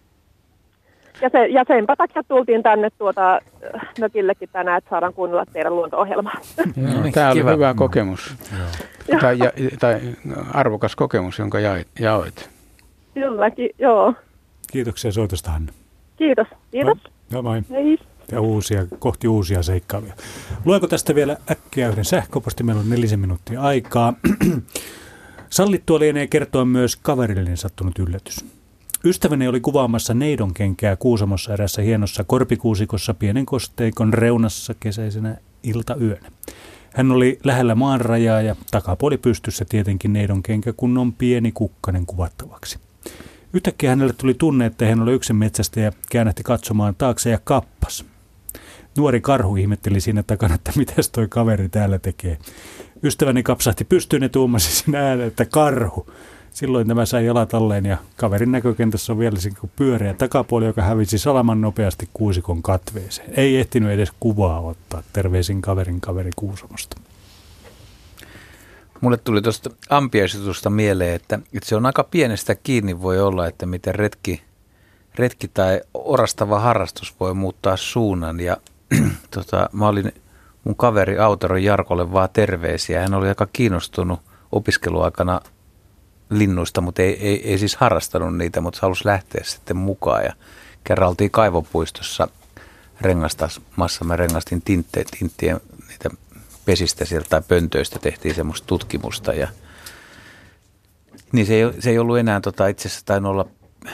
Ja senpä takia tultiin tänne mökillekin tänään, että saadaan kuunnella teidän luonto-ohjelmaa. Tämä oli hyvä kokemus. Tai arvokas kokemus, jonka jaoit. Kylläkin, joo. Kiitoksia soitosta, Hanna. Kiitos. Moi. Moi. Hei. Ja kohti uusia seikkailuja. Luenko tästä vielä äkkiä yhden sähköposti? Meillä on 4 minuuttia aikaa. Sallittua lienee kertoa myös kaverillinen sattunut yllätys. Ystäväni oli kuvaamassa neidonkenkää Kuusamossa erässä hienossa korpikuusikossa pienen kosteikon reunassa kesäisenä iltayönä. Hän oli lähellä maanrajaa ja takapuoli pystyssä tietenkin neidonkenkä, kun on pieni kukkanen kuvattavaksi. Yhtäkkiä hänelle tuli tunne, että hän oli yksin metsästä ja käännähti katsomaan taakse ja kappas. Nuori karhu ihmetteli siinä takana, että mitäs toi kaveri täällä tekee. Ystäväni kapsahti pystyyn ja tuumasi sinä ääneen, että karhu. Silloin tämä sai jalat alleen ja kaverin näkökentässä on vielä pyöreä takapuoli, joka hävisi salaman nopeasti kuusikon katveeseen. Ei ehtinyt edes kuvaa ottaa. Terveisin kaveri Kuusamosta. Mulle tuli tuosta ampiaisjutusta mieleen, että se on aika pienestä kiinni voi olla, että miten retki tai orastava harrastus voi muuttaa suunnan. Ja mä olin mun kaveri Auteron Jarkolle vaan terveisiä. Hän oli aika kiinnostunut opiskeluaikana linnuista, mutta ei siis harrastanut niitä, mutta halusi lähteä sitten mukaan. Ja kerran oltiin Kaivopuistossa rengastamassa. Mä rengastin tinttien niitä pesistä sieltä tai pöntöistä, tehtiin semmoista tutkimusta. Ja niin se ei ollut enää itse asiassa tainnut olla,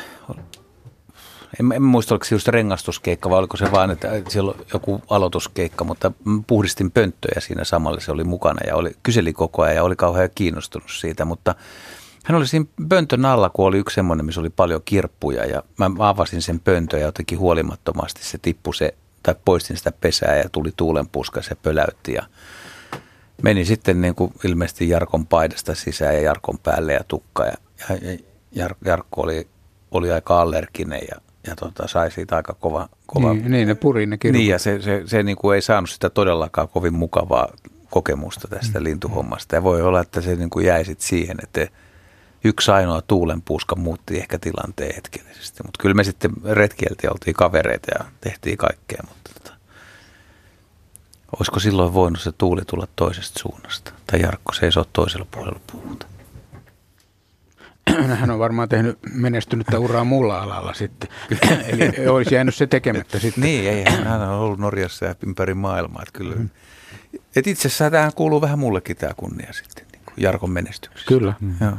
en muista oliko se just rengastuskeikka vai oliko se vaan, että siellä oli joku aloituskeikka, mutta puhdistin pönttöjä siinä samalla, se oli mukana ja kyseli koko ajan ja oli kauhean kiinnostunut siitä, mutta hän oli siinä pöntön alla, kun oli yksi semmoinen, missä oli paljon kirppuja ja mä avasin sen pöntön ja jotenkin huolimattomasti se tippui tai poistin sitä pesää ja tuli tuulenpuska ja se pöläytti ja meni sitten niin kuin ilmeisesti Jarkon paidasta sisään ja Jarkon päälle ja tukka ja Jarkko oli aika allerginen ja sai siitä aika kova. Niin ne puri ne kirput. Niin ja se niin kuin ei saanut sitä todellakaan kovin mukavaa kokemusta tästä lintuhommasta ja voi olla, että se niin kuin jäi sitten siihen, että yksi ainoa tuulenpuuska muutti ehkä tilanteen hetkellisesti, mutta kyllä me sitten retkieltiin ja oltiin kavereita ja tehtiin kaikkea, mutta olisiko silloin voinut se tuuli tulla toisesta suunnasta? Tai Jarkko seisoo toisella puolella puuta? Hän on varmaan tehnyt menestynyttä uraa muulla alalla sitten. Eli olisi jäänyt se tekemättä sitten. Niin, ei hän on ollut Norjassa ja ympäri maailmaa. Että kyllä. Et itse asiassa tähän kuuluu vähän mullekin tämä kunnia sitten, niin kuin Jarkon menestyksestä. Kyllä. Joo.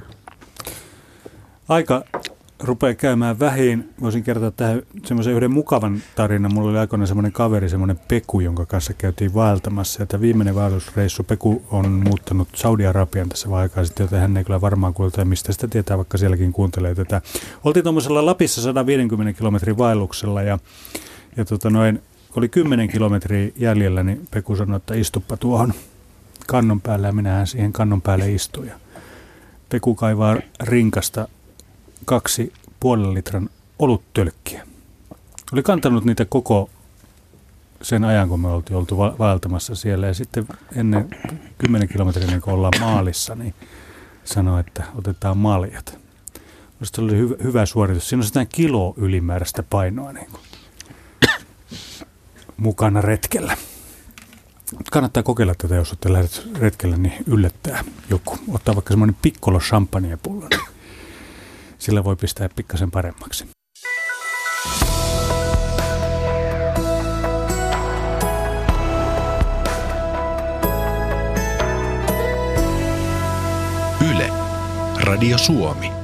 Aika rupeaa käymään vähin. Voisin kertoa tähän semmoisen yhden mukavan tarinan. Mulla oli aikoinaan semmoinen kaveri, semmoinen Peku, jonka kanssa käytiin vaeltamassa. Ja tämä viimeinen vaellusreissu, Peku on muuttanut Saudi-Arabian tässä vaan aikaa sitten, joten hän ei kyllä varmaan kuulta, mistä sitä tietää, vaikka sielläkin kuuntelee tätä. Oltiin tuommoisella Lapissa 150 kilometrin vaelluksella ja oli 10 kilometriä jäljellä, niin Peku sanoi, että istuppa tuohon kannon päälle ja minähän siihen kannon päälle istuin. Ja Peku kaivaa rinkasta 2,5 litran oluttölkkiä. Oli kantanut niitä koko sen ajan, kun me oltiin oltu vaeltamassa siellä. Ja sitten ennen 10 kilometriä, niin kun ollaan maalissa, niin sanoi, että otetaan maljat. Se oli hyvä suoritus. Siinä on sitä kilo ylimääräistä painoa niin kuin mukana retkellä. Kannattaa kokeilla tätä, jos olette lähdet retkellä, niin yllättää joku. Ottaa vaikka semmoinen piccolo champagnepullo, niin sillä voi pistää pikkasen paremmaksi. Yle, Radio Suomi.